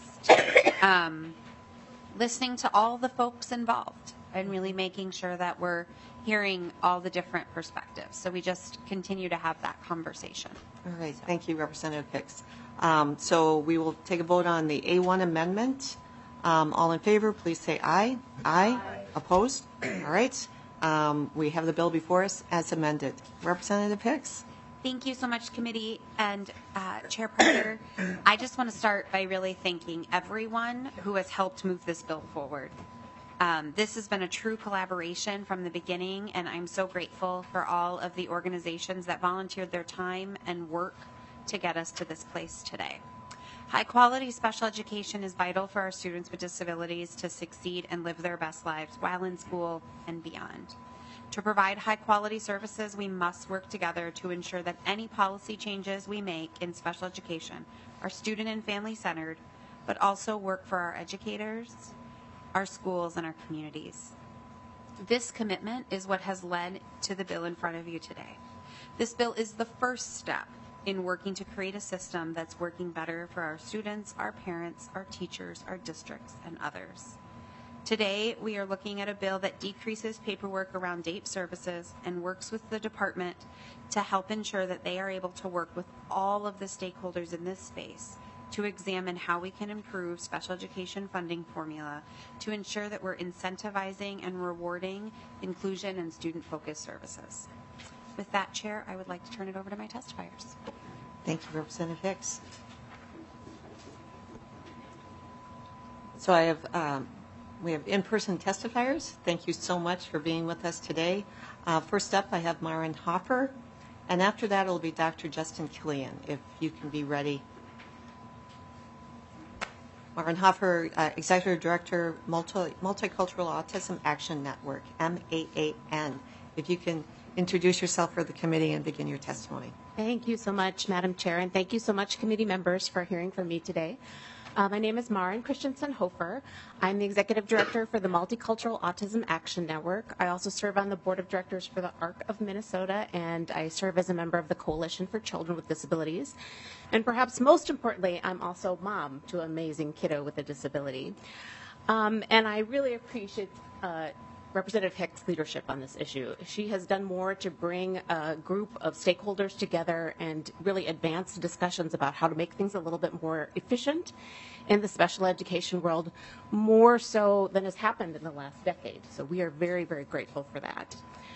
S12: um, listening to all the folks involved and really making sure that we're hearing all the different perspectives. So we just continue to have that conversation.
S1: All right. Thank you, Representative Hicks. Um, so we will take a vote on the A one amendment. Um, all in favor, please say aye. Aye. Aye. Opposed? All right. Um, we have the bill before us as amended. Representative Hicks.
S12: Thank you so much, committee and uh, Chair Pryor. I just want to start by really thanking everyone who has helped move this bill forward. Um, this has been a true collaboration from the beginning, and I'm so grateful for all of the organizations that volunteered their time and work to get us to this place today. High quality special education is vital for our students with disabilities to succeed and live their best lives while in school and beyond. To provide high quality services, we must work together to ensure that any policy changes we make in special education are student and family centered, but also work for our educators, our schools, and our communities. This commitment is what has led to the bill in front of you today. This bill is the first step in working to create a system that's working better for our students, our parents, our teachers, our districts, and others. Today, we are looking at a bill that decreases paperwork around D A P E services and works with the department to help ensure that they are able to work with all of the stakeholders in this space to examine how we can improve special education funding formula to ensure that we're incentivizing and rewarding inclusion and student-focused services. With that, Chair, I would like to turn it over to my testifiers.
S1: Thank you, Representative Hicks. So I have, um, we have in-person testifiers. Thank you so much for being with us today. Uh, first up, I have Maren Hoffer, and after that it'll be Doctor Justin Killian, if you can be ready. Maren Hoffer, uh, Executive Director, Multi- Multicultural Autism Action Network, M A A N. If you can introduce yourself for the committee and begin your testimony.
S11: Thank you so much, Madam Chair, and thank you so much, committee members, for hearing from me today. Uh, my name is Maren Christensen Hofer. I'm the Executive Director for the Multicultural Autism Action Network. I also serve on the Board of Directors for the A R C of Minnesota, and I serve as a member of the Coalition for Children with Disabilities. And perhaps most importantly, I'm also mom to an amazing kiddo with a disability. Um, and I really appreciate uh, Representative Hicks' leadership on this issue. She has done more to bring a group of stakeholders together and really advance discussions about how to make things a little bit more efficient in the special education world, more so than has happened in the last decade. So we are very, very grateful for that.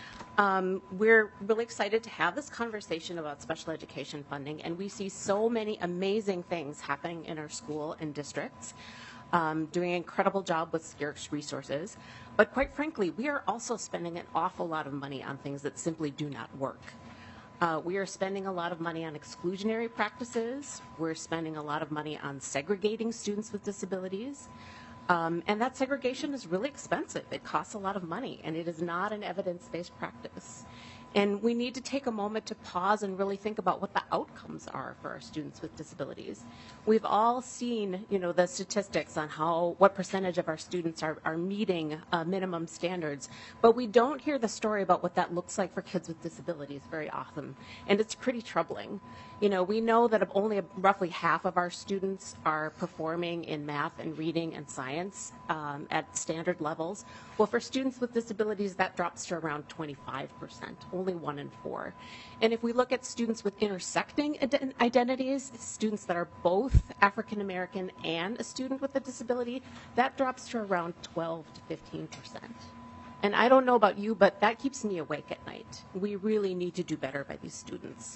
S11: Um, we're really excited to have this conversation about special education funding, and we see so many amazing things happening in our school and districts. Um, doing an incredible job with scarce resources. But quite frankly, we are also spending an awful lot of money on things that simply do not work. Uh, we are spending a lot of money on exclusionary practices. We're spending a lot of money on segregating students with disabilities. Um, and that segregation is really expensive. It costs a lot of money, and it is not an evidence-based practice. And we need to take a moment to pause and really think about what the outcomes are for our students with disabilities. We've all seen, you know, the statistics on how, what percentage of our students are, are meeting uh, minimum standards, but we don't hear the story about what that looks like for kids with disabilities very often. And it's pretty troubling. You know, we know that only roughly half of our students are performing in math and reading and science um, at standard levels. Well, for students with disabilities, that drops to around twenty-five percent. Only one in four. And if we look at students with intersecting ident- identities, students that are both African American and a student with a disability, that drops to around twelve to fifteen percent. And I don't know about you, but that keeps me awake at night. We really need to do better by these students.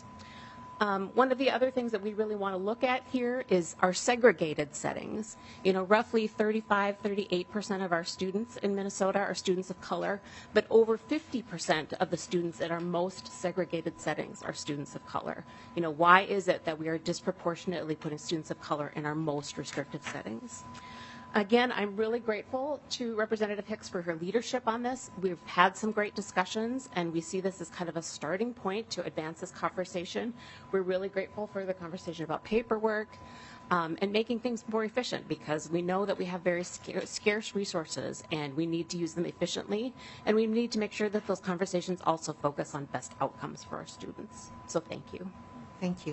S11: Um, one of the other things that we really want to look at here is our segregated settings. You know, roughly thirty-five, thirty-eight percent of our students in Minnesota are students of color, but over fifty percent of the students in our most segregated settings are students of color. You know, why is it that we are disproportionately putting students of color in our most restricted settings? Again, I'm really grateful to Representative Hicks for her leadership on this. We've had some great discussions, and we see this as kind of a starting point to advance this conversation. We're really grateful for the conversation about paperwork um, and making things more efficient, because we know that we have very scarce, scarce resources, and we need to use them efficiently, and we need to make sure that those conversations also focus on best outcomes for our students. So thank you.
S1: Thank you.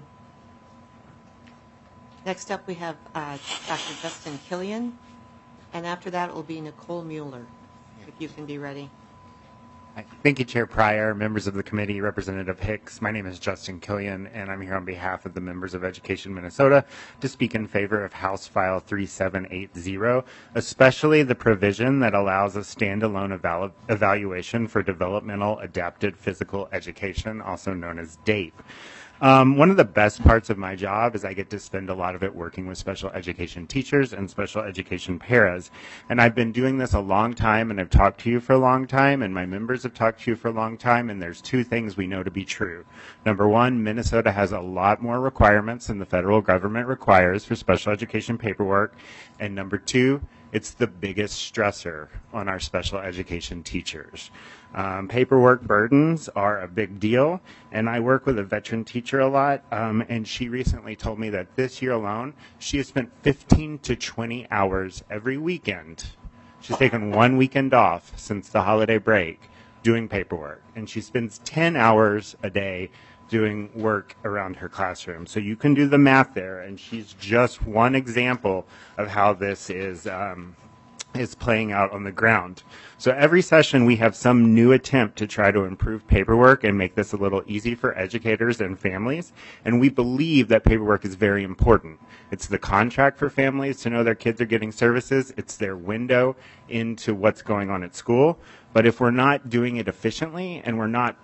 S1: Next up, we have uh, Doctor Justin Killian, and after that it will be Nicole Mueller, if you can be ready.
S15: Thank you, Chair Pryor, members of the committee, Representative Hicks. My name is Justin Killian, and I'm here on behalf of the members of Education Minnesota to speak in favor of House File three seven eight zero, especially the provision that allows a standalone eval- evaluation for developmental adapted physical education, also known as DAPE. Um, one of the best parts of my job is I get to spend a lot of it working with special education teachers and special education paras. And I've been doing this a long time, and I've talked to you for a long time, and my members have talked to you for a long time, and there's two things we know to be true. Number one, Minnesota has a lot more requirements than the federal government requires for special education paperwork. And number two, it's the biggest stressor on our special education teachers. Um, paperwork burdens are a big deal, and I work with a veteran teacher a lot, um, and she recently told me that this year alone, she has spent fifteen to twenty hours every weekend. She's taken one weekend off since the holiday break doing paperwork, and she spends ten hours a day doing work around her classroom. So you can do the math there, and she's just one example of how this is um, is playing out on the ground. So every session we have some new attempt to try to improve paperwork and make this a little easy for educators and families. And we believe that paperwork is very important. It's the contract for families to know their kids are getting services. It's their window into what's going on at school. But if we're not doing it efficiently and we're not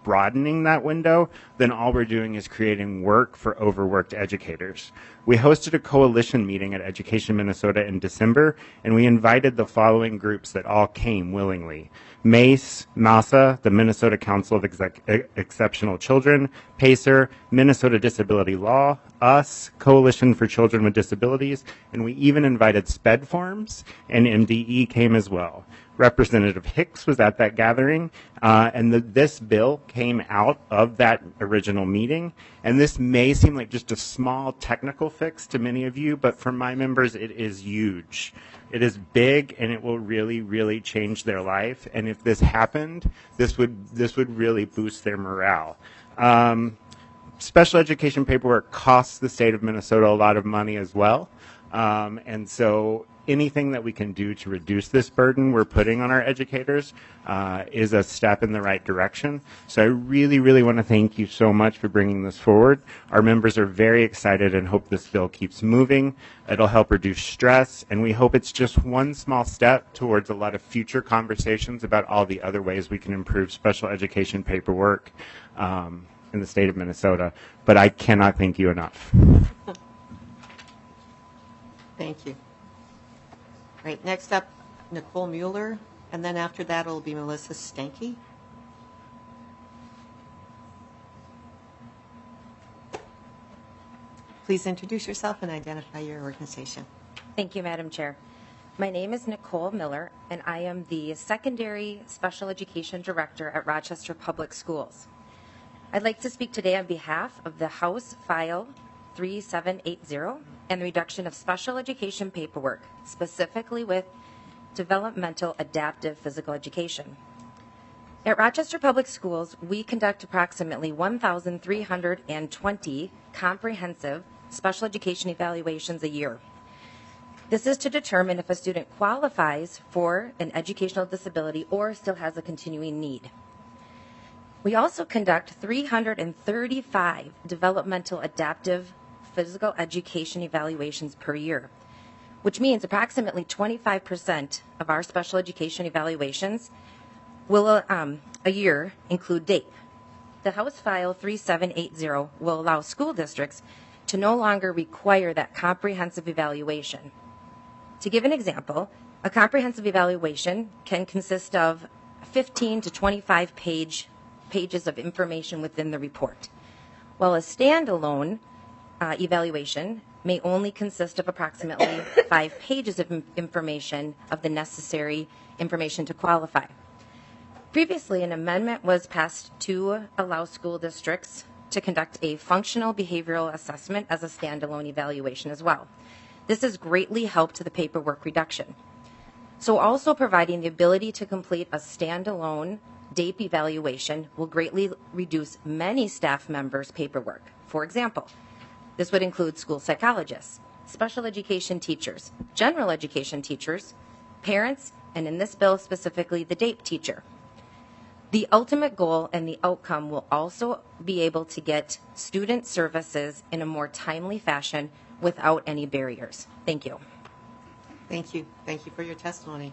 S15: broadening that window, then all we're doing is creating work for overworked educators. We hosted a coalition meeting at Education Minnesota in December, and we invited the following groups that all came willingly. MACE, MASA, the Minnesota Council of Exec- Exceptional Children, PACER, Minnesota Disability Law, us, Coalition for Children with Disabilities, and we even invited SPED Farms, and M D E came as well. Representative Hicks was at that gathering, uh, and the, this bill came out of that original meeting. And this may seem like just a small technical fix to many of you, but for my members, it is huge. It is big, and it will really, really change their life. And if this happened, this would this would really boost their morale. Um, special education paperwork costs the state of Minnesota a lot of money as well, um, and so anything that we can do to reduce this burden we're putting on our educators uh, is a step in the right direction. So I really, really want to thank you so much for bringing this forward. Our members are very excited and hope this bill keeps moving. It'll help reduce stress, and we hope it's just one small step towards a lot of future conversations about all the other ways we can improve special education paperwork um, in the state of Minnesota. But I cannot thank you enough.
S1: Thank you. Right, next up, Nicole Mueller, and then after that it'll be Melissa Stanky. Please introduce yourself and identify your organization.
S13: Thank you, Madam Chair. My name is Nicole Miller, and I am the Secondary Special Education Director at Rochester Public Schools. I'd like to speak today on behalf of the House File three seven eight zero and the reduction of special education paperwork, specifically with developmental adaptive physical education. At Rochester Public Schools, we conduct approximately one thousand three hundred twenty comprehensive special education evaluations a year. This is to determine if a student qualifies for an educational disability or still has a continuing need. We also conduct three hundred thirty-five developmental adaptive physical education evaluations per year, which means approximately twenty-five percent of our special education evaluations will um, a year include D A P E. The House File three seven eight zero will allow school districts to no longer require that comprehensive evaluation. To give an example, a comprehensive evaluation can consist of fifteen to twenty-five page pages of information within the report, while a standalone uh, evaluation may only consist of approximately five pages of information of the necessary information to qualify. Previously, an amendment was passed to allow school districts to conduct a functional behavioral assessment as a standalone evaluation as well. This has greatly helped the paperwork reduction. So also providing the ability to complete a standalone D A P E evaluation will greatly reduce many staff members' paperwork. For example, this would include school psychologists, special education teachers, general education teachers, parents, and in this bill specifically, the D A P E teacher. The ultimate goal and the outcome will also be able to get student services in a more timely fashion without any barriers. Thank you.
S1: Thank you. Thank you for your testimony.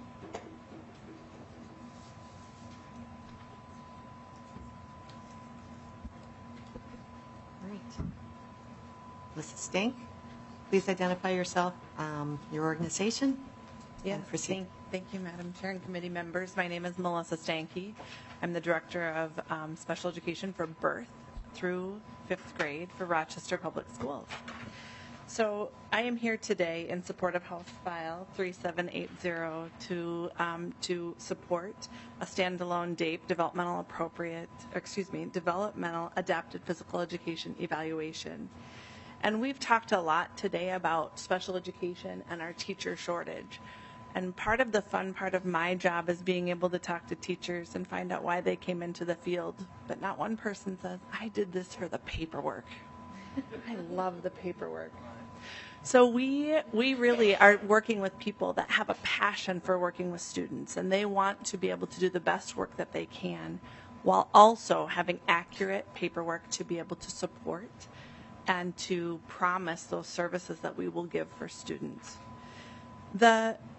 S1: All right. Melissa Stink, please identify yourself, um, your organization.
S17: Yes, thank, thank you, Madam Chair and committee members. My name is Melissa Stanky. I'm the Director of um, Special Education for birth through fifth grade for Rochester Public Schools. So I am here today in support of House File three seven eight zero to um, to support a standalone D A P E, developmental appropriate, or excuse me, developmental adapted physical education evaluation. And we've talked a lot today about special education and our teacher shortage. And part of the fun part of my job is being able to talk to teachers and find out why they came into the field. But not one person says, I did this for the paperwork. I love the paperwork. So we we really are working with people that have a passion for working with students, and they want to be able to do the best work that they can while also having accurate paperwork to be able to support and to promise those services that we will give for students. The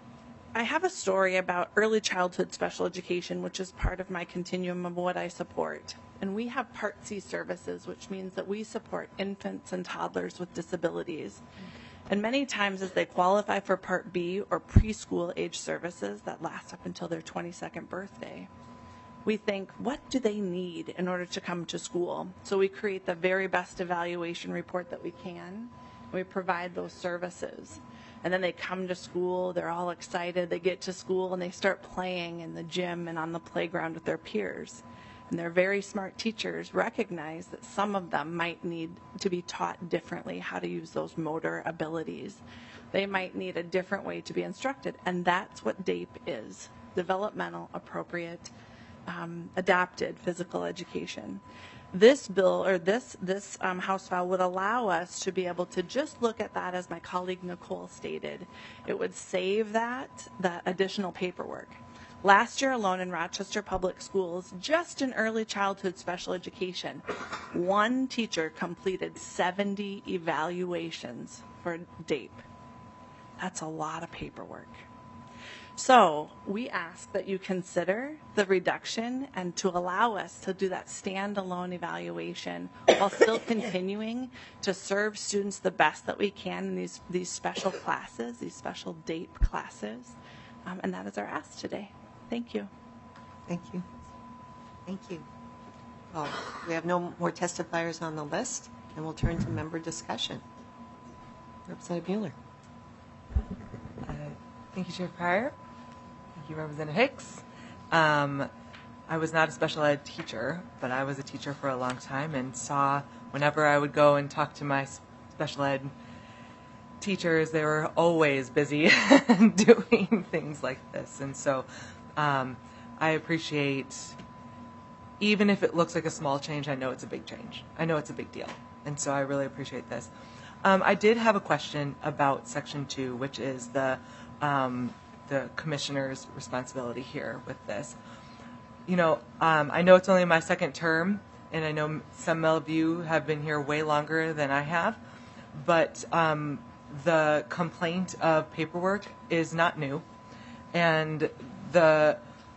S17: I have a story about early childhood special education, which is part of my continuum of what I support. And we have Part C services, which means that we support infants and toddlers with disabilities. And many times as they qualify for Part B or preschool age services that last up until their twenty-second birthday, we think, what do they need in order to come to school? So we create the very best evaluation report that we can. And we provide those services. And then they come to school, they're all excited, they get to school and they start playing in the gym and on the playground with their peers. And their very smart teachers recognize that some of them might need to be taught differently how to use those motor abilities. They might need a different way to be instructed. And that's what D A P E is, developmental, appropriate, um, adapted physical education. This bill or this this um, House file would allow us to be able to just look at that, as my colleague Nicole stated. It would save that that additional paperwork. Last year alone in Rochester Public Schools, just in early childhood special education, one teacher completed seventy evaluations for D A P E. That's a lot of paperwork. So we ask that you consider the reduction and to allow us to do that standalone evaluation while still continuing to serve students the best that we can in these, these special classes, these special D A P E classes. Um, and that is our ask today. Thank you.
S1: Thank you. Thank you. Well, we have no more testifiers on the list, and we'll turn to member discussion. Representative Mueller.
S3: Uh, thank you, Chair Pryor. Thank you, Representative Hicks. Um, I was not a special ed teacher, but I was a teacher for a long time and saw whenever I would go and talk to my special ed teachers, they were always busy doing things like this. And so um, I appreciate, even if it looks like a small change, I know it's a big change. I know it's a big deal. And so I really appreciate this. Um, I did have a question about Section two, which is the um, the commissioner's responsibility here with this. You know, um, I know it's only my second term, and I know some of you have been here way longer than I have, but um, the complaint of paperwork is not new, and the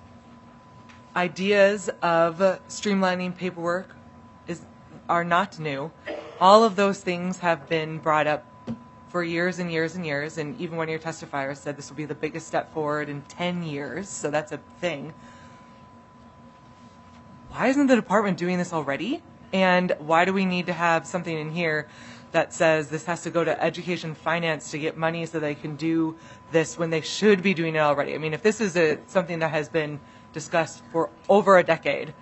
S3: ideas of streamlining paperwork is are not new. All of those things have been brought up for years and years and years, and even one of your testifiers said this will be the biggest step forward in ten years, so that's a thing. Why isn't the department doing this already? And why do we need to have something in here that says this has to go to education finance to get money so they can do this when they should be doing it already? I mean, if this is a, something that has been discussed for over a decade,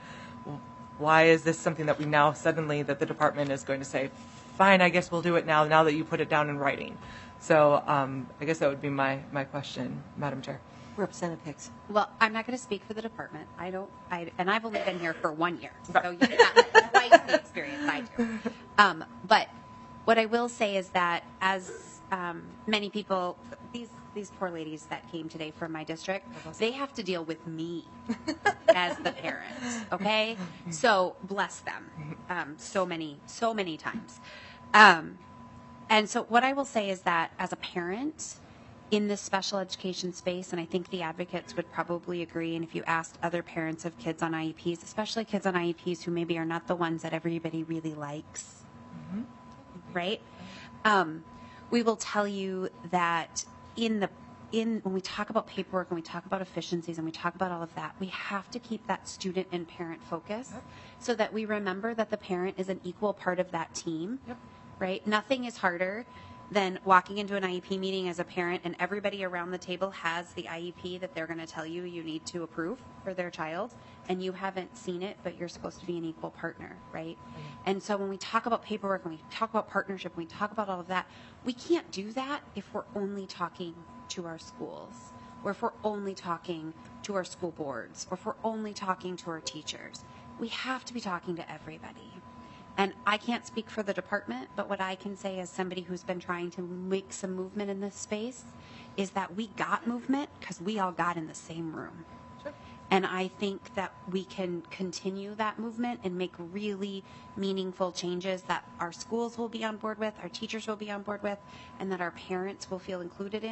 S3: why is this something that we now suddenly, that the department is going to say, fine, I guess we'll do it now, now that you put it down in writing? So um, I guess that would be my, my question, Madam Chair.
S1: Representative Hicks.
S12: Well, I'm not going to speak for the department. I don't, I, and I've only been here for one year, so you've got twice the experience I do. Um, but what I will say is that as um, many people, these these poor ladies that came today from my district, they have to deal with me as the parents, okay? So bless them um, so many, so many times. Um, and so what I will say is that as a parent in this special education space, and I think the advocates would probably agree, and if you asked other parents of kids on I E Ps, especially kids on I E Ps who maybe are not the ones that everybody really likes, mm-hmm. right? Um, we will tell you that in the in when we talk about paperwork and we talk about efficiencies and we talk about all of that, we have to keep that student and parent focus yep. so that we remember that the parent is an equal part of that team, yep. right? Nothing is harder than walking into an I E P meeting as a parent and everybody around the table has the I E P that they're going to tell you you need to approve for their child, and you haven't seen it, but you're supposed to be an equal partner, right? Mm-hmm. And so when we talk about paperwork, when we talk about partnership, when we talk about all of that, we can't do that if we're only talking to our schools, or if we're only talking to our school boards, or if we're only talking to our teachers. We have to be talking to everybody. And I can't speak for the department, but what I can say as somebody who's been trying to make some movement in this space is that we got movement because we all got in the same room. Sure. And I think that we can continue that movement and make really meaningful changes that our schools will be on board with, our teachers will be on board with, and that our parents will feel included in.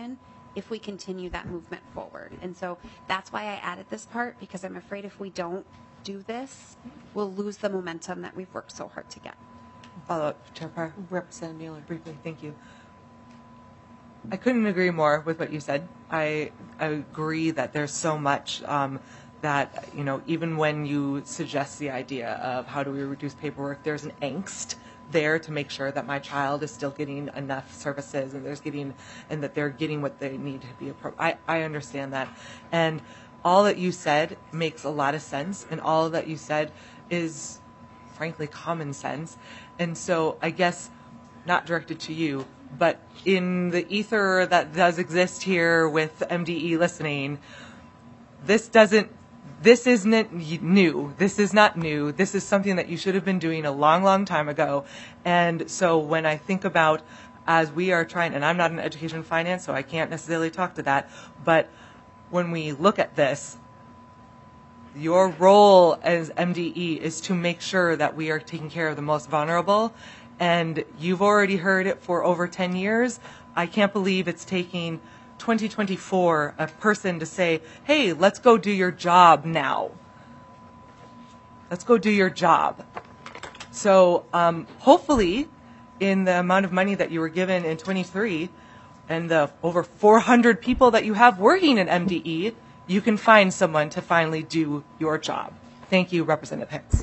S12: if we continue that movement forward. And so that's why I added this part, because I'm afraid if we don't do this, we'll lose the momentum that we've worked so hard to get.
S3: Follow up, Chair Pryor.
S1: Representative Mueller.
S3: Briefly, thank you. I couldn't agree more with what you said. I, I agree that there's so much um, that, you know, even when you suggest the idea of how do we reduce paperwork, there's an angst there to make sure that my child is still getting enough services and there's getting and that they're getting what they need to be appropriate. I, I understand that. And all that you said makes a lot of sense, and all that you said is frankly common sense. And so I guess not directed to you, but in the ether that does exist here with M D E listening, this doesn't This isn't new. This is not new. This is something that you should have been doing a long, long time ago. And so when I think about, as we are trying, and I'm not in education finance, so I can't necessarily talk to that, but when we look at this, your role as M D E is to make sure that we are taking care of the most vulnerable. And you've already heard it for over ten years. I can't believe it's taking twenty twenty-four, a person to say, hey, let's go do your job now. Let's go do your job. So um, hopefully, in the amount of money that you were given in twenty-three and the over four hundred people that you have working at M D E, you can find someone to finally do your job. Thank you, Representative Hicks.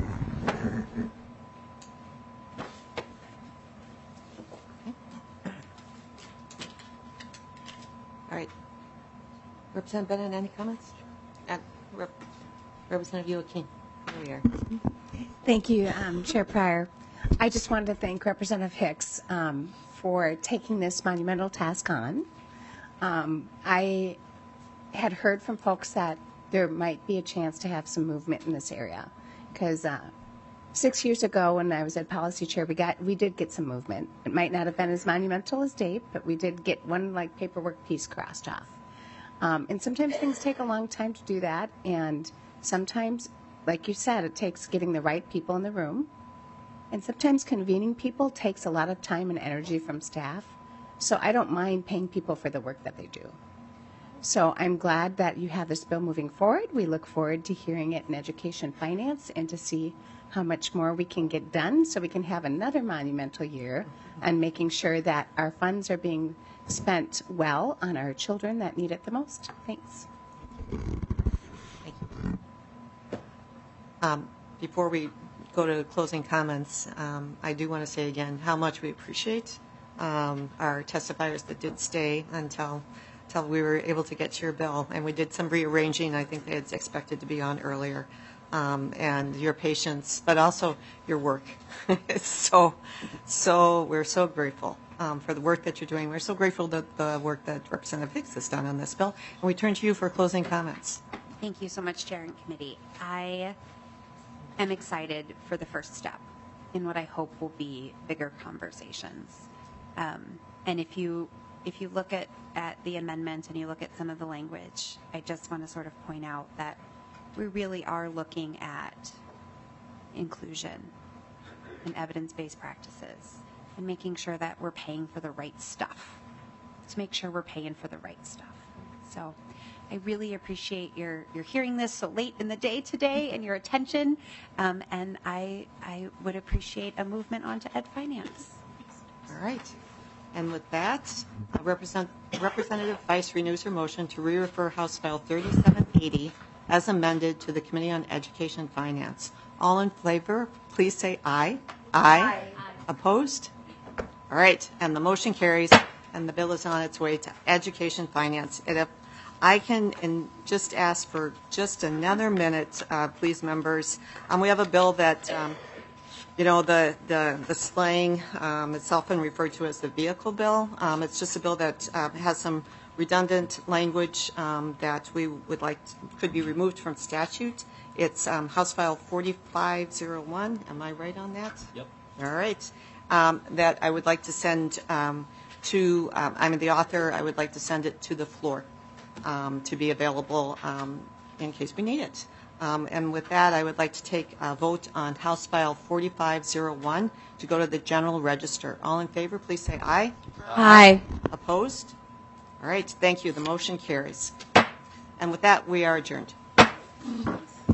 S1: All right. Representative Bennett, any comments? Uh, Rep- Representative Joaquin, here we are.
S18: Thank you, um, Chair Pryor. I just wanted to thank Representative Hicks um, for taking this monumental task on. Um, I had heard from folks that there might be a chance to have some movement in this area, because uh, six years ago when I was at policy chair, we got we did get some movement. It might not have been as monumental as Dave, but we did get one like paperwork piece crossed off. Um, and sometimes things take a long time to do that, and sometimes, like you said, it takes getting the right people in the room, and sometimes convening people takes a lot of time and energy from staff. So I don't mind paying people for the work that they do. So I'm glad that you have this bill moving forward. We look forward to hearing it in education finance and to see how much more we can get done so we can have another monumental year and making sure that our funds are being spent well on our children that need it the most. Thanks.
S1: Thank you. Um, before we go to closing comments, um, I do want to say again how much we appreciate um, our testifiers that did stay until until we were able to get to your bill, and we did some rearranging. I think they had expected to be on earlier, um, and your patience, but also your work. It's so, so we're so grateful um, for the work that you're doing. We're so grateful that the work that Representative Hicks has done on this bill, and we turn to you for closing comments.
S12: Thank you so much, Chair and Committee. I am excited for the first step in what I hope will be bigger conversations. Um, and if you if you look at, at the amendment and you look at some of the language, I just want to sort of point out that we really are looking at inclusion and evidence-based practices and making sure that we're paying for the right stuff, to make sure we're paying for the right stuff. So I really appreciate your, your hearing this so late in the day today and your attention, um, and I, I would appreciate a movement onto Ed Finance.
S1: All right. And with that, uh, Represent, Representative Bice renews her motion to re-refer House File thirty-seven eighty as amended to the Committee on Education and Finance. All in favor, please say aye. Aye. Aye. Opposed? All right. And the motion carries, and the bill is on its way to Education Finance. And if I can and just ask for just another minute, uh, please, members. Um, we have a bill that um, You know, the, the, the slang, um, it's often referred to as the vehicle bill. Um, it's just a bill that uh, has some redundant language um, that we would like, to, could be removed from statute. It's um, House File forty-five oh one. Am I right on that?
S20: Yep.
S1: All right. Um, that I would like to send um, to, um, I'm the author, I would like to send it to the floor um, to be available um, in case we need it. Um, and with that, I would like to take a vote on House File forty-five oh one to go to the General Register. All in favor, please say aye.
S18: Aye.
S1: Opposed? All right, thank you. The motion carries. And with that, we are adjourned.